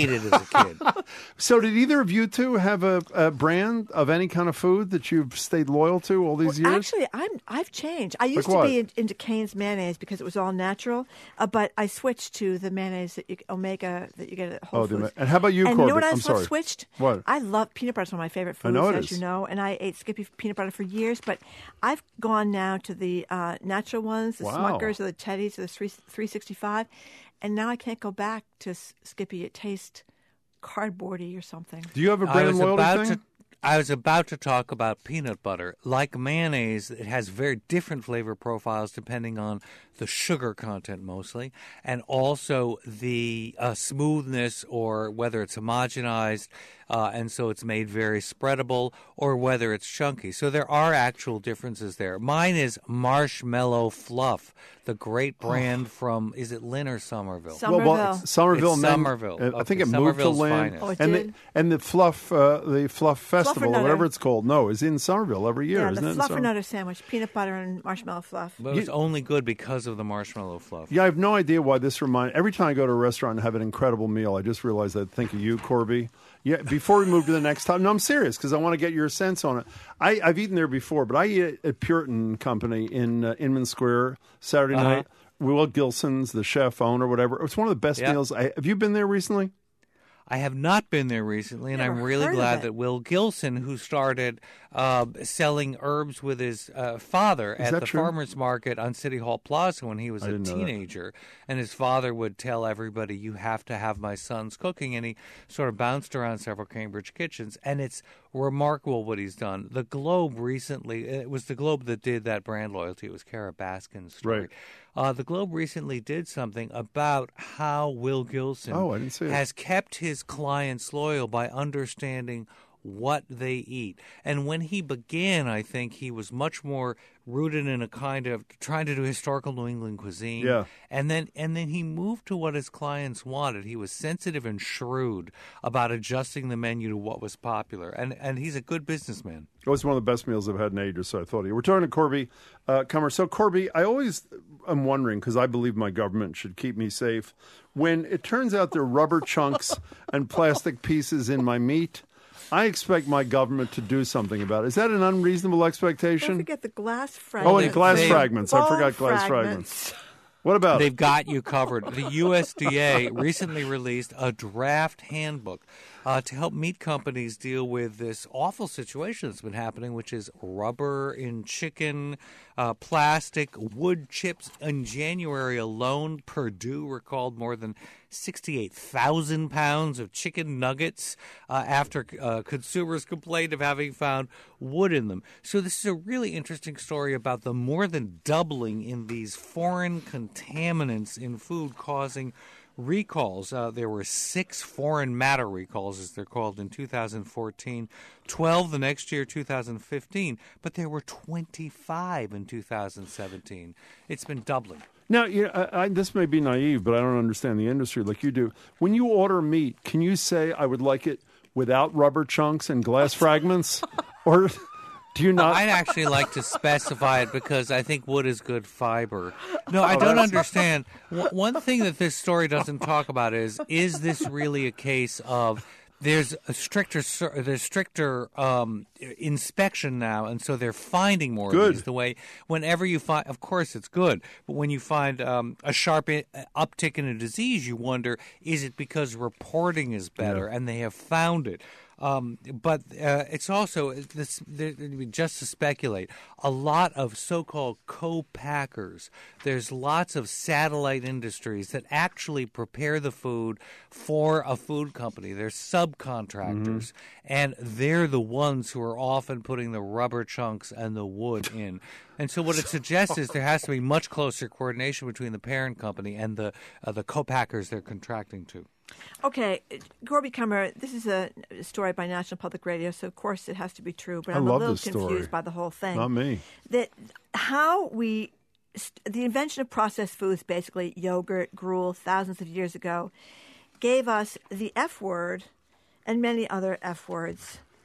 kid. So did either of you two have a, a brand of any kind of food that you've stayed loyal to all these Well, years? actually, I'm I've changed. I used Like to what? be in, into Cane's mayonnaise because it was all natural, uh, but I switched to the mayonnaise that you, Omega that you get at Whole Oh, the Foods. ma- and how about you, And Corbett? you know what I I'm also sorry. switched? What? I love peanut butter. It's one of my favorite I foods, know it as is. you know. And I ate Skippy peanut butter for years, but I've gone now to the uh, natural ones, the Wow. Smuckers or the Teddies or the three, three sixty-five, and now I can't go back to S- Skippy. It tastes cardboardy or something. Do you have a I brand was loyalty about thing? to. I was about to talk about peanut butter. Like mayonnaise, it has very different flavor profiles depending on the sugar content mostly, and also the uh, smoothness or whether it's homogenized, uh, and so it's made very spreadable, or whether it's chunky. So there are actual differences there. Mine is Marshmallow Fluff, the great brand from, is it Lynn or Somerville? Somerville. Well, well, it's Somerville. It's and then, Somerville. uh, I think Okay, it moved to Somerville's Lynn. finest. Oh, it and did? the and the fluff, uh, the fluff festival, or Fluffernutter. whatever it's called. No, is in Somerville every year, Yeah, isn't the it? in Somer- Fluffernutter sandwich, peanut butter and marshmallow fluff. But it's only good because of the marshmallow fluff. Yeah, I have no idea why this reminds. Every time I go to a restaurant and have an incredible meal, I just realize I think of you, Corby. Yeah, before we move to the next time. No, I'm serious because I want to get your sense on it. I, I've eaten there before, but I eat at Puritan Company in uh, Inman Square Saturday Uh-huh. night. Will Gilson's the chef owner, whatever. It's one of the best Yeah. meals. I, have you been there recently? I have not been there recently, and Never I'm really heard of glad it. that Will Gilson, who started uh, selling herbs with his uh, father Is at that the true? farmer's market on City Hall Plaza when he was I a didn't know that. teenager, and his father would tell everybody, "You have to have my son's cooking," and he sort of bounced around several Cambridge kitchens, and it's remarkable what he's done. The Globe recently, it was the Globe that did that brand loyalty. It was Kara Baskin's story. Right. Uh, the Globe recently did something about how Will Gilson Oh, I didn't see it. has kept his clients loyal by understanding what they eat. And when he began, I think he was much more rooted in a kind of trying to do historical New England cuisine. Yeah. And then and then he moved to what his clients wanted. He was sensitive and shrewd about adjusting the menu to what was popular. And and he's a good businessman. It was one of the best meals I've had in ages, so I thought of you. We're talking to Corby uh, Kummer. So, Corby, I always am wondering, because I believe my government should keep me safe, when it turns out there are rubber chunks and plastic pieces in my meat, I expect my government to do something about it. Is that an unreasonable Don't expectation? forget the glass fragments. Oh, and glass They- fragments. I Bone forgot glass fragments. What about They've it? got you covered. The U S D A recently released a draft handbook uh, to help meat companies deal with this awful situation that's been happening, which is rubber in chicken, uh, plastic, wood chips. In January alone, Purdue recalled more than sixty-eight thousand pounds of chicken nuggets uh, after uh, consumers complained of having found wood in them. So this is a really interesting story about the more than doubling in these foreign contaminants in food causing recalls. Uh, there were six foreign matter recalls, as they're called, in two thousand fourteen, twelve the next year, two thousand fifteen, but there were twenty-five in two thousand seventeen. It's been doubling. Now, you know, I, I, this may be naive, but I don't understand the industry like you do. When you order meat, can you say, I would like it without rubber chunks and glass fragments? Or do you not? I'd actually like to specify it because I think wood is good fiber. No, I Oh, don't that's- understand. W- One thing that this story doesn't talk about is, is this really a case of there's a stricter sur- there's stricter um, inspection now, and so they're finding more Good. of these. The way whenever you find, of course, it's good, but when you find um, a sharp I- uptick in a disease, you wonder, is it because reporting is better, Yeah. and they have found it. Um, but uh, it's also, this, there, just to speculate, a lot of so-called co-packers. There's lots of satellite industries that actually prepare the food for a food company. They're subcontractors, and they're the ones who are often putting the rubber chunks and the wood in. And so what it suggests is there has to be much closer coordination between the parent company and the uh, the co-packers they're contracting to. Okay, Corby Kummer, this is a story by National Public Radio, so of course it has to be true, but I I'm love a little this story. confused by the whole thing. Not me. That how we, the invention of processed foods, basically yogurt, gruel, thousands of years ago, gave us the F word and many other F words.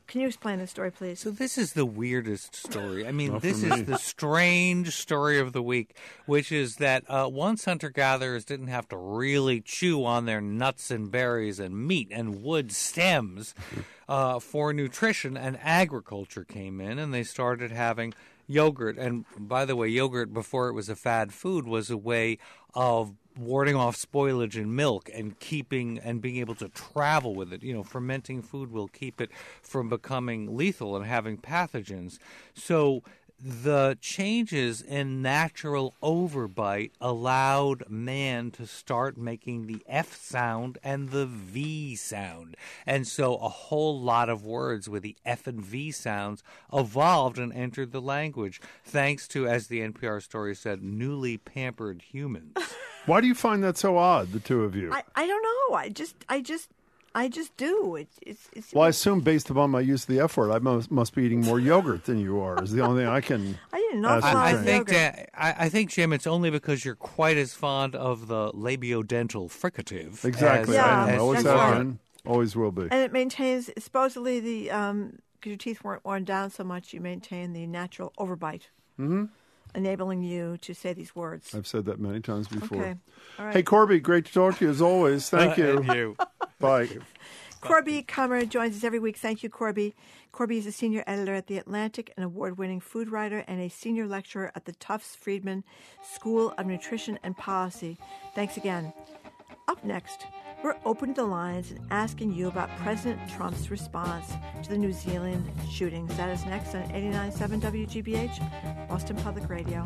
Can you explain the story, please? So this is the weirdest story. I mean, Not this for is me. the strange story of the week, which is that uh, once hunter-gatherers didn't have to really chew on their nuts and berries and meat and wood stems uh, for nutrition, and agriculture came in, and they started having yogurt. And by the way, yogurt, before it was a fad food, was a way of warding off spoilage in milk and keeping and being able to travel with it. You know, fermenting food will keep it from becoming lethal and having pathogens. So the changes in natural overbite allowed man to start making the F sound and the V sound. And so a whole lot of words with the F and V sounds evolved and entered the language, thanks to, as the N P R story said, newly pampered humans. Why do you find that so odd, the two of you? I, I don't know. I just I just I just do. It, it's it's. Well, I assume based upon my use of the F word, I must, must be eating more yogurt than you are. Is the only thing I can. I didn't know. I, I think yogurt. that, I, I think, Jim, it's only because you're quite as fond of the labiodental fricative. Exactly. As, Yeah, I am. as Always you have are. been. Always will be. And it maintains supposedly the um because your teeth weren't worn down so much, you maintain the natural overbite, Mm-hmm. enabling you to say these words. I've said that many times before. Okay. All right. Hey, Corby, great to talk to you as always. Thank you. And you. Bye. Corby Kummer joins us every week. Thank you, Corby. Corby is a senior editor at The Atlantic, an award-winning food writer, and a senior lecturer at the Tufts Friedman School of Nutrition and Policy. Thanks again. Up next, we're opening the lines and asking you about President Trump's response to the New Zealand shootings. That is next on eighty-nine point seven W G B H, Boston Public Radio.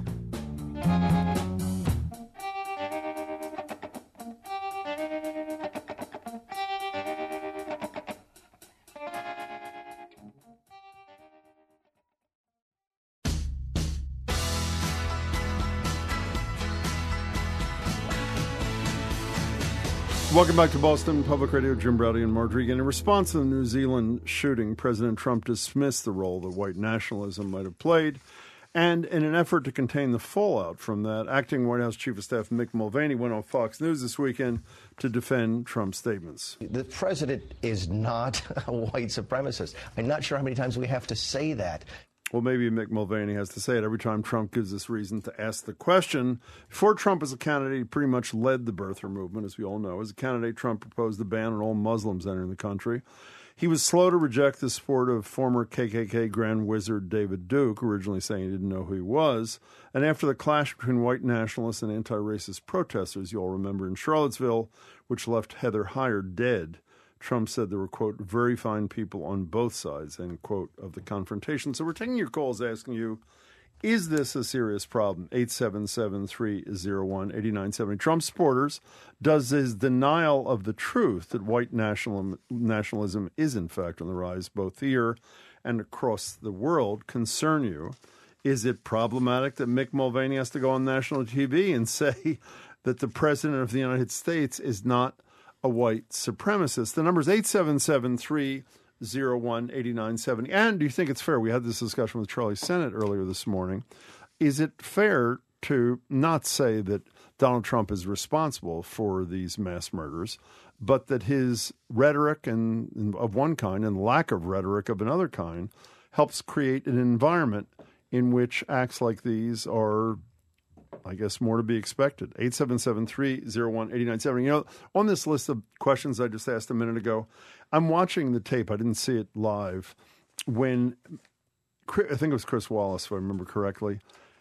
Welcome back to Boston Public Radio. Jim Browdy and Mark Regan. In response to the New Zealand shooting, President Trump dismissed the role that white nationalism might have played. And in an effort to contain the fallout from that, acting White House Chief of Staff Mick Mulvaney went on Fox News this weekend to defend Trump's statements. The president is not a white supremacist. I'm not sure how many times we have to say that. Well, maybe Mick Mulvaney has to say it every time Trump gives us reason to ask the question. Before Trump as a candidate, he pretty much led the birther movement, as we all know. As a candidate, Trump proposed a ban on all Muslims entering the country. He was slow to reject the support of former K K K Grand Wizard David Duke, originally saying he didn't know who he was. And after the clash between white nationalists and anti-racist protesters, you all remember in Charlottesville, which left Heather Heyer dead, Trump said there were, quote, very fine people on both sides, end quote, of the confrontation. So we're taking your calls asking you, is this a serious problem? eight seven seven, three oh one, eight nine seven oh. Trump supporters, does his denial of the truth that white national, nationalism is in fact on the rise, both here and across the world, concern you? Is it problematic that Mick Mulvaney has to go on national T V and say that the president of the United States is not a white supremacist? The number is eight seven seven, three oh one, eight nine seven oh. And do you think it's fair? We had this discussion with Charlie Sennett earlier this morning. Is it fair to not say that Donald Trump is responsible for these mass murders, but that his rhetoric and of one kind and lack of rhetoric of another kind helps create an environment in which acts like these are, I guess, more to be expected? eight seven seven, three oh one, eight nine seven oh. You know, on this list of questions I just asked a minute ago, I'm watching the tape. I didn't see it live. When, I think it was Chris Wallace, if I remember correctly,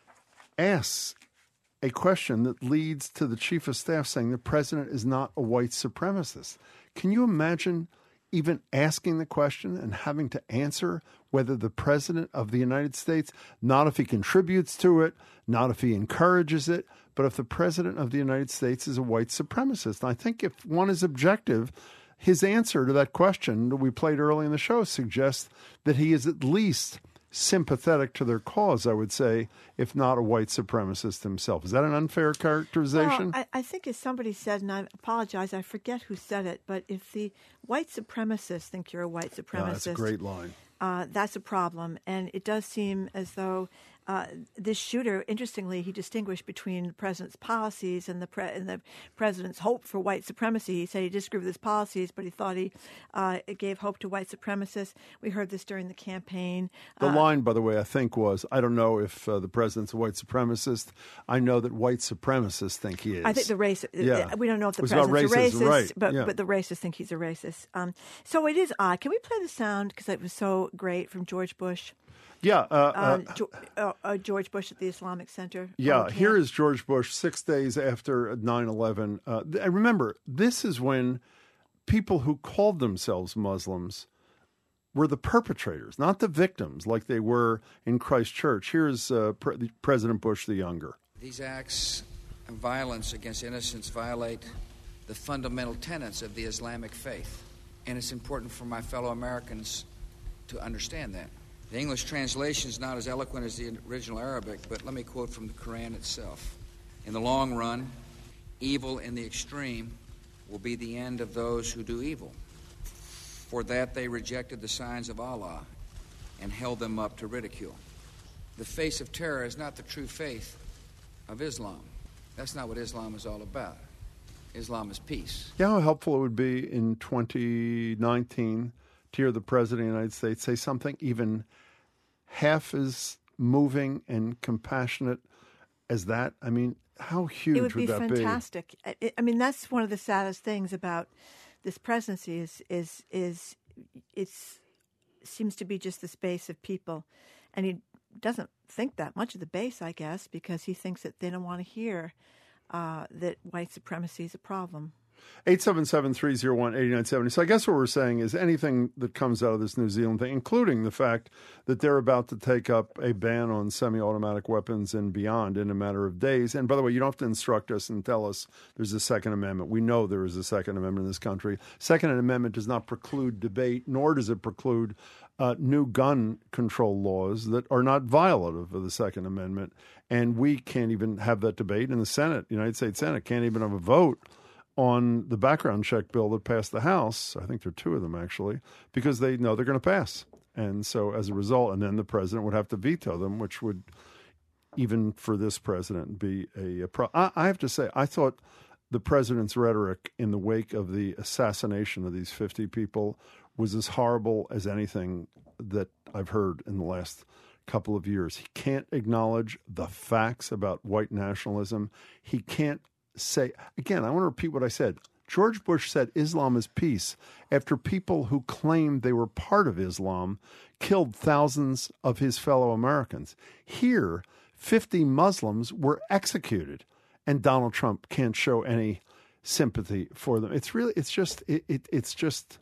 asks a question that leads to the chief of staff saying the president is not a white supremacist. Can you imagine even asking the question and having to answer whether the president of the United States, not if he contributes to it, not if he encourages it, but if the president of the United States is a white supremacist? And I think if one is objective, his answer to that question that we played early in the show suggests that he is at least sympathetic to their cause, I would say, if not a white supremacist himself. Is that an unfair characterization? Well, I, I think as somebody said, and I apologize, I forget who said it, but if the white supremacists think you're a white supremacist, yeah, that's a great line. Uh, that's a problem. And it does seem as though uh, this shooter, interestingly, he distinguished between the president's policies and the pre- and the president's hope for white supremacy. He said he disagreed with his policies, but he thought he uh, it gave hope to white supremacists. We heard this during the campaign. The uh, line, by the way, I think was, I don't know if uh, the president's a white supremacist. I know that white supremacists think he is. I think the race. Yeah. We don't know if the It was about president's a racism, racist, right, but yeah. but the racists think he's a racist. Um, so it is odd. Can we play the sound because it was so great from George Bush? Yeah. Uh, Uh, uh, jo- uh, uh, George Bush at the Islamic Center. Yeah, here is George Bush six days after nine eleven. Uh, and remember, this is when people who called themselves Muslims were the perpetrators, not the victims like they were in Christchurch. Here's uh, Pre- President Bush the Younger. These acts of violence against innocents violate the fundamental tenets of the Islamic faith, and it's important for my fellow Americans to understand that. The English translation is not as eloquent as the original Arabic, but let me quote from the Quran itself. In the long run, evil in the extreme will be the end of those who do evil. For that they rejected the signs of Allah and held them up to ridicule. The face of terror is not the true faith of Islam. That's not what Islam is all about. Islam is peace. You know how helpful it would be in twenty nineteen to hear the President of the United States say something even half as moving and compassionate as that? I mean, how huge it would, would be that fantastic. be? I, I mean, that's one of the saddest things about this presidency is is is it's seems to be just this base of people, and he doesn't think that much of the base, I guess, because he thinks that they don't want to hear uh, that white supremacy is a problem. eight seven seven, three oh one, eight nine seven oh. So I guess what we're saying is anything that comes out of this New Zealand thing, including the fact that they're about to take up a ban on semi-automatic weapons and beyond in a matter of days. And by the way, you don't have to instruct us and tell us there's a Second Amendment. We know there is a Second Amendment in this country. Second Amendment does not preclude debate, nor does it preclude uh, new gun control laws that are not violative of the Second Amendment. And we can't even have that debate in the Senate. The United States Senate can't even have a vote on the background check bill that passed the House. I think there are two of them, actually, because they know they're going to pass. And so as a result, and then the president would have to veto them, which would, even for this president, be a, a pro. I, I have to say, I thought the president's rhetoric in the wake of the assassination of these fifty people was as horrible as anything that I've heard in the last couple of years. He can't acknowledge the facts about white nationalism. He can't say, again, I want to repeat what I said. George Bush said Islam is peace after people who claimed they were part of Islam killed thousands of his fellow Americans. Here, fifty Muslims were executed, and Donald Trump can't show any sympathy for them. It's really, it's just, it, it it's just,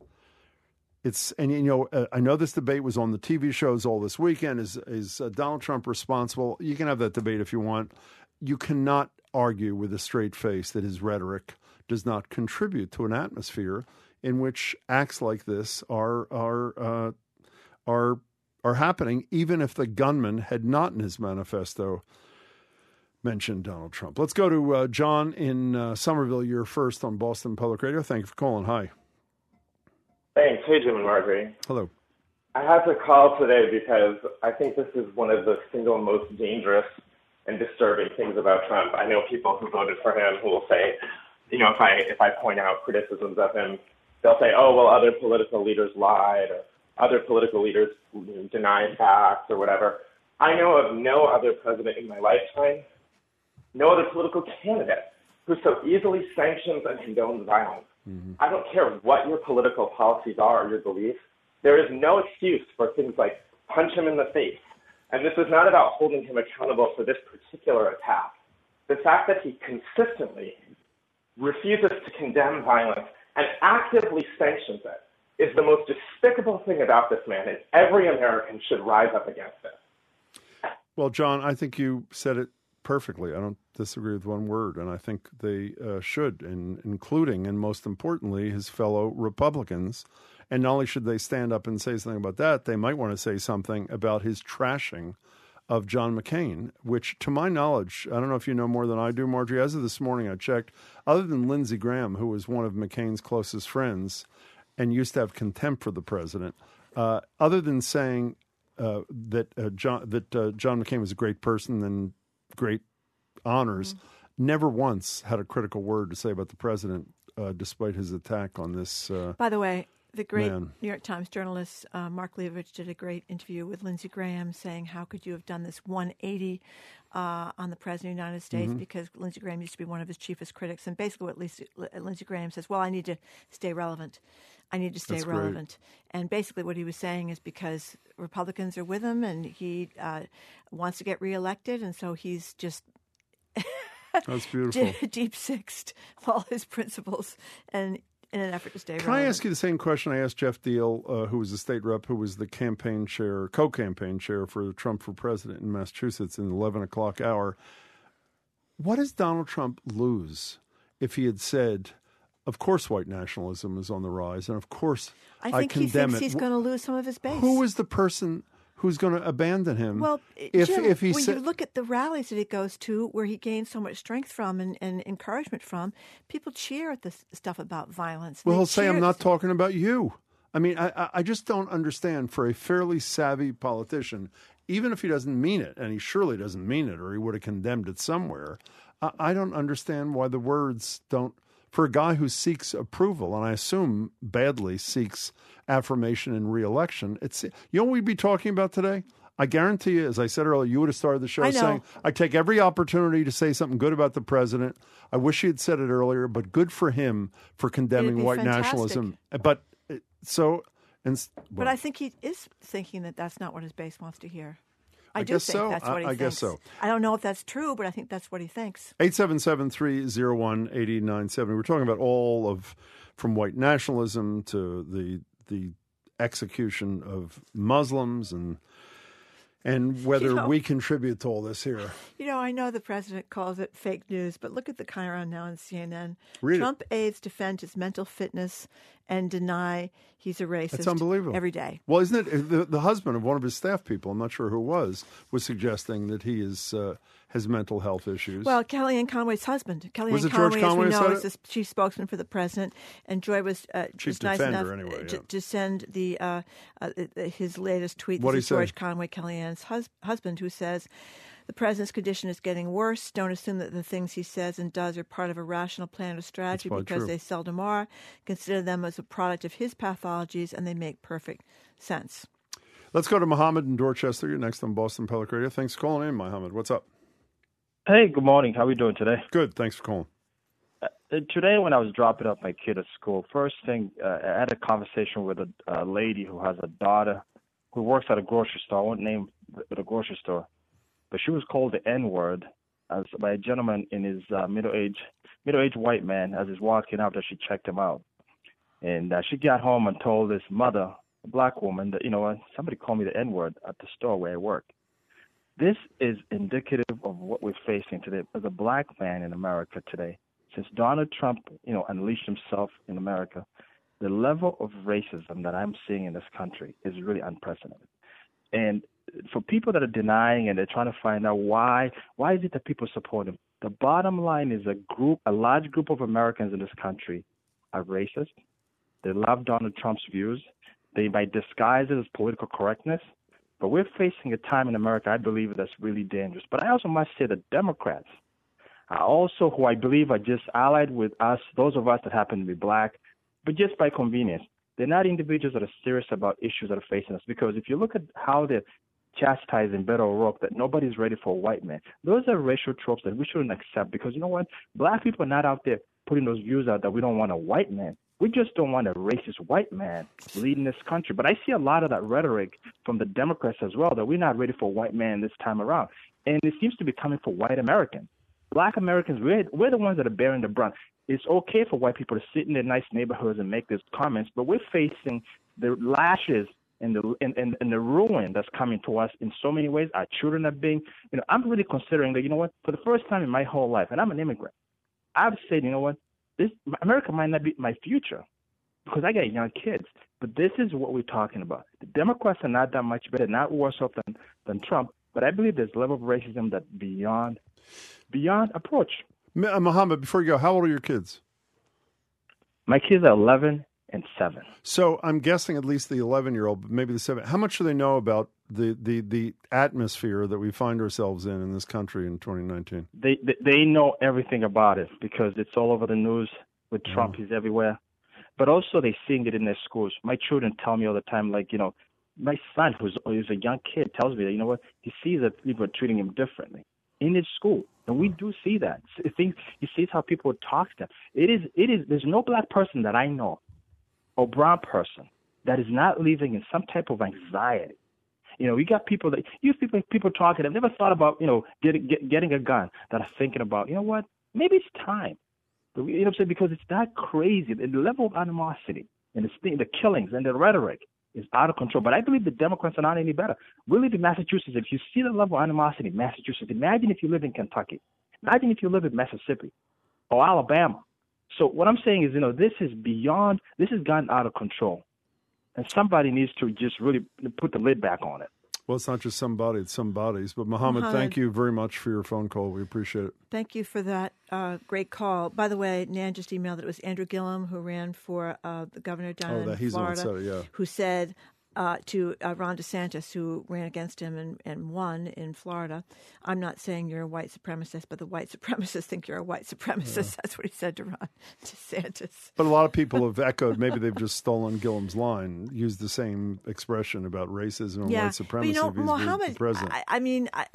it's, and you know, uh, I know this debate was on the T V shows all this weekend. Is, is uh, Donald Trump responsible? You can have that debate if you want. You cannot argue with a straight face that his rhetoric does not contribute to an atmosphere in which acts like this are are uh, are are happening, even if the gunman had not in his manifesto mentioned Donald Trump. Let's go to uh, John in uh, Somerville. You're first on Boston Public Radio. Thank you for calling. Hi. Thanks. Hey, Jim and Marjorie. Hello. I had to call today because I think this is one of the single most dangerous and disturbing things about Trump. I know people who voted for him who will say, you know, if I if I point out criticisms of him, they'll say, oh, well, other political leaders lied or other political leaders denied facts or whatever. I know of no other president in my lifetime, no other political candidate who so easily sanctions and condones violence. Mm-hmm. I don't care what your political policies are or your beliefs. There is no excuse for things like punch him in the face. And this is not about holding him accountable for this particular attack. The fact that he consistently refuses to condemn violence and actively sanctions it is the most despicable thing about this man, and every American should rise up against it. Well, John, I think you said it perfectly. I don't disagree with one word, and I think they uh, should, in, including and most importantly, his fellow Republicans. And not only should they stand up and say something about that, they might want to say something about his trashing of John McCain, which, to my knowledge, I don't know if you know more than I do, Marjorie, as of this morning I checked, other than Lindsey Graham, who was one of McCain's closest friends and used to have contempt for the president, uh, other than saying uh, that uh, John that uh, John McCain was a great person and great honors, mm-hmm. never once had a critical word to say about the president, uh, despite his attack on this. Uh, By the way, the great man. New York Times journalist uh, Mark Leibovich did a great interview with Lindsey Graham saying, how could you have done this one eighty uh, on the President of the United States? Mm-hmm. Because Lindsey Graham used to be one of his chiefest critics. And basically what Lindsey, Lindsey Graham says, well, I need to stay relevant. I need to stay That's relevant. Great. And basically what he was saying is because Republicans are with him and he uh, wants to get reelected, and so he's just That's beautiful. deep sixed all his principles and in an effort to stay Can relevant. I ask you the same question I asked Jeff Deal, uh, who was the state rep, who was the campaign chair, co-campaign chair for Trump for president in Massachusetts in the eleven o'clock hour? What does Donald Trump lose if he had said, of course white nationalism is on the rise, and of course I I think he condemn thinks it. he's going to lose some of his base. Who is the person who's going to abandon him? Well, if Jim, if he when said, you look at the rallies that he goes to, where he gains so much strength from and, and encouragement from, people cheer at this stuff about violence. well, They he'll say, cheer I'm at not this- talking about you. I mean, I, I- I just don't understand for a fairly savvy politician, even if he doesn't mean it, and he surely doesn't mean it, or he would have condemned it somewhere. I, I don't understand why the words don't, for a guy who seeks approval, and I assume badly seeks affirmation and reelection, it's, you know what we'd be talking about today? I guarantee you, as I said earlier, you would have started the show I know. saying, I take every opportunity to say something good about the president. I wish he had said it earlier, but good for him for condemning be white fantastic. nationalism. But uh, so, and But I think he is thinking that that's not what his base wants to hear. I, I do guess think so. that's what he I- I thinks. guess so. I don't know if that's true, but I think that's what he thinks. eight seven seven, three oh one, eight oh nine seven. We're talking about all of, from white nationalism to the the execution of Muslims and and whether You know- we contribute to all this here. You know, I know the president calls it fake news, but look at the Chiron now on C N N. Read it. Trump aides defend his mental fitness and deny he's a racist. That's unbelievable. Every day. Well, isn't it the, the husband of one of his staff people? I'm not sure who it was. Was suggesting that he is uh, has mental health issues. Well, Kellyanne Conway's husband. Kellyanne Was it George Conway, Conway who as we said know, it? is the chief spokesman for the president, and Joy was, uh, Chief was nice defender, enough anyway, to, yeah. to send the uh, uh, his latest tweet. What'd This he is George say? Conway, Kellyanne's hus- husband, who says, the president's condition is getting worse. Don't assume that the things he says and does are part of a rational plan or strategy, probably because true. they seldom are. Consider them as a product of his pathologies, and they make perfect sense. Let's go to Mohammed in Dorchester. You're next on Boston Public Radio. Thanks for calling in, Mohammed. What's up? Hey, good morning. How are we doing today? Good. Thanks for calling. Uh, today, when I was dropping off my kid at school, first thing, uh, I had a conversation with a uh, lady who has a daughter who works at a grocery store. I won't name the, the grocery store, but she was called the N-word as by a gentleman in his uh, middle-aged, middle-aged white man as he's walking out after she checked him out. And uh, she got home and told his mother, a black woman, that, you know what, somebody called me the N-word at the store where I work. This is indicative of what we're facing today as a black man in America today. Since Donald Trump, you know, unleashed himself in America, the level of racism that I'm seeing in this country is really unprecedented. And for people that are denying and they're trying to find out why, why is it that people support him? The bottom line is a group, a large group of Americans in this country are racist. They love Donald Trump's views. They might disguise it as political correctness. But we're facing a time in America, I believe, that's really dangerous. But I also must say that Democrats are also who I believe are just allied with us, those of us that happen to be black, but just by convenience. They're not individuals that are serious about issues that are facing us. Because if you look at how they're chastising Beto O'Rourke, that nobody's ready for a white man, those are racial tropes that we shouldn't accept. Because you know what? Black people are not out there putting those views out that we don't want a white man. We just don't want a racist white man leading this country. But I see a lot of that rhetoric from the Democrats as well, that we're not ready for a white man this time around. And it seems to be coming for white Americans. Black Americans, we're, we're the ones that are bearing the brunt. It's okay for white people to sit in their nice neighborhoods and make these comments, but we're facing the lashes and the and, and, and the ruin that's coming to us in so many ways. Our children are being, you know, I'm really considering that, you know what, for the first time in my whole life, and I'm an immigrant, I've said, you know what, this America might not be my future because I got young kids, but this is what we're talking about. The Democrats are not that much better, not worse off than, than Trump, but I believe there's a level of racism that beyond beyond approach. Mohammed, before you go, how old are your kids? My kids are eleven and seven. So I'm guessing at least the eleven-year-old, but maybe the seven. How much do they know about the, the, the atmosphere that we find ourselves in in this country in twenty nineteen? They, they they know everything about it because it's all over the news. With Trump, he's everywhere. But also they're seeing it in their schools. My children tell me all the time, like, you know, my son, who's, who's a young kid, tells me that, you know what, he sees that people are treating him differently in his school. And we do see that. Things, he sees how people talk to him. It is, it is, there's no black person that I know or brown person that is not living in some type of anxiety. You know, you got people that, you people, people talking, they've never thought about, you know, getting, get, getting a gun, that are thinking about, you know what, maybe it's time. You know what I'm saying? Because it's that crazy. The level of animosity and the, the killings and the rhetoric is out of control. But I believe the Democrats are not any better. We live in Massachusetts. If you see the level of animosity in Massachusetts, imagine if you live in Kentucky. Imagine if you live in Mississippi or Alabama. So what I'm saying is, you know, this is beyond, this has gotten out of control. And somebody needs to just really put the lid back on it. Well, it's not just somebody, it's some bodies. But, Mohammed, Mohammed, thank you very much for your phone call. We appreciate it. Thank you for that uh, great call. By the way, Nan just emailed that it was Andrew Gillum who ran for uh, the governor down oh, in that, he's Florida, on set, yeah. who said uh, to uh, Ron DeSantis, who ran against him and, and won in Florida, I'm not saying you're a white supremacist, but the white supremacists think you're a white supremacist. Yeah. That's what he said to Ron DeSantis. But a lot of people have echoed, maybe they've just stolen Gillum's line, used the same expression about racism and yeah. white supremacy. But you know, vis-a-vis Mohammed, the president. I, I mean, I,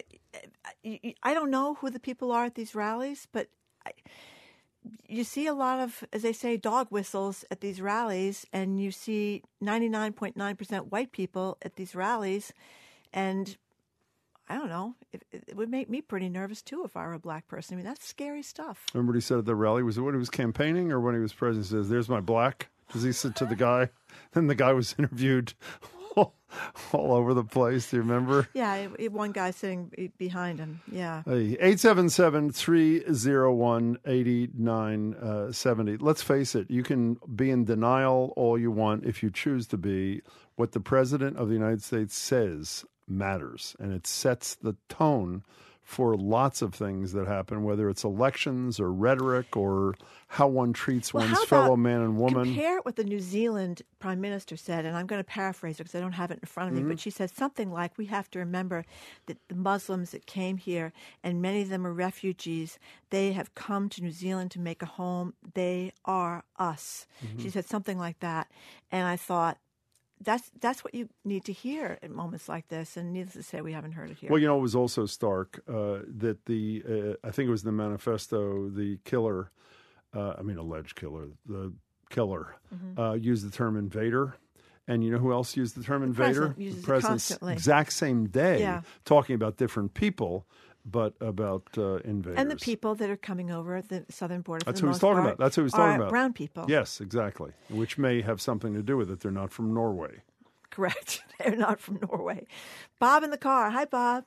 I, I don't know who the people are at these rallies, but I, you see a lot of, as they say, dog whistles at these rallies, and you see ninety-nine point nine percent white people at these rallies, and I don't know, it, it would make me pretty nervous too if I were a black person. I mean, that's scary stuff. Remember what he said at the rally? Was it when he was campaigning or when he was president? He says, "There's my black." Does he say to the guy? Then the guy was interviewed all, all over the place. Do you remember? Yeah, it, it, one guy sitting behind him. Yeah. eight seven seven, three oh one, eight nine seven oh. Let's face it, you can be in denial all you want if you choose to be. What the President of the United States says matters, and it sets the tone for lots of things that happen, whether it's elections or rhetoric or how one treats well, one's fellow man and woman. Compare it what the New Zealand Prime Minister said, and I'm going to paraphrase her because I don't have it in front of me, mm-hmm. but she said something like, we have to remember that the Muslims that came here, and many of them are refugees, they have come to New Zealand to make a home. They are us. Mm-hmm. She said something like that, and I thought, That's that's what you need to hear at moments like this, and needless to say, we haven't heard it here. Well, you know, it was also stark uh, that the uh, I think it was the manifesto, the killer, uh, I mean, alleged killer, the killer, mm-hmm. uh, used the term invader. And you know who else used the term the invader? President uses the president, it constantly. Exact same day, yeah. talking about different people, but about uh, invaders. And the people that are coming over the southern border. That's for who the he's most talking part, about. That's who he's talking about. Brown people. Yes, exactly. Which may have something to do with it. They're not from Norway. Correct. They're not from Norway. Bob in the car. Hi, Bob.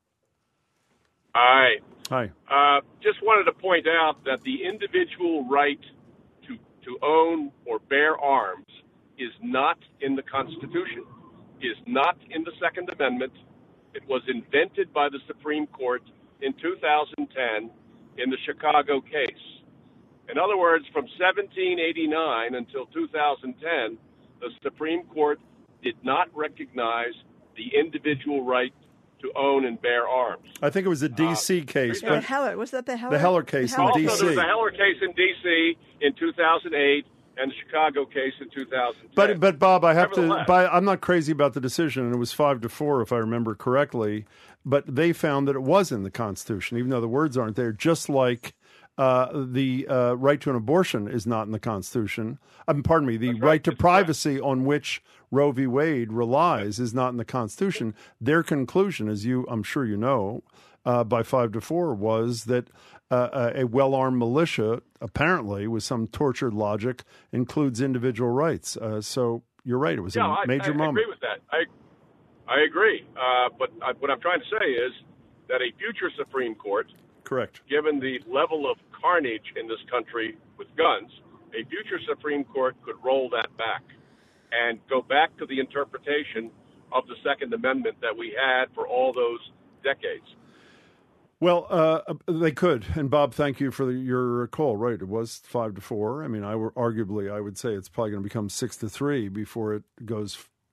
Hi. Hi. Uh, just wanted to point out that the individual right to to own or bear arms is not in the Constitution, is not in the Second Amendment. It was invented by the Supreme Court in two thousand ten in the Chicago case. In other words, from seventeen eighty-nine until two thousand ten, the Supreme Court did not recognize the individual right to own and bear arms. I think it was a D C uh, case. Yeah, but Heller. Was that the Heller? The Heller case the Heller. in D C. Also, there was a Heller case in D C in two thousand eight and the Chicago case in two thousand ten. But, but Bob, I have to, by, I'm not crazy about the decision, and it was five to four, if I remember correctly, but they found that it was in the Constitution, even though the words aren't there, just like uh, the uh, right to an abortion is not in the Constitution. Um, pardon me, the right, right to it's privacy right. on which Roe v. Wade relies is not in the Constitution. Their conclusion, as you, I'm sure you know, uh, by five to four, was that uh, a well-armed militia, apparently, with some tortured logic, includes individual rights. Uh, so you're right; it was yeah, a major I, I moment. I agree with that. I I agree. Uh, but I, what I'm trying to say is that a future Supreme Court, correct, given the level of carnage in this country with guns, a future Supreme Court could roll that back and go back to the interpretation of the Second Amendment that we had for all those decades. Well, uh, they could. And Bob, thank you for the, your call. Right, it was five to four. I mean, I were arguably, I would say it's probably going to become six to three before it goes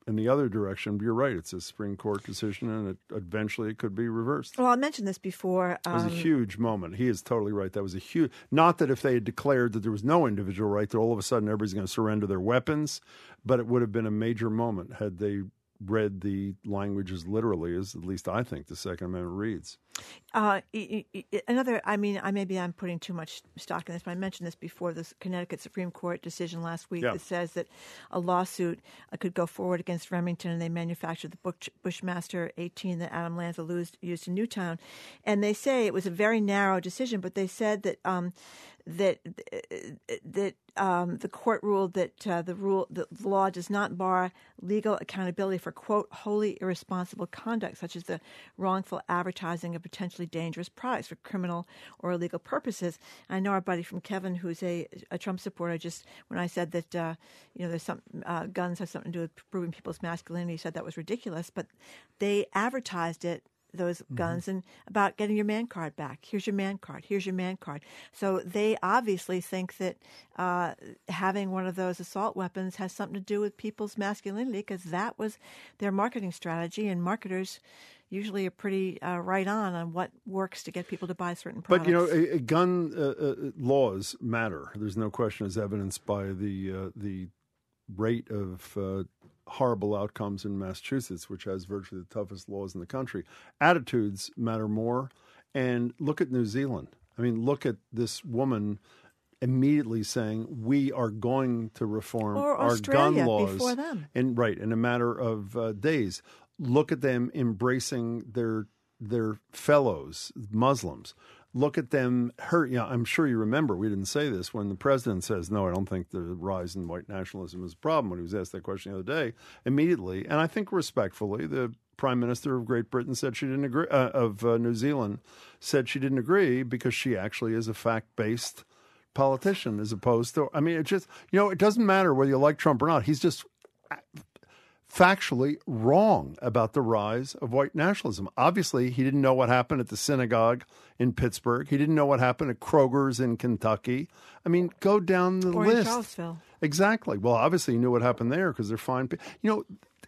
in the other direction. You're right; it's a Supreme Court decision, and it, eventually it could be reversed. Well, I mentioned this before. Um, it was a huge moment. He is totally right. That was a huge. Not that if they had declared that there was no individual right, that all of a sudden everybody's going to surrender their weapons, but it would have been a major moment had they read the language as literally as, at least I think, the Second Amendment reads. Uh, another, I mean, I maybe I'm putting too much stock in this, but I mentioned this before, this Connecticut Supreme Court decision last week yeah. that says that a lawsuit uh, could go forward against Remington, and they manufactured the Bush, Bushmaster eighteen that Adam Lanza used, used in Newtown. And they say it was a very narrow decision, but they said that um, that that um, the court ruled that uh, the rule the law does not bar legal accountability for, quote, wholly irresponsible conduct, such as the wrongful advertising of potentially dangerous products for criminal or illegal purposes. I know our buddy from Kevin, who's a, a Trump supporter, just when I said that uh, you know there's some uh, guns have something to do with proving people's masculinity, he said that was ridiculous, but they advertised it, those guns, mm-hmm. and about getting your man card back. Here's your man card. Here's your man card. So they obviously think that uh, having one of those assault weapons has something to do with people's masculinity, because that was their marketing strategy, and marketers usually are pretty uh, right on on what works to get people to buy certain products. But, you know, a, a gun uh, uh, laws matter. There's no question, as evidenced by the, uh, the rate of uh, horrible outcomes in Massachusetts, which has virtually the toughest laws in the country. Attitudes matter more. And look at New Zealand. I mean, look at this woman immediately saying, we are going to reform or our Australia gun laws. Before them. In, right, in a matter of uh, days. Look at them embracing their their fellows, Muslims. Look at them hurt. You know, I'm sure you remember, we didn't say this, when the president says, no, I don't think the rise in white nationalism is a problem, when he was asked that question the other day, immediately, and I think respectfully, the Prime Minister of Great Britain said she didn't agree, uh, of uh, New Zealand said she didn't agree because she actually is a fact-based politician as opposed to, I mean, it just, you know, it doesn't matter whether you like Trump or not. He's just factually wrong about the rise of white nationalism. Obviously, he didn't know what happened at the synagogue in Pittsburgh. He didn't know what happened at Kroger's in Kentucky. I mean, go down the or list. In Charlottesville. Exactly. Well, obviously, he knew what happened there because they're fine people. You know,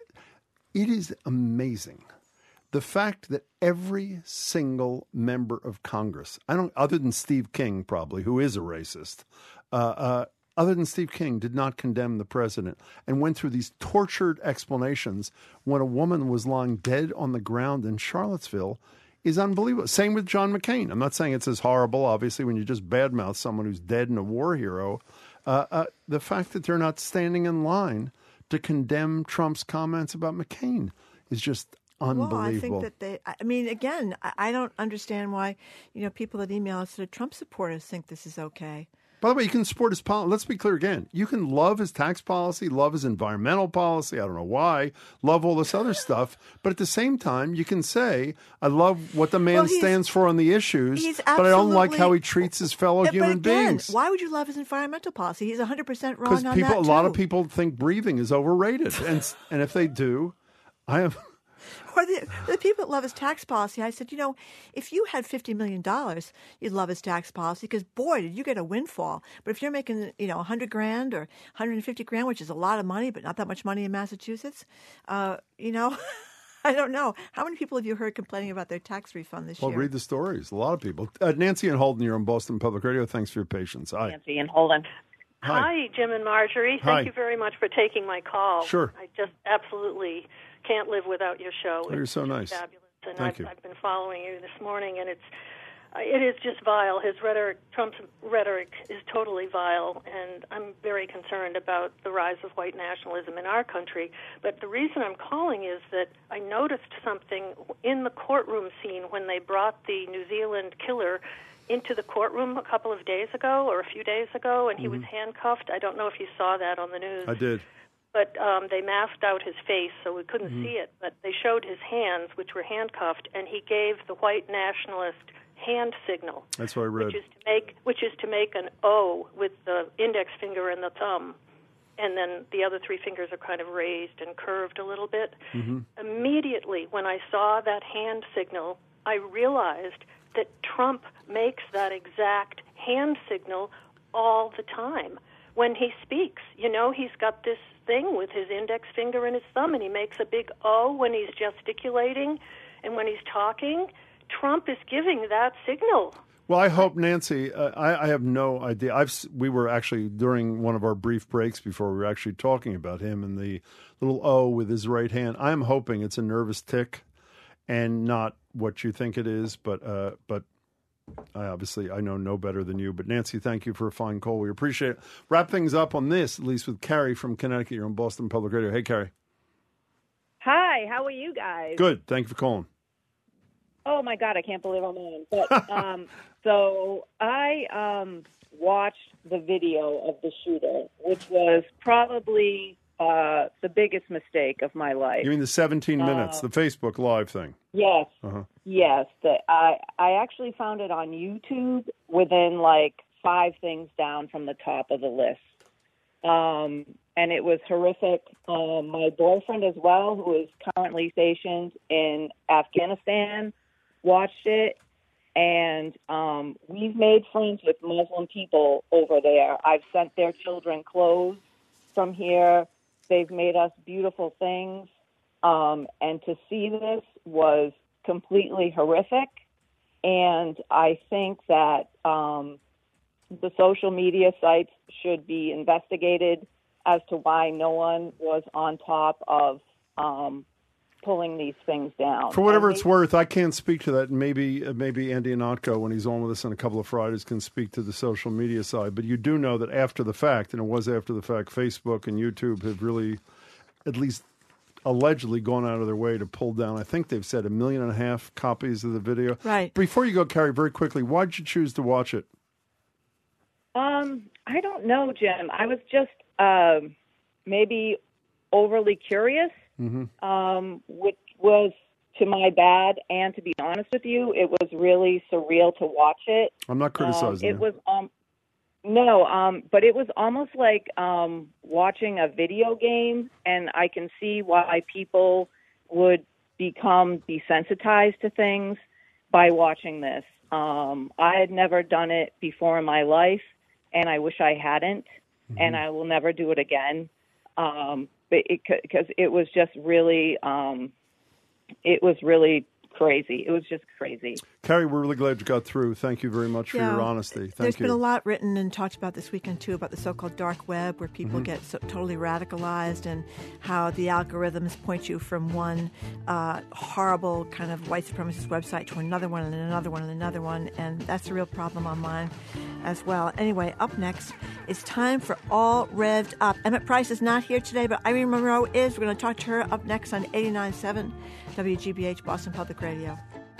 it is amazing. The fact that every single member of Congress, I don't, other than Steve King probably, who is a racist, uh, uh, other than Steve King, did not condemn the president and went through these tortured explanations when a woman was lying dead on the ground in Charlottesville is unbelievable. Same with John McCain. I'm not saying it's as horrible, obviously, when you just badmouth someone who's dead and a war hero. Uh, uh, the fact that they're not standing in line to condemn Trump's comments about McCain is just unbelievable. Well, I think that they, I mean, again, I, I don't understand why, you know, people that email us that are Trump supporters think this is okay. By the way, you can support his policy. Let's be clear again. You can love his tax policy, love his environmental policy. I don't know why. Love all this other stuff. But at the same time, you can say, I love what the man well, stands for on the issues, but I don't like how he treats his fellow but human again, beings. Why would you love his environmental policy? He's one hundred percent wrong on people, that, Because a lot too. of people think breathing is overrated. and and if they do, I have... Or the, the people that love his tax policy, I said, you know, if you had fifty million dollars, you'd love his tax policy because, boy, did you get a windfall. But if you're making, you know, one hundred grand or one hundred fifty grand, which is a lot of money, but not that much money in Massachusetts, uh, you know, I don't know. How many people have you heard complaining about their tax refund this well, year? Well, read the stories. A lot of people. Uh, Nancy and Holden, you're on Boston Public Radio. Thanks for your patience. Hi. Nancy and Holden. Hi. Hi, Jim and Marjorie. Hi. Thank you very much for taking my call. Sure. I just absolutely can't live without your show. Oh, you're so nice. Fabulous. And Thank I've, you. I've been following you this morning, and it's uh, it is just vile. His rhetoric, Trump's rhetoric, is totally vile, and I'm very concerned about the rise of white nationalism in our country. But the reason I'm calling is that I noticed something in the courtroom scene when they brought the New Zealand killer into the courtroom a couple of days ago or a few days ago, and he mm-hmm. was handcuffed. I don't know if you saw that on the news. I did. But um, they masked out his face, so we couldn't mm-hmm. see it. But they showed his hands, which were handcuffed, and he gave the white nationalist hand signal. That's what I read. Which is to make, which is to make an O with the index finger and the thumb, and then the other three fingers are kind of raised and curved a little bit. Mm-hmm. Immediately, when I saw that hand signal, I realized that Trump makes that exact hand signal all the time when he speaks. You know, he's got this thing with his index finger and his thumb, and he makes a big O when he's gesticulating and when he's talking. Trump is giving that signal. Well, I hope, Nancy, uh, I, I have no idea. I've We were actually, during one of our brief breaks before, we were actually talking about him and the little O with his right hand. I'm hoping it's a nervous tick and not what you think it is, but uh, but I obviously, I know no better than you. But Nancy, thank you for a fine call. We appreciate it. Wrap things up on this, at least with Carrie from Connecticut. You're on Boston Public Radio. Hey, Carrie. Hi, how are you guys? Good. Thank you for calling. Oh, my God, I can't believe I'm on. But, um, so I um, watched the video of the shooter, which was probably uh, the biggest mistake of my life. You mean the seventeen minutes, uh, the Facebook Live thing? Yes. Uh-huh. Yes. The, I, I actually found it on YouTube within like five things down from the top of the list. Um, and it was horrific. Um, my boyfriend as well, who is currently stationed in Afghanistan, watched it, and um, we've made friends with Muslim people over there. I've sent their children clothes from here. They've made us beautiful things, um, and to see this was completely horrific, and I think that um, the social media sites should be investigated as to why no one was on top of um pulling these things down. For whatever and it's they, worth, I can't speak to that. Maybe uh, maybe Andy Anatko, when he's on with us in a couple of Fridays, can speak to the social media side. But you do know that after the fact, and it was after the fact, Facebook and YouTube have really, at least allegedly, gone out of their way to pull down, I think they've said, a million and a half copies of the video. Right. Before you go, Carrie, very quickly, why did you choose to watch it? Um, I don't know, Jim. I was just um, maybe overly curious. Mm-hmm. Um, which was to my bad, and to be honest with you, it was really surreal to watch it. I'm not criticizing um, it you. was um, no, um, but it was almost like um, watching a video game, and I can see why people would become desensitized to things by watching this. Um, I had never done it before in my life, and I wish I hadn't, mm-hmm. and I will never do it again. Um, because it, it was just really, um, it was really crazy. It was just crazy. Carrie, we're really glad you got through. Thank you very much for Yeah. your honesty. Thank There's you. been a lot written and talked about this weekend, too, about the so-called dark web, where people Mhm. get so totally radicalized, and how the algorithms point you from one uh, horrible kind of white supremacist website to another one and another one and another one, and that's a real problem online as well. Anyway, up next, it's time for All Revved Up. Emmett Price is not here today, but Irene Monroe is. We're going to talk to her up next on eighty-nine point seven W G B H, Boston Public Radio.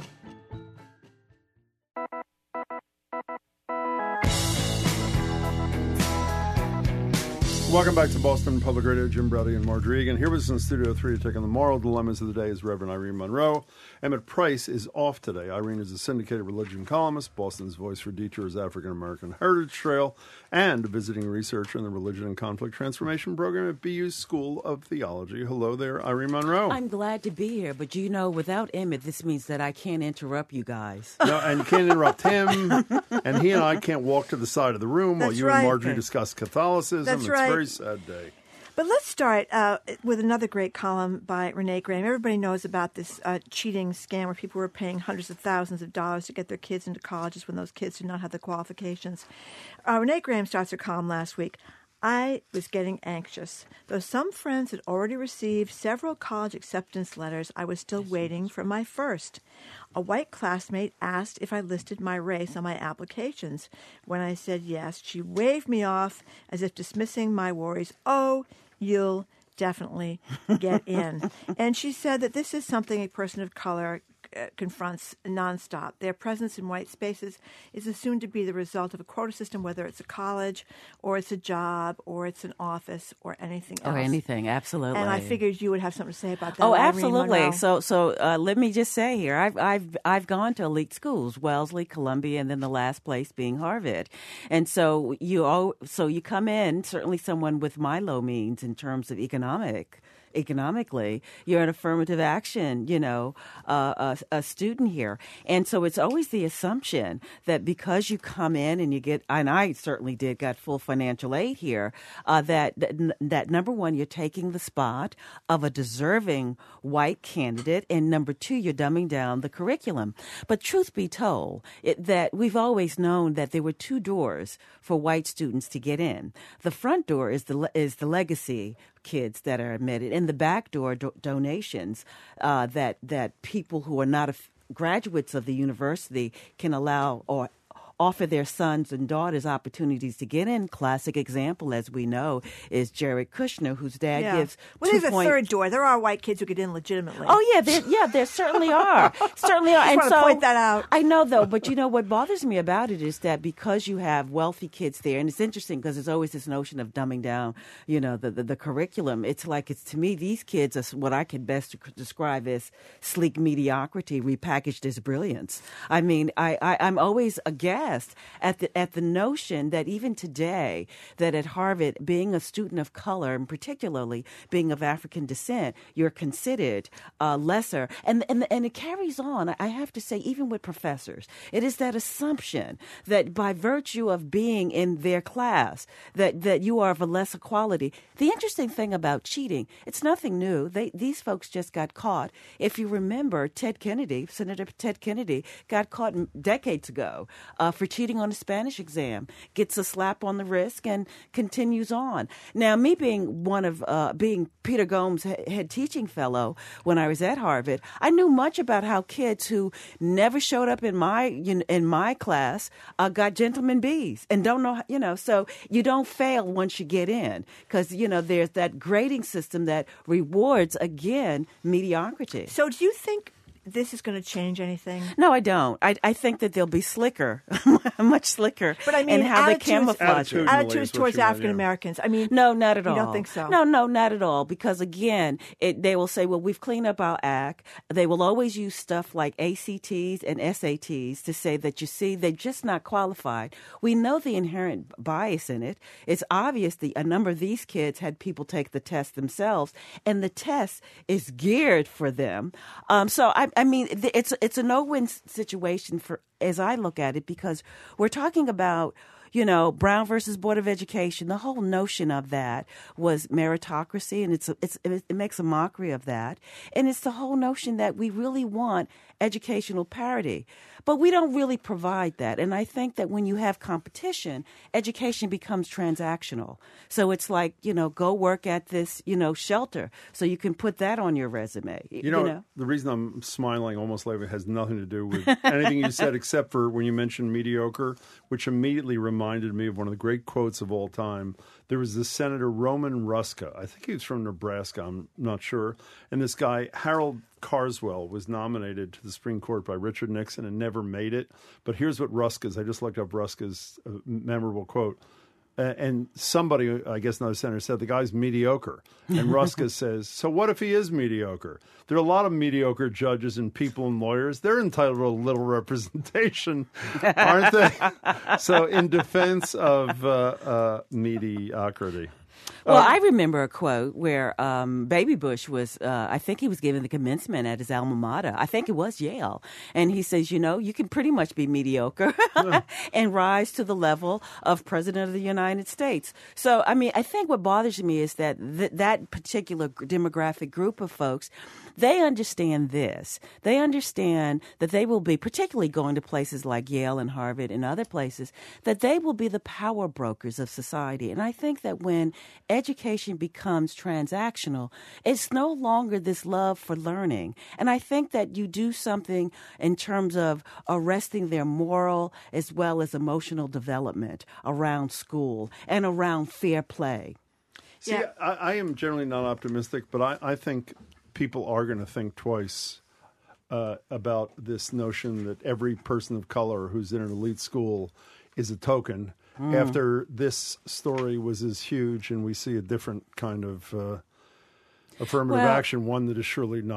Welcome back to Boston Public Radio. Jim Browdy and Margery Egan. Here with us in Studio three to take on the moral dilemmas of the day is Reverend Irene Monroe. Emmett Price is off today. Irene is a syndicated religion columnist, Boston's voice for Detour's African American Heritage Trail, and a visiting researcher in the Religion and Conflict Transformation Program at B U's School of Theology. Hello there, Irene Monroe. I'm glad to be here, but you know, without Emmett, this means that I can't interrupt you guys. No, and you can't interrupt him, and he and I can't walk to the side of the room That's while you right. and Marjorie discuss Catholicism. That's it's right. a very sad day. But let's start uh, with another great column by Renee Graham. Everybody knows about this uh, cheating scam where people were paying hundreds of thousands of dollars to get their kids into colleges when those kids did not have the qualifications. Uh, Renee Graham starts her column last week. I was getting anxious. Though some friends had already received several college acceptance letters, I was still waiting for my first. A white classmate asked if I listed my race on my applications. When I said yes, she waved me off as if dismissing my worries. Oh, you'll definitely get in. And she said that this is something a person of color uh, confronts nonstop. Their presence in white spaces is assumed to be the result of a quota system, whether it's a college or it's a job or it's an office or anything else. Or anything, absolutely. And I figured you would have something to say about that. Oh, Irene absolutely. Monroe. So, so uh, let me just say here, I've I've I've gone to elite schools, Wellesley, Columbia, and then the last place being Harvard. And so you all, so you come in, certainly someone with my low means in terms of economic economically, you're an affirmative action, you know, uh, a, a student here. And so it's always the assumption that because you come in and you get, and I certainly did, got full financial aid here, uh, that, that, that number one, you're taking the spot of a deserving white candidate, and number two, you're dumbing down the curriculum. But truth be told, it, that we've always known that there were two doors for white students to get in. The front door is the is the legacy kids that are admitted, and the back door do- donations uh, that that people who are not a f- graduates of the university can allow or offer their sons and daughters opportunities to get in. Classic example, as we know, is Jared Kushner, whose dad yeah. gives well, two there's a point... third door. There are white kids who get in legitimately. Oh yeah, there, yeah, there certainly are, certainly are. I just and want so to point that out. I know, though, but you know what bothers me about it is that because you have wealthy kids there, and it's interesting because there's always this notion of dumbing down, you know, the, the the curriculum. It's like it's to me these kids are what I could best describe as sleek mediocrity repackaged as brilliance. I mean, I, I I'm always aghast at the at the notion that even today, that at Harvard, being a student of color, and particularly being of African descent, you're considered uh, lesser. And, and, and it carries on, I have to say, even with professors. It is that assumption that by virtue of being in their class, that, that you are of a lesser quality. The interesting thing about cheating, it's nothing new. They, these folks just got caught. If you remember, Ted Kennedy, Senator Ted Kennedy, got caught decades ago uh, for cheating on a Spanish exam, gets a slap on the wrist, and continues on. Now, me being one of, uh, being Peter Gomes' head teaching fellow when I was at Harvard, I knew much about how kids who never showed up in my in my class uh, got gentleman B's and don't know, you know, so you don't fail once you get in because, you know, there's that grading system that rewards, again, mediocrity. So do you think this is going to change anything? No, I don't. I, I think that they'll be slicker, much slicker. But I mean, in how they attitudes, camouflage it. attitudes towards African Americans. I mean, no, not at you all. You don't think so? No, no, not at all. Because again, it, they will say, "Well, we've cleaned up our act." They will always use stuff like A C Ts and S A Ts to say that you see they're just not qualified. We know the inherent bias in it. It's obvious that a number of these kids had people take the test themselves, and the test is geared for them. Um, so I, I mean, it's it's a no-win situation for as I look at it because we're talking about, you know, Brown versus Board of Education. The whole notion of that was meritocracy, and it's it's it makes a mockery of that. And it's the whole notion that we really want educational parity, but we don't really provide that. And I think that when you have competition, education becomes transactional. So it's like, you know, go work at this, you know, shelter so you can put that on your resume. You know, you know? the reason I'm smiling almost like it has nothing to do with anything you said except for when you mentioned mediocre, which immediately reminded me of one of the great quotes of all time. There was this Senator Roman Ruska. I think he was from Nebraska. I'm not sure. And this guy, Harold Carswell, was nominated to the Supreme Court by Richard Nixon and never made it. But here's what Ruska's, I just looked up Ruska's uh, memorable quote. Uh, and somebody, I guess another senator, said the guy's mediocre. And Ruska says, so what if he is mediocre? There are a lot of mediocre judges and people and lawyers. They're entitled to a little representation, aren't they? So in defense of uh, uh, mediocrity. Well, Uh, I remember a quote where um, Baby Bush was, uh, I think he was giving the commencement at his alma mater. I think it was Yale. And he says, you know, you can pretty much be mediocre and rise to the level of President of the United States. So, I mean, I think what bothers me is that th- that particular demographic group of folks, they understand this. They understand that they will be, particularly going to places like Yale and Harvard and other places, that they will be the power brokers of society. And I think that when education becomes transactional, it's no longer this love for learning. And I think that you do something in terms of arresting their moral as well as emotional development around school and around fair play. See, yeah. I, I am generally not optimistic, but I, I think people are going to think twice uh, about this notion that every person of color who's in an elite school is a token. Mm. After this story was as huge and we see a different kind of uh, affirmative well, action, one that is surely not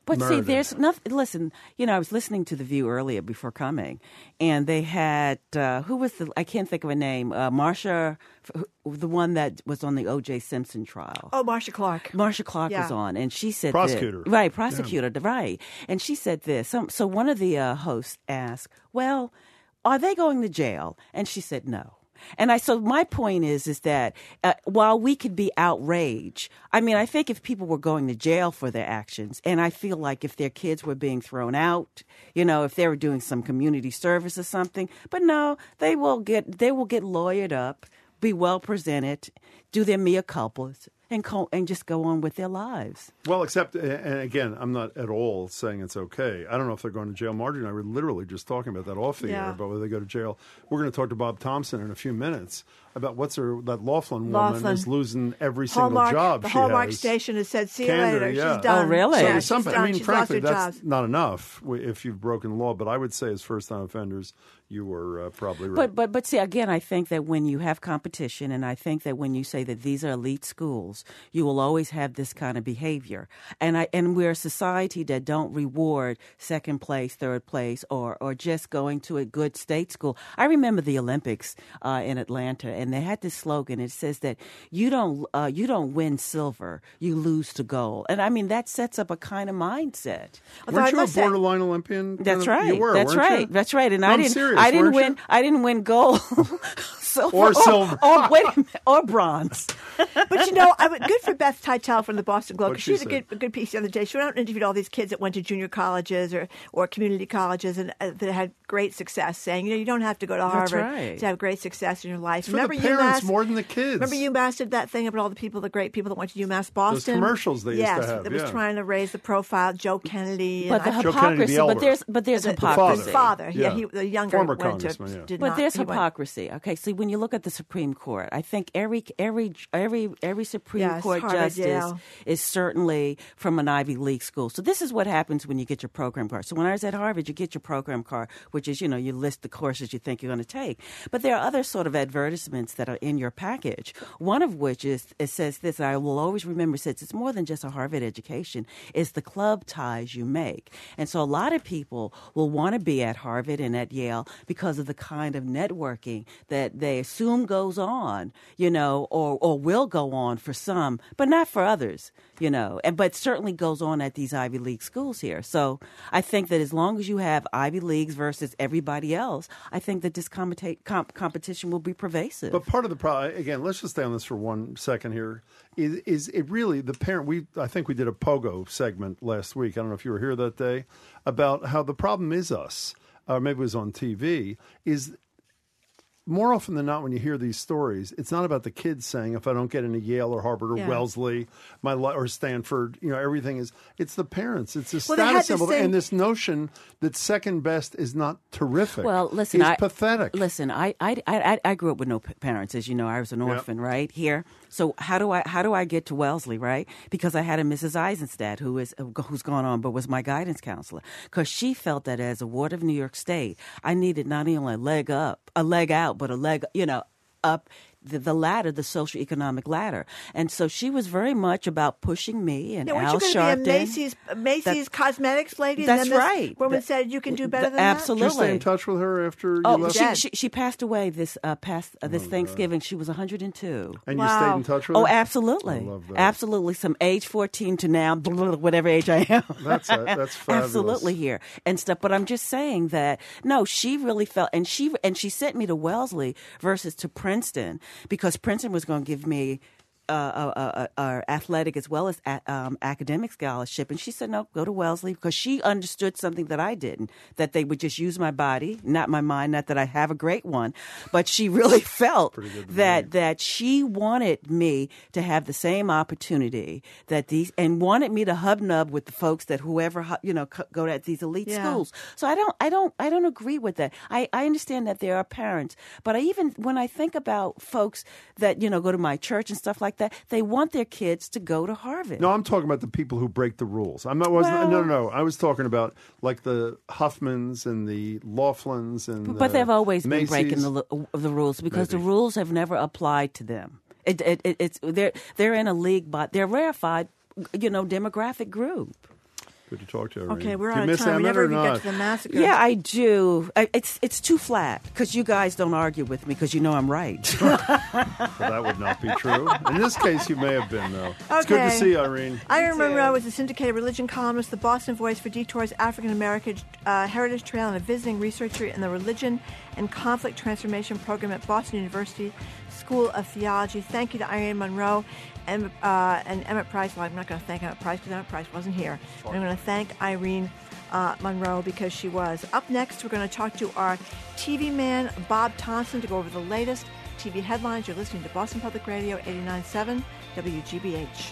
But murdered. see, there's nothing. Listen, you know, I was listening to The View earlier before coming, and they had uh, who was the? I can't think of a name. Uh, Marsha, the one that was on the O J Simpson trial. Oh, Marsha Clark. Marsha Clark Yeah. was on, and she said, Prosecutor. this, right? Prosecutor, right? And she said this. So, so one of the uh, hosts asked, "Well, are they going to jail?" And she said, "No." And I so my point is is that uh, while we could be outraged, I mean, I think if people were going to jail for their actions, and I feel like if their kids were being thrown out, you know, if they were doing some community service or something, but no, they will get they will get lawyered up, be well presented, do their mea culpas, and co- and just go on with their lives. Well, except, and again, I'm not at all saying it's okay. I don't know if they're going to jail. Margie and I were literally just talking about that off the Yeah. air, about whether they go to jail. We're going to talk to Bob Thompson in a few minutes about what's her, that Laughlin woman Laughlin. is losing every single Hallmark, job the she Hallmark has. station has said, see you Candor, later. yeah. She's done. Oh, really? Yeah, So she's something, done. I mean, she's frankly, lost her that's job. not enough if you've broken law. But I would say, as first-time offenders, you were uh, probably right. But but but see, again, I think that when you have competition, and I think that when you say that these are elite schools, you will always have this kind of behavior. And I and we're a society that don't reward second place, third place, or or just going to a good state school. I remember the Olympics uh, in Atlanta, and they had this slogan. It says that you don't uh, you don't win silver, you lose to gold. And I mean that sets up a kind of mindset. Although I Weren't you a must say- borderline Olympian? That's Kind of- right. You were, That's weren't right. you? That's right. And No, I I'm didn't. serious, I didn't weren't win. you? I didn't win gold, silver, Or silver. or wait a minute, or bronze. But you know, I would, good for Beth Teitel from the Boston Globe, What'd because she she had a say? good, a good piece the other day. She went out and interviewed all these kids that went to junior colleges or, or community colleges and uh, that had great success, saying, you know, you don't have to go to That's Harvard right. to have great success in your life. For Remember the parents UMass? more than the kids. Remember UMass did that thing about all the people, the great people that went to UMass Boston? commercials they used to yes, have, that was yeah. trying to raise the profile. Joe Kennedy. But the and I- Joe Kennedy, the hypocrisy. elder. But there's but there's the, hypocrisy. His father. Yeah, Yeah. he, the younger Former went to. congressman, yeah. Did But not, there's he went- hypocrisy. Okay, see, when you look at the Supreme Court, I think every every every every Supreme Yes, Court Harvard, justice Yale. is certainly from an Ivy League school. So this is what happens when you get your program card. So when I was at Harvard, you get your program card, which is, you know, you list the courses you think you're going to take. But there are other sort of advertisements that are in your package. One of which is it says this, and I will always remember, says it's more than just a Harvard education. It's the club ties you make. And so a lot of people will want to be at Harvard and at Yale because of the kind of networking that they assume goes on, you know, or, or will go on for some, but not for others, you know, and but certainly goes on at these Ivy League schools here. So I think that as long as you have Ivy Leagues versus everybody else, I think that this competi- comp- competition will be pervasive. But part of the problem, again, let's just stay on this for one second here, is, is it really the parent, we I think we did a Pogo segment last week, I don't know if you were here that day, about how the problem is us, or maybe it was on T V, is more often than not when you hear these stories, it's not about the kids saying, if I don't get into Yale or Harvard or Yeah. Wellesley my li- or Stanford, you know, everything is, it's the parents. It's a Well, they had status this symbol. thing- And this notion that second best is not terrific Well, listen, is I, pathetic. Listen, I, I, I, I grew up with no p- parents, as you know. I was an Yep. orphan, right here. So how do I how do I get to Wellesley, right? Because I had a Missus Eisenstadt who is who's gone on, but was my guidance counselor. Because she felt that as a ward of New York State, I needed not only a leg up, a leg out, but a leg, you know, up the, the ladder, the socioeconomic ladder. And so she was very much about pushing me and Yeah, weren't Al you going Sharpton. to be a Macy's, Macy's That- cosmetics lady? And That's then this right. woman That- said you can do better than absolutely. Did you stay in touch with her after you Oh, left? she, she she passed away this uh, past uh, this Thanksgiving. She was one hundred two. And you stayed in touch with Oh, her? absolutely. I love that. Absolutely. From age fourteen to now, whatever age I am. That's it. That's fabulous. Absolutely here and stuff. But I'm just saying that no, she really felt, and she and she sent me to Wellesley versus to Princeton because Princeton was going to give me. Uh, uh, uh, uh, athletic as well as a, um, academic scholarship, and she said no, go to Wellesley because she understood something that I didn't, that they would just use my body, not my mind, not that I have a great one, but she really felt that that she wanted me to have the same opportunity that these, and wanted me to hubnub with the folks that whoever hu- you know c- go to these elite Yeah. schools. So I don't, I don't, I don't agree with that. I, I understand that there are parents, but I even when I think about folks that you know go to my church and stuff like that, they want their kids to go to Harvard. No, I'm talking about the people who break the rules. I'm not. Wasn't, Well- no, no, no. I was talking about like the Huffmans and the Laughlins and. But the they've always been Macy's. breaking the, lu- the rules because Maybe. the rules have never applied to them. It, it, it, it's they're they're in a league, but they're rarefied, you know, demographic group. Good to talk to you, Irene. Okay, we're Do you out of miss time. We Emmett never or even not? get to the massacre. Yeah, I do. I, it's it's too flat because you guys don't argue with me because you know I'm right. Well, that would not be true. In this case, you may have been, though. It's good to Okay. see you, Irene. Irene Monroe is a syndicated religion columnist, the Boston voice for Detour's African American uh, Heritage Trail, and a visiting researcher in the Religion and Conflict Transformation Program at Boston University School of Theology. Thank you to Irene Monroe and, uh, and Emmett Price. Well, I'm not going to thank Emmett Price because Emmett Price wasn't here. Sure. I'm going to thank Irene uh, Monroe because she was. Up next, we're going to talk to our T V man, Bob Thompson, to go over the latest T V headlines. You're listening to Boston Public Radio eighty-nine point seven W G B H.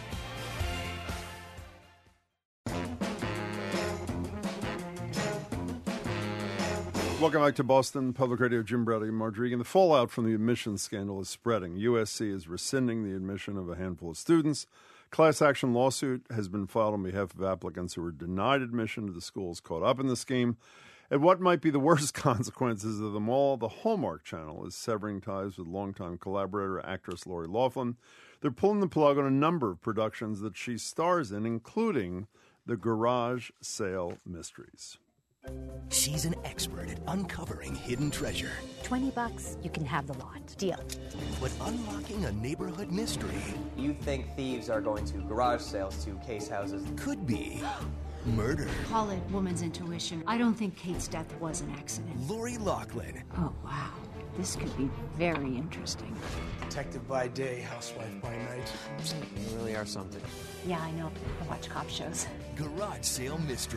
Welcome back to Boston Public Radio. Jim Brady and Marge Regan. The fallout from the admissions scandal is spreading. U S C is rescinding the admission of a handful of students. Class action lawsuit has been filed on behalf of applicants who were denied admission to the schools caught up in the scheme. And what might be the worst consequences of them all, the Hallmark Channel is severing ties with longtime collaborator, actress Lori Loughlin. They're pulling the plug on a number of productions that she stars in, including the Garage Sale Mysteries. She's an expert at uncovering hidden treasure. twenty bucks, you can have the lot. Deal. But unlocking a neighborhood mystery You think thieves are going to garage sales to case houses? could be murder. Call it woman's intuition. I don't think Kate's death was an accident. Lori Loughlin. Oh, wow. This could be very interesting. Detective by day, housewife by night. You really are something. Yeah, I know. I watch cop shows. Garage Sale Mystery.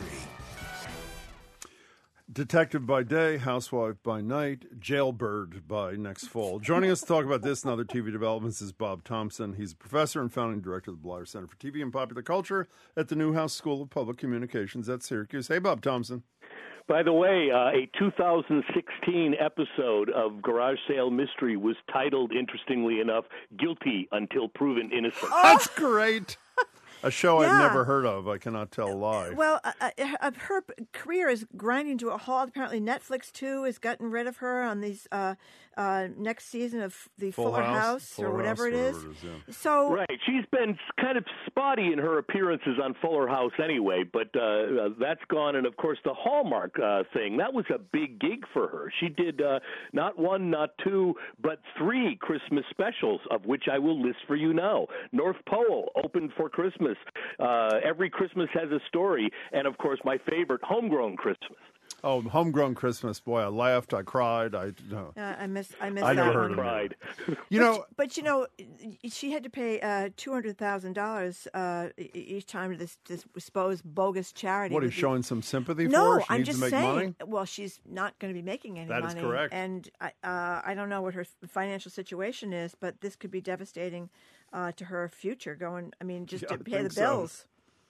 Detective by day, housewife by night, jailbird by next fall. Joining us to talk about this and other T V developments is Bob Thompson. He's a professor and founding director of the Bleier Center for T V and Popular Culture at the Newhouse School of Public Communications at Syracuse. Hey, Bob Thompson. By the way, uh, a two thousand sixteen episode of Garage Sale Mystery was titled, interestingly enough, Guilty Until Proven Innocent. That's great. A show Yeah. I've never heard of. I cannot tell a lie. Well, uh, uh, her career is grinding to a halt. Apparently, Netflix, too, has gotten rid of her on these uh, uh, next season of the Full Fuller House? House, Fuller or whatever House, it is. whatever it is, So, Right. She's been kind of spotty in her appearances on Fuller House anyway, but uh, uh, that's gone. And, of course, the Hallmark uh, thing, that was a big gig for her. She did uh, not one, not two, but three Christmas specials, of which I will list for you now. North Pole opened for Christmas. Uh, Every Christmas Has a Story. And, of course, my favorite, Homegrown Christmas. Oh, Homegrown Christmas. Boy, I laughed. I cried. I no. uh, I miss I miss I that never heard one. of it. You but, know- but you know, she had to pay uh, two hundred thousand dollars uh, each time to this, this supposed bogus charity. What, are you with the- showing some sympathy No, for her? She I'm needs just to make saying. money? Well, she's not going to be making any That is money. correct. And I, uh, I don't know what her financial situation is, but this could be devastating uh, to her future. Going, I mean, just Yeah, to I pay the think so. bills.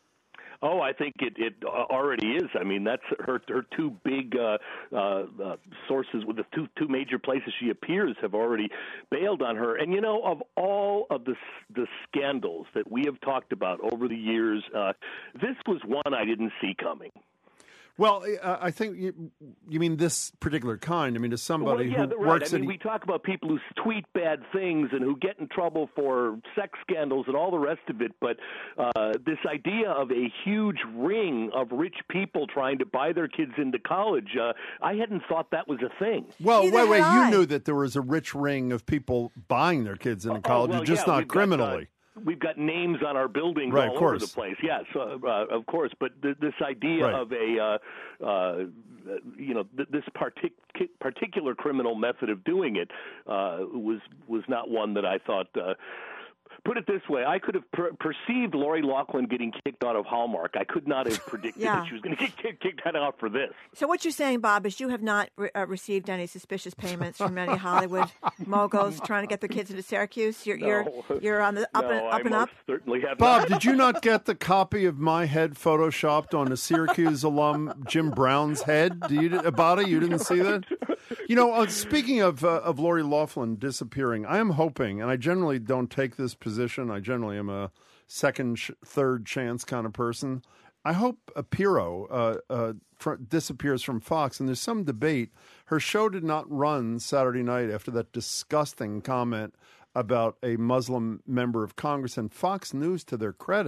Oh, I think it, it already is. I mean, that's her her two big uh, uh, uh, sources with the two two major places she appears have already bailed on her. And you know, of all of the the scandals that we have talked about over the years, uh, this was one I didn't see coming. Well, uh, I think you, you mean this particular kind. I mean, as somebody well, yeah, who right. works I mean, at... we talk about people who tweet bad things and who get in trouble for sex scandals and all the rest of it, but uh, this idea of a huge ring of rich people trying to buy their kids into college, uh, I hadn't thought that was a thing. Well, Neither wait, wait. had You I. knew that there was a rich ring of people buying their kids into college, Oh, well, just yeah, not we've got, criminally. uh, We've got names on our buildings Right, all of over the course. place. Yes, uh, uh, of course. But th- this idea Right. of a, uh, uh, you know, th- this partic- particular criminal method of doing it uh, was was not one that I thought. Uh, Put it this way, I could have per- perceived Lori Loughlin getting kicked out of Hallmark. I could not have predicted Yeah. that she was going to get kicked, kicked out for this. So what you're saying, Bob, is you have not re- uh, received any suspicious payments from any Hollywood moguls trying to get their kids into Syracuse. You're you're No. you're on the up no, and up I and most up. certainly have Bob, not. did you not get the copy of my head photoshopped on a Syracuse alum Jim Brown's head? Do you, Abada, you didn't see that? You know, uh, speaking of uh, of Lori Loughlin disappearing, I am hoping, and I generally don't take this position. I generally am a second, sh- third chance kind of person. I hope uh, Pirro uh, uh, fr- disappears from Fox, and there's some debate. Her show did not run Saturday night after that disgusting comment about a Muslim member of Congress, and Fox News, to their credit,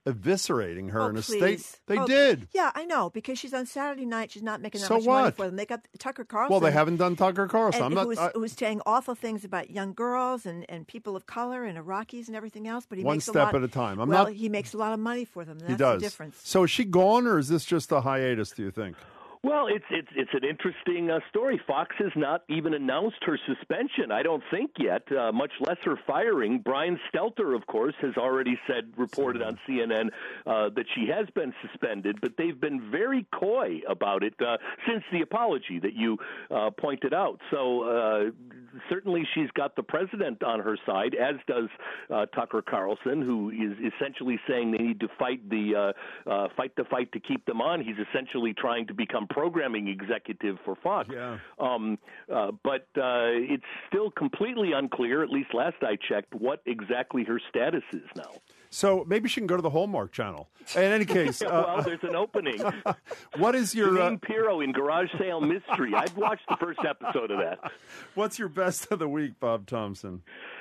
eviscerating her Oh, in a please. state. They Oh, did. Yeah, I know, because she's on Saturday night. She's not making that So much money what? for them. They got Tucker Carlson. Well, they haven't done Tucker Carlson. And I'm not. who's, I- who's saying awful things about young girls and, and people of color and Iraqis and everything else. But he One makes step a lot, at a time. I'm well, not- he makes a lot of money for them. That's he does. the difference. So is she gone, or is this just a hiatus? Do you think? Well, it's it's it's an interesting uh, story. Fox has not even announced her suspension. I don't think yet, uh, much less her firing. Brian Stelter, of course, has already said, reported on C N N uh, that she has been suspended, but they've been very coy about it uh, since the apology that you uh, pointed out. So uh, certainly she's got the president on her side, as does uh, Tucker Carlson, who is essentially saying they need to fight the uh, uh, fight the fight to keep them on. He's essentially trying to become programming executive for Fox. Yeah. Um, uh, but uh, it's still completely unclear, at least last I checked, what exactly her status is now. So maybe she can go to the Hallmark Channel. In any case, uh, well, there's an opening. What is your uh, Janine Pirro in Garage Sale Mystery? I've watched the first episode of that. What's your best of the week, Bob Thompson?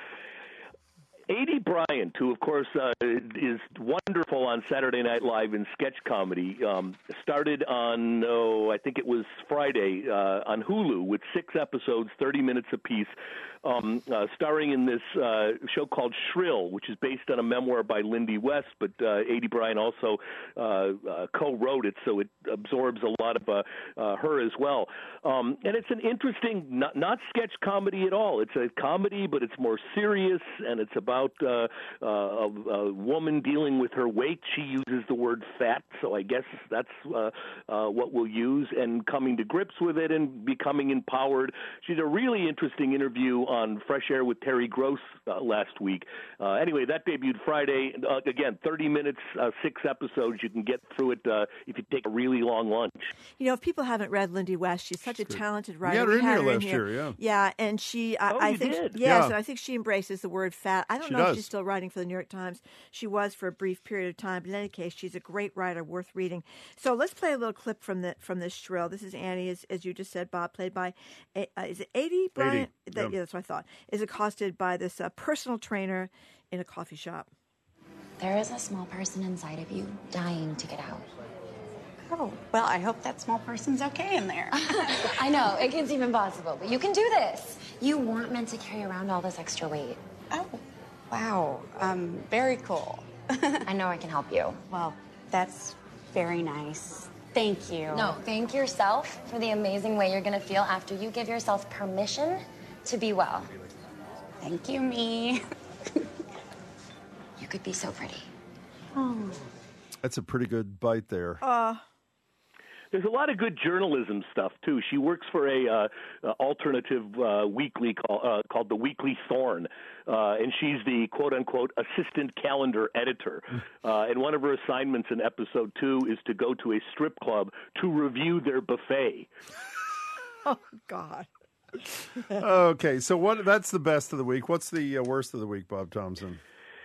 Aidy Bryant, who, of course, uh, is wonderful on Saturday Night Live in sketch comedy, um, started on, oh, I think it was Friday, uh, on Hulu with six episodes, thirty minutes apiece, um, uh, starring in this uh, show called Shrill, which is based on a memoir by Lindy West, but uh, Aidy Bryant also uh, uh, co-wrote it, so it absorbs a lot of uh, uh, her as well. Um, and it's an interesting, not, not sketch comedy at all. It's a comedy, but it's more serious, and it's about About uh, uh, a, a woman dealing with her weight. She uses the word fat, so I guess that's uh, uh, what we'll use, and coming to grips with it and becoming empowered. She did a really interesting interview on Fresh Air with Terry Gross uh, last week. Uh, anyway, that debuted Friday. Uh, again, thirty minutes, uh, six episodes. You can get through it uh, if you take a really long lunch. You know, if people haven't read Lindy West, she's such a talented writer. We had her We in had here her in last here. year, yeah. Yeah, and she, I, Oh, I you think, did? yes, Yeah. and I think she embraces the word fat. I don't She know if does. she's still writing for the New York Times. She was for a brief period of time, but in any case, she's a great writer, worth reading. So let's play a little clip from the from this Shrill. This is Annie, as, as you just said, Bob, played by, uh, is it Aidy Bryant? Aidy, That, yeah. yeah, that's what I thought. Is accosted by this uh, personal trainer in a coffee shop. There is a small person inside of you dying to get out. Oh, well, I hope that small person's okay in there. I know, it can seem impossible, but you can do this. You weren't meant to carry around all this extra weight. Oh, wow. Um, very cool. I know I can help you. Well, that's very nice. Thank you. No, thank yourself for the amazing way you're going to feel after you give yourself permission to be well. Thank you, me. You could be so pretty. Oh. That's a pretty good bite there. Uh, There's a lot of good journalism stuff too. She works for a uh, uh, alternative uh, weekly call, uh, called the Weekly Thorn, uh, and she's the quote unquote assistant calendar editor. Uh, and one of her assignments in episode two is to go to a strip club to review their buffet. oh, God. Okay, so what? That's the best of the week. What's the uh, worst of the week, Bob Thompson?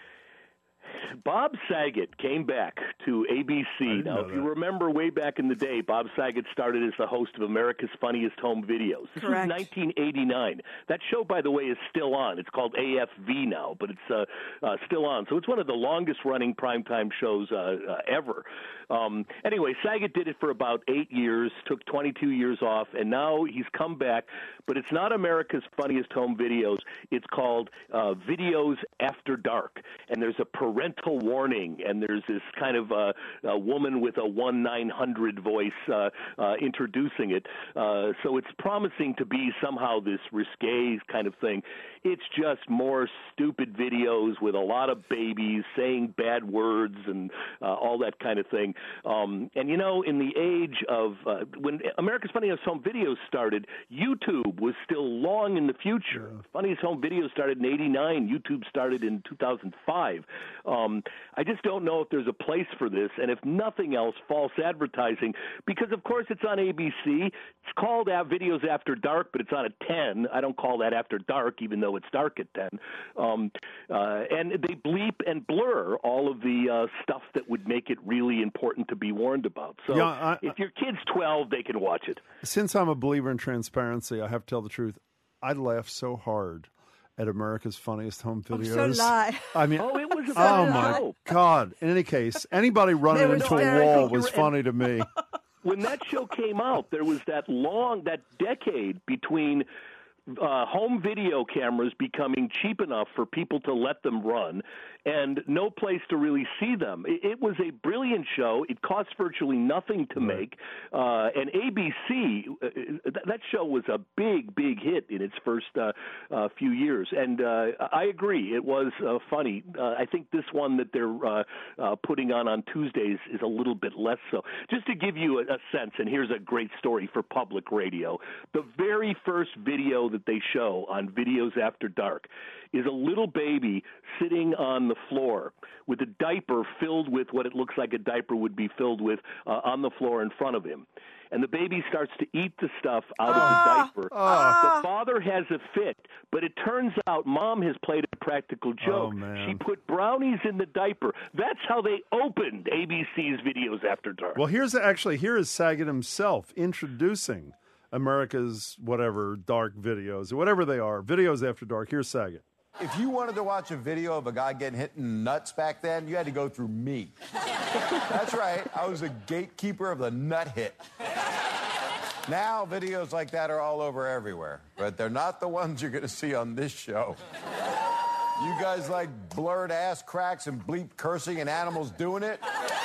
Bob Saget came back to A B C. Now, know if you that. remember way back in the day, Bob Saget started as the host of America's Funniest Home Videos. This Correct. was nineteen eighty-nine. That show, by the way, is still on. It's called A F V now, but it's uh, uh, still on. So it's one of the longest-running primetime shows uh, uh, ever. Um, anyway, Saget did it for about eight years, took twenty-two years off, and now he's come back. But it's not America's Funniest Home Videos. It's called uh, Videos After Dark. And there's a parental warning, and there's this kind of uh, a woman with a one nine hundred voice uh, uh, introducing it. Uh, so it's promising to be somehow this risque kind of thing. It's just more stupid videos with a lot of babies saying bad words and uh, all that kind of thing. Um, and, you know, in the age of uh, when America's Funniest Home Videos started, YouTube was still long in the future. Yeah. Funniest Home Videos started in eighty-nine. YouTube started in two thousand five. Um, I just don't know if there's a place for this, and if nothing else, false advertising, because, of course, it's on A B C. It's called uh, Videos After Dark, but it's on at ten. I don't call that After Dark, even though it's dark at ten. Um, uh, and they bleep and blur all of the uh, stuff that would make it really important to be warned about. So Yeah, I- if your kid's twelve, they can watch it. Since I'm a believer in transparency, I have to tell the truth. I laughed so hard at America's Funniest Home Oh, Videos. so lie. I mean, Oh, it was a oh bad my show. God. In any case, anybody running were into a hysterical. wall was You're- funny to me. When that show came out, there was that long, that decade between uh, home video cameras becoming cheap enough for people to let them run and no place to really see them. It, it was a brilliant show. It cost virtually nothing to make. Uh, and A B C, uh, th- that show was a big, big hit in its first uh, uh, few years. And uh, I agree, it was uh, funny. Uh, I think this one that they're uh, uh, putting on on Tuesdays is a little bit less so. Just to give you a, a sense, and here's a great story for public radio, the very first video that they show on Videos After Dark is a little baby sitting on the floor with a diaper filled with what it looks like a diaper would be filled with uh, on the floor in front of him. And the baby starts to eat the stuff out of the diaper. The father has a fit, but it turns out mom has played a practical joke. Oh, man. She put brownies in the diaper. That's how they opened A B C's Videos After Dark. Well, here's actually, here is Saget himself introducing America's whatever dark videos, or whatever they are, Videos After Dark. Here's Saget. If you wanted to watch a video of a guy getting hit in the nuts back then, you had to go through me. That's right. I was the gatekeeper of the nut hit. Now, videos like that are all over everywhere, but they're not the ones you're going to see on this show. You guys like blurred ass cracks and bleep cursing and animals doing it?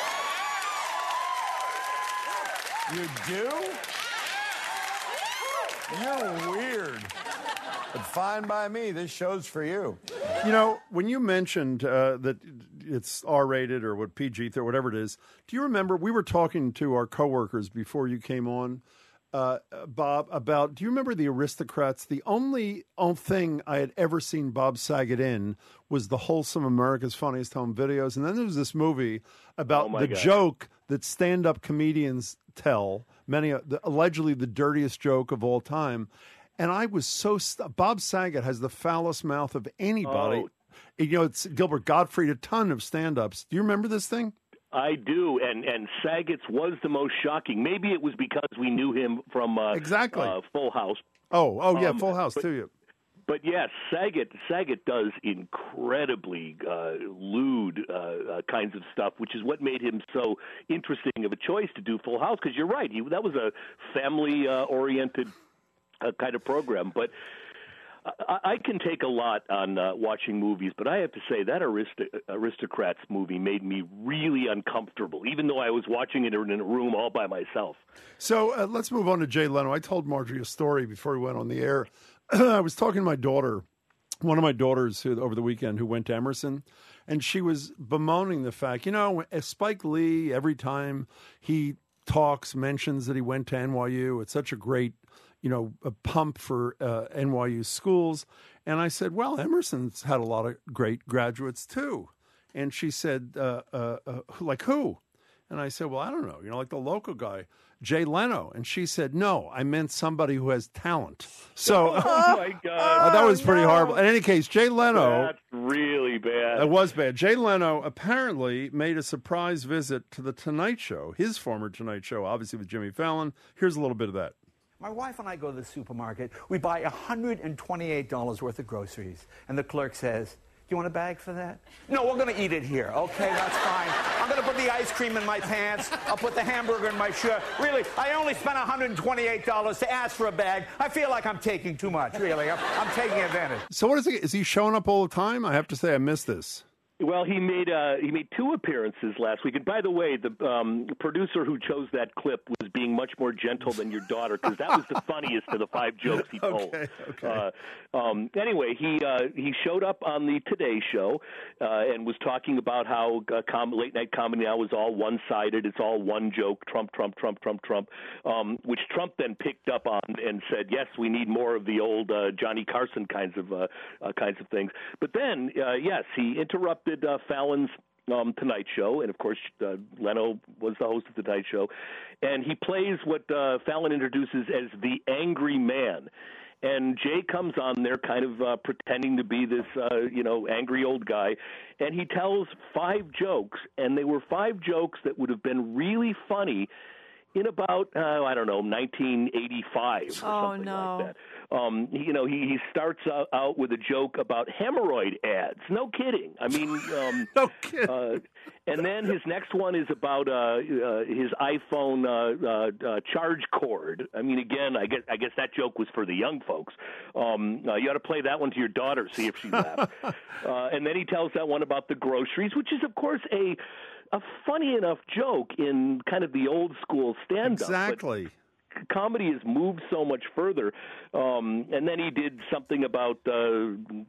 You do? You're weird. But fine by me. This show's for you. You know, when you mentioned uh, that it's R-rated or what P G or whatever it is, do you remember we were talking to our coworkers before you came on, uh, Bob, about, do you remember the Aristocrats? The only thing I had ever seen Bob Saget in was the wholesome America's Funniest Home Videos. And then there was this movie about Oh, my the God. joke that stand-up comedians tell, many the, allegedly the dirtiest joke of all time. And I was so st- Bob Saget has the foulest mouth of anybody. Oh. You know, it's Gilbert Gottfried, a ton of stand-ups. Do you remember this thing? I do, and and Saget's was the most shocking. Maybe it was because we knew him from uh, Exactly. uh, Full House. Oh, oh yeah, Um, Full House but- too. Yeah. But yes, Saget Saget does incredibly uh, lewd uh, uh, kinds of stuff, which is what made him so interesting of a choice to do Full House. Because you're right, he, that was a family-oriented uh, kind of program. But I, I can take a lot on uh, watching movies, but I have to say that Aristo- Aristocrats movie made me really uncomfortable, even though I was watching it in a room all by myself. So uh, let's move on to Jay Leno. I told Marjorie a story before we went on the air. I was talking to my daughter, one of my daughters who, over the weekend who went to Emerson, and she was bemoaning the fact, you know, Spike Lee, every time he talks, mentions that he went to N Y U, it's such a great, you know, a pump for uh, N Y U schools. And I said, well, Emerson's had a lot of great graduates too. And she said, uh, uh, uh, like who? And I said, well, I don't know, you know, like the local guy, Jay Leno. And she said, no, I meant somebody who has talent. So Oh, my God. uh, that was pretty horrible. In any case, Jay Leno, That's really bad. it was bad. Jay Leno apparently made a surprise visit to the Tonight Show, his former Tonight Show, obviously with Jimmy Fallon. Here's a little bit of that. My wife and I go to the supermarket. We buy one hundred twenty-eight dollars worth of groceries. And the clerk says, do you want a bag for that? No, we're going to eat it here. Okay, that's fine. I'm going to put the ice cream in my pants. I'll put the hamburger in my shirt. Really, I only spent one hundred twenty-eight dollars to ask for a bag. I feel like I'm taking too much, really. I'm, I'm taking advantage. So what is he? Is he showing up all the time? I have to say I missed this. Well, he made uh, he made two appearances last week. And by the way, the um, producer who chose that clip was being much more gentle than your daughter, because that was the funniest of the five jokes he told. Okay, okay. Uh, um, anyway, he uh, he showed up on the Today Show uh, and was talking about how uh, com- late night comedy now is all one sided. It's all one joke: Trump, Trump, Trump, Trump, Trump. Um, which Trump then picked up on and said, "Yes, we need more of the old uh, Johnny Carson kinds of uh, uh, kinds of things." But then, uh, yes, he interrupted. Uh, Fallon's um, Tonight Show, and of course uh, Leno was the host of the Tonight Show, and he plays what uh, Fallon introduces as the angry man. And Jay comes on there kind of uh, pretending to be this, uh, you know, angry old guy, and he tells five jokes, and they were five jokes that would have been really funny in about uh, I don't know nineteen eighty-five or Oh, something no. like that. Um, he- you know, he, he starts out, out with a joke about hemorrhoid ads. No kidding. I mean, um, no kidding. Uh, and then his next one is about uh, uh, his iPhone uh, uh, uh, charge cord. I mean, again, I guess I guess that joke was for the young folks. Um, uh, you ought to play that one to your daughter, see if she laughs. uh, and then he tells that one about the groceries, which is, of course, a a funny enough joke in kind of the old school stand-up. Exactly. But comedy has moved so much further. Um, and then he did something about uh,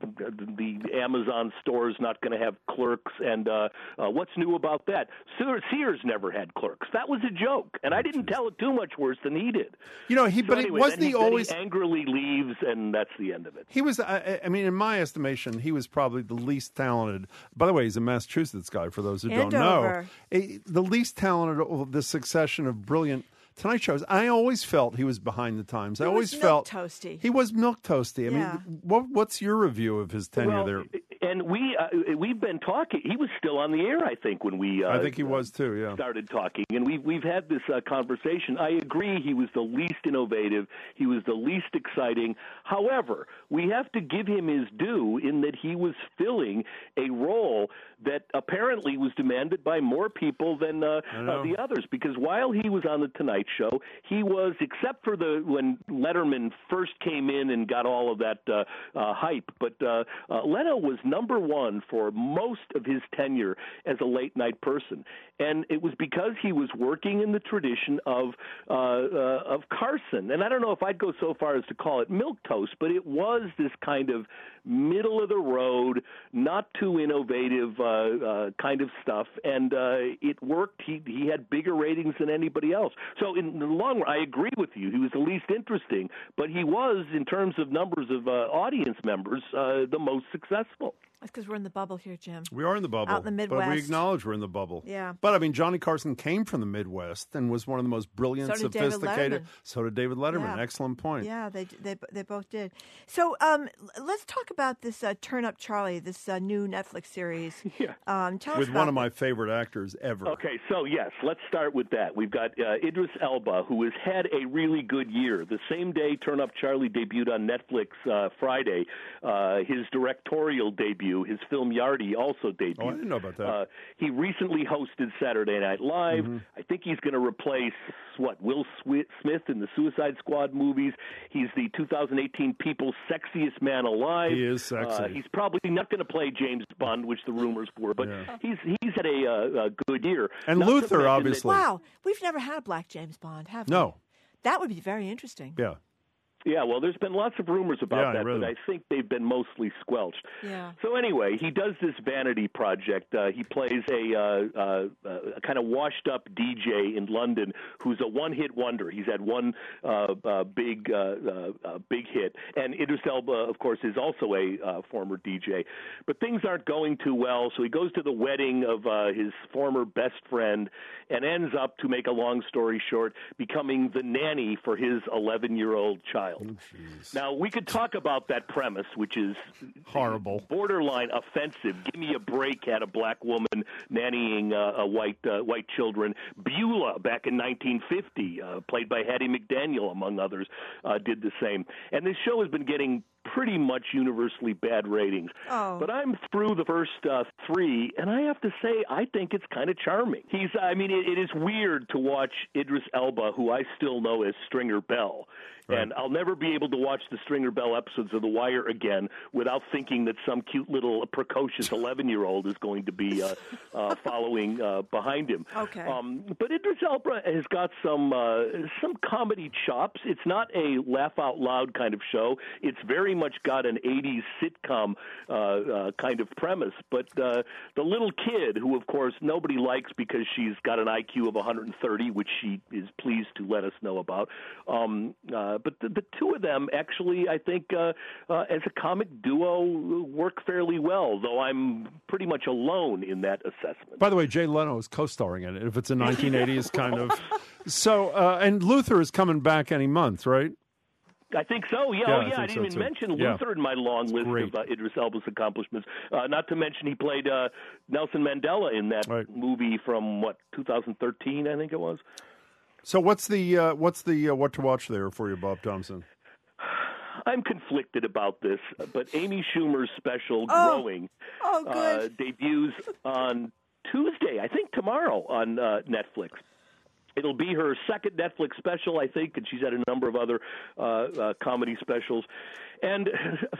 the Amazon stores not going to have clerks. And uh, uh, what's new about that? Sears, Sears never had clerks. That was a joke. And I didn't tell it too much worse than he did. You know, he, So but anyway, it wasn't then he then always. He angrily leaves, and that's the end of it. He was, I, I mean, in my estimation, he was probably the least talented. By the way, he's a Massachusetts guy, for those who don't Andover. know. A, the least talented of the succession of brilliant Tonight shows. I always felt he was behind the times. I He always was felt milquetoasty. he was milk toasty. I Yeah. mean, what, what's your review of his tenure Well, there? And we uh, we've been talking. He was still on the air, I think, when we. Uh, I think he was too. Yeah. Started talking, and we've we've had this uh, conversation. I agree. He was the least innovative. He was the least exciting. However, we have to give him his due in that he was filling a role that apparently was demanded by more people than uh, uh, the others. Because while he was on the Tonight Show, he was, except for the when Letterman first came in and got all of that uh, uh, hype, but uh, uh, Leno was number one for most of his tenure as a late night person, and it was because he was working in the tradition of uh, uh, of Carson. And I don't know if I'd go so far as to call it milquetoast, but it was this kind of middle of the road, not too innovative uh, uh, kind of stuff, and uh, it worked. He he had bigger ratings than anybody else. So in the long run, I agree with you. He was the least interesting, but he was, in terms of numbers of uh, audience members, uh, the most successful. That's because we're in the bubble here, Jim. We are in the bubble. Out in the Midwest. But we acknowledge we're in the bubble. Yeah. But, I mean, Johnny Carson came from the Midwest and was one of the most brilliant, So did David sophisticated. Letterman. So did David Letterman. Yeah. Excellent point. Yeah, they they they both did. So um, l- let's talk about this uh, Turn Up Charlie, this uh, new Netflix series. Yeah. Um, tell With us one about of my this. favorite actors ever. Okay, so yes, let's start with that. We've got uh, Idris Elba, who has had a really good year. The same day Turn Up Charlie debuted on Netflix uh, Friday, uh, his directorial debut, his film Yardy, also debuted. Oh, I didn't know about that. Uh, he recently hosted Saturday Night Live. Mm-hmm. I think he's going to replace, what, Will Swi- Smith in the Suicide Squad movies. He's the two thousand eighteen People's Sexiest Man Alive. He is sexy. Uh, he's probably not going to play James Bond, which the rumors were, but Yeah. he's he's had a, uh, a good year. And Not to Luther, mention that- obviously. Wow, we've never had a black James Bond, have we? No. That would be very interesting. Yeah. Yeah, well, there's been lots of rumors about Yeah, I that, read but them. I think they've been mostly squelched. Yeah. So anyway, he does this vanity project. Uh, he plays a, uh, uh, a kind of washed-up D J in London who's a one-hit wonder. He's had one uh, uh, big, uh, uh, uh, big hit, and Idris Elba, of course, is also a uh, former D J. But things aren't going too well, so he goes to the wedding of uh, his former best friend and ends up, to make a long story short, becoming the nanny for his eleven-year-old child. Now, we could talk about that premise, which is horrible, borderline offensive. Give me a break had a black woman nannying uh, a white uh, white children. Beulah, back in nineteen fifty, uh, played by Hattie McDaniel, among others, uh, did the same. And this show has been getting pretty much universally bad ratings. Oh. But I'm through the first uh, three, and I have to say, I think it's kind of charming. He's, I mean, it, it is weird to watch Idris Elba, who I still know as Stringer Bell. Right. And I'll never be able to watch the Stringer Bell episodes of The Wire again without thinking that some cute little precocious eleven-year-old is going to be uh, uh, following uh, behind him. Okay. Um, but Idris Elba has got some uh, some comedy chops. It's not a laugh-out-loud kind of show. It's very much got an eighties sitcom uh, uh, kind of premise. But uh, the little kid, who, of course, nobody likes because she's got an I Q of one hundred thirty, which she is pleased to let us know about, um, uh, but the, the two of them actually, I think, uh, uh, as a comic duo, work fairly well, though I'm pretty much alone in that assessment. By the way, Jay Leno is co-starring in it, if it's a nineteen eighties kind of. So, uh, and Luther is coming back any month, right? I think so. Yeah, Yeah, oh, I yeah. I, think didn't so, even too. mention Yeah. Luther in my long list great. of uh, Idris Elba's accomplishments. Uh, not to mention he played uh, Nelson Mandela in that Right. movie from what two thousand thirteen, I think it was. So what's the uh, what's the uh, what to watch there for you, Bob Thompson? I'm conflicted about this, but Amy Schumer's special, Oh. Growing, Oh, good. uh, debuts on Tuesday, I think tomorrow, on uh, Netflix. It'll be her second Netflix special, I think, and she's had a number of other uh, uh, comedy specials. And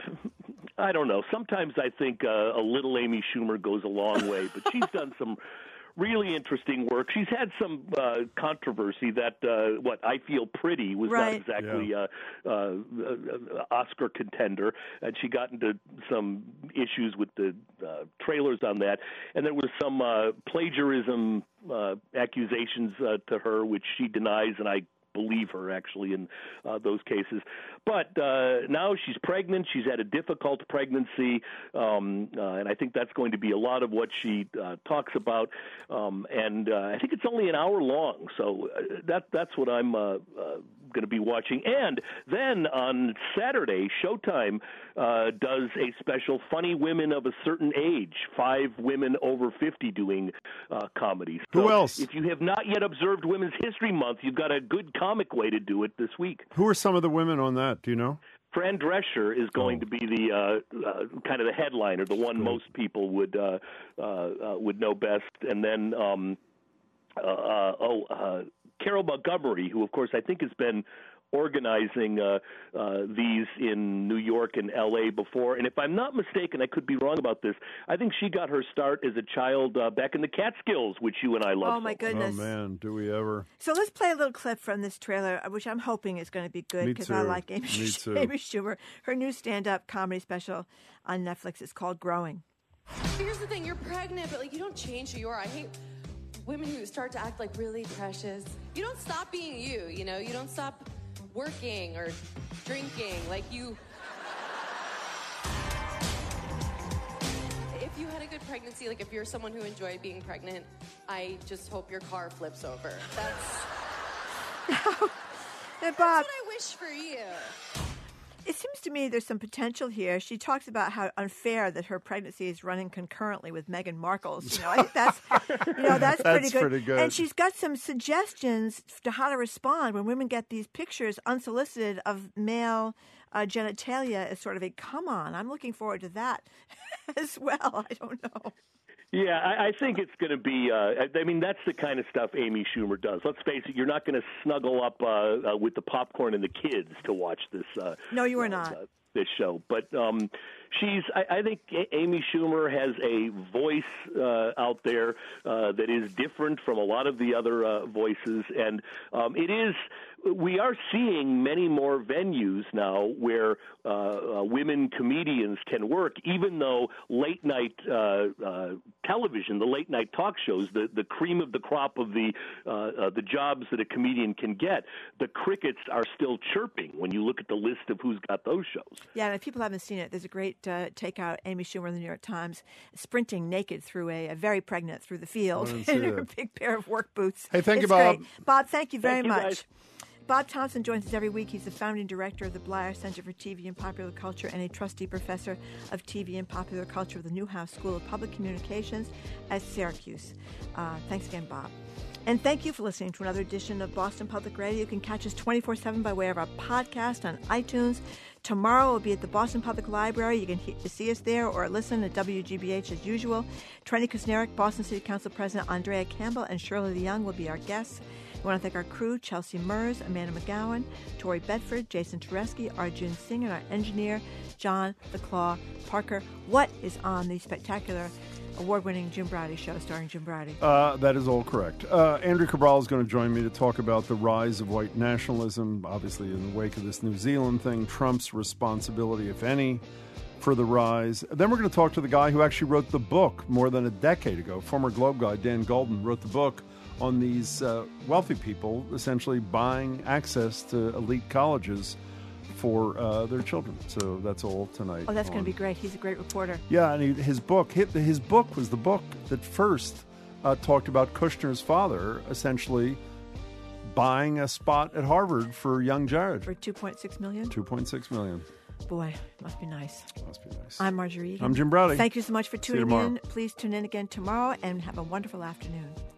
I don't know, sometimes I think uh, a little Amy Schumer goes a long way, but she's done some really interesting work. She's had some uh, controversy that, uh, what, I Feel Pretty was Right. not exactly a uh, uh, uh, Oscar contender, and she got into some issues with the uh, trailers on that. And there was some uh, plagiarism uh, accusations uh, to her, which she denies, and I believe her, actually, in uh, those cases. But uh, now she's pregnant. She's had a difficult pregnancy, um, uh, and I think that's going to be a lot of what she uh, talks about. Um, and uh, I think it's only an hour long, so uh, that that's what I'm uh, uh, going to be watching. And then on Saturday, Showtime uh, does a special Funny Women of a Certain Age, five women over fifty doing uh, comedy. So Who else? If you have not yet observed Women's History Month, you've got a good comic way to do it this week. Who are some of the women on that? Do you know? Fran Drescher is going Oh. to be the uh, uh, kind of the headliner, the one most people would uh, uh, uh, would know best, and then um, uh, uh, oh, uh, Carol Montgomery, who of course I think has been organizing uh, uh, these in New York and L A before. And if I'm not mistaken, I could be wrong about this, I think she got her start as a child uh, back in the Catskills, which you and I love. Oh, my so. goodness. Oh man, do we ever? So let's play a little clip from this trailer, which I'm hoping is going to be good Me because I too. like Amy, Me too. Amy Schumer. Her new stand-up comedy special on Netflix is called Growing. Here's the thing, you're pregnant, but like you don't change who you are. I hate women who start to act like really precious. You don't stop being you, you know? You don't stop working or drinking. Like you if you had a good pregnancy, like if you're someone who enjoyed being pregnant, I just hope your car flips over. That's And Bob, That's what I wish for you. it seems to me there's some potential here. She talks about how unfair that her pregnancy is running concurrently with Meghan Markle's. You know, I think that's you know that's, That's pretty good. pretty good. And she's got some suggestions to how to respond when women get these pictures unsolicited of male uh, genitalia as sort of a come on. I'm looking forward to that as well. I don't know. Yeah, I, I think it's going to be. Uh, I mean, that's the kind of stuff Amy Schumer does. Let's face it; you're not going to snuggle up uh, uh, with the popcorn and the kids to watch this. Uh, No, you are uh, not. Uh, this show, but um, she's. I, I think A- Amy Schumer has a voice uh, out there uh, that is different from a lot of the other uh, voices, and um, it is. We are seeing many more venues now where uh, uh, women comedians can work, even though late night uh, uh, television, the late night talk shows, the, the cream of the crop of the uh, uh, the jobs that a comedian can get, the crickets are still chirping when you look at the list of who's got those shows. Yeah, and if people haven't seen it, there's a great uh, takeout, Amy Schumer in the New York Times, sprinting naked through a, a very pregnant through the field I didn't see in her that. big pair of work boots. Hey, thank you, It's Bob. great. Bob, thank you very Thank you, much. guys. Bob Thompson joins us every week. He's the founding director of the Bleier Center for T V and Popular Culture and a trustee professor of T V and Popular Culture of the Newhouse School of Public Communications at Syracuse. Uh, thanks again, Bob. And thank you for listening to another edition of Boston Public Radio. You can catch us twenty-four seven by way of our podcast on iTunes. Tomorrow we'll be at the Boston Public Library. You can he- see us there or listen at W G B H as usual. Trendy Kusnerick, Boston City Council President Andrea Campbell, and Shirley Young will be our guests. We want to thank our crew, Chelsea Mers, Amanda McGowan, Tori Bedford, Jason Tereski, Arjun Singh, and our engineer, John the Claw Parker. What is on the spectacular award-winning Jim Brady show starring Jim Brady? Uh, that is all correct. Uh, Andrew Cabral is going to join me to talk about the rise of white nationalism, obviously in the wake of this New Zealand thing, Trump's responsibility, if any, for the rise. Then we're going to talk to the guy who actually wrote the book more than a decade ago, former Globe guy Dan Golden wrote the book on these uh, wealthy people essentially buying access to elite colleges for uh, their children. So that's all tonight. Oh, that's on- going to be great. He's a great reporter. Yeah, and he, his book, his, his book was the book that first uh, talked about Kushner's father essentially buying a spot at Harvard for young Jared. For two point six million dollars? two point six million dollars. Boy, must be nice. Must be nice. I'm Marjorie Egan. I'm Jim Brady. Thank you so much for See you tuning tomorrow. in. Please tune in again tomorrow and have a wonderful afternoon.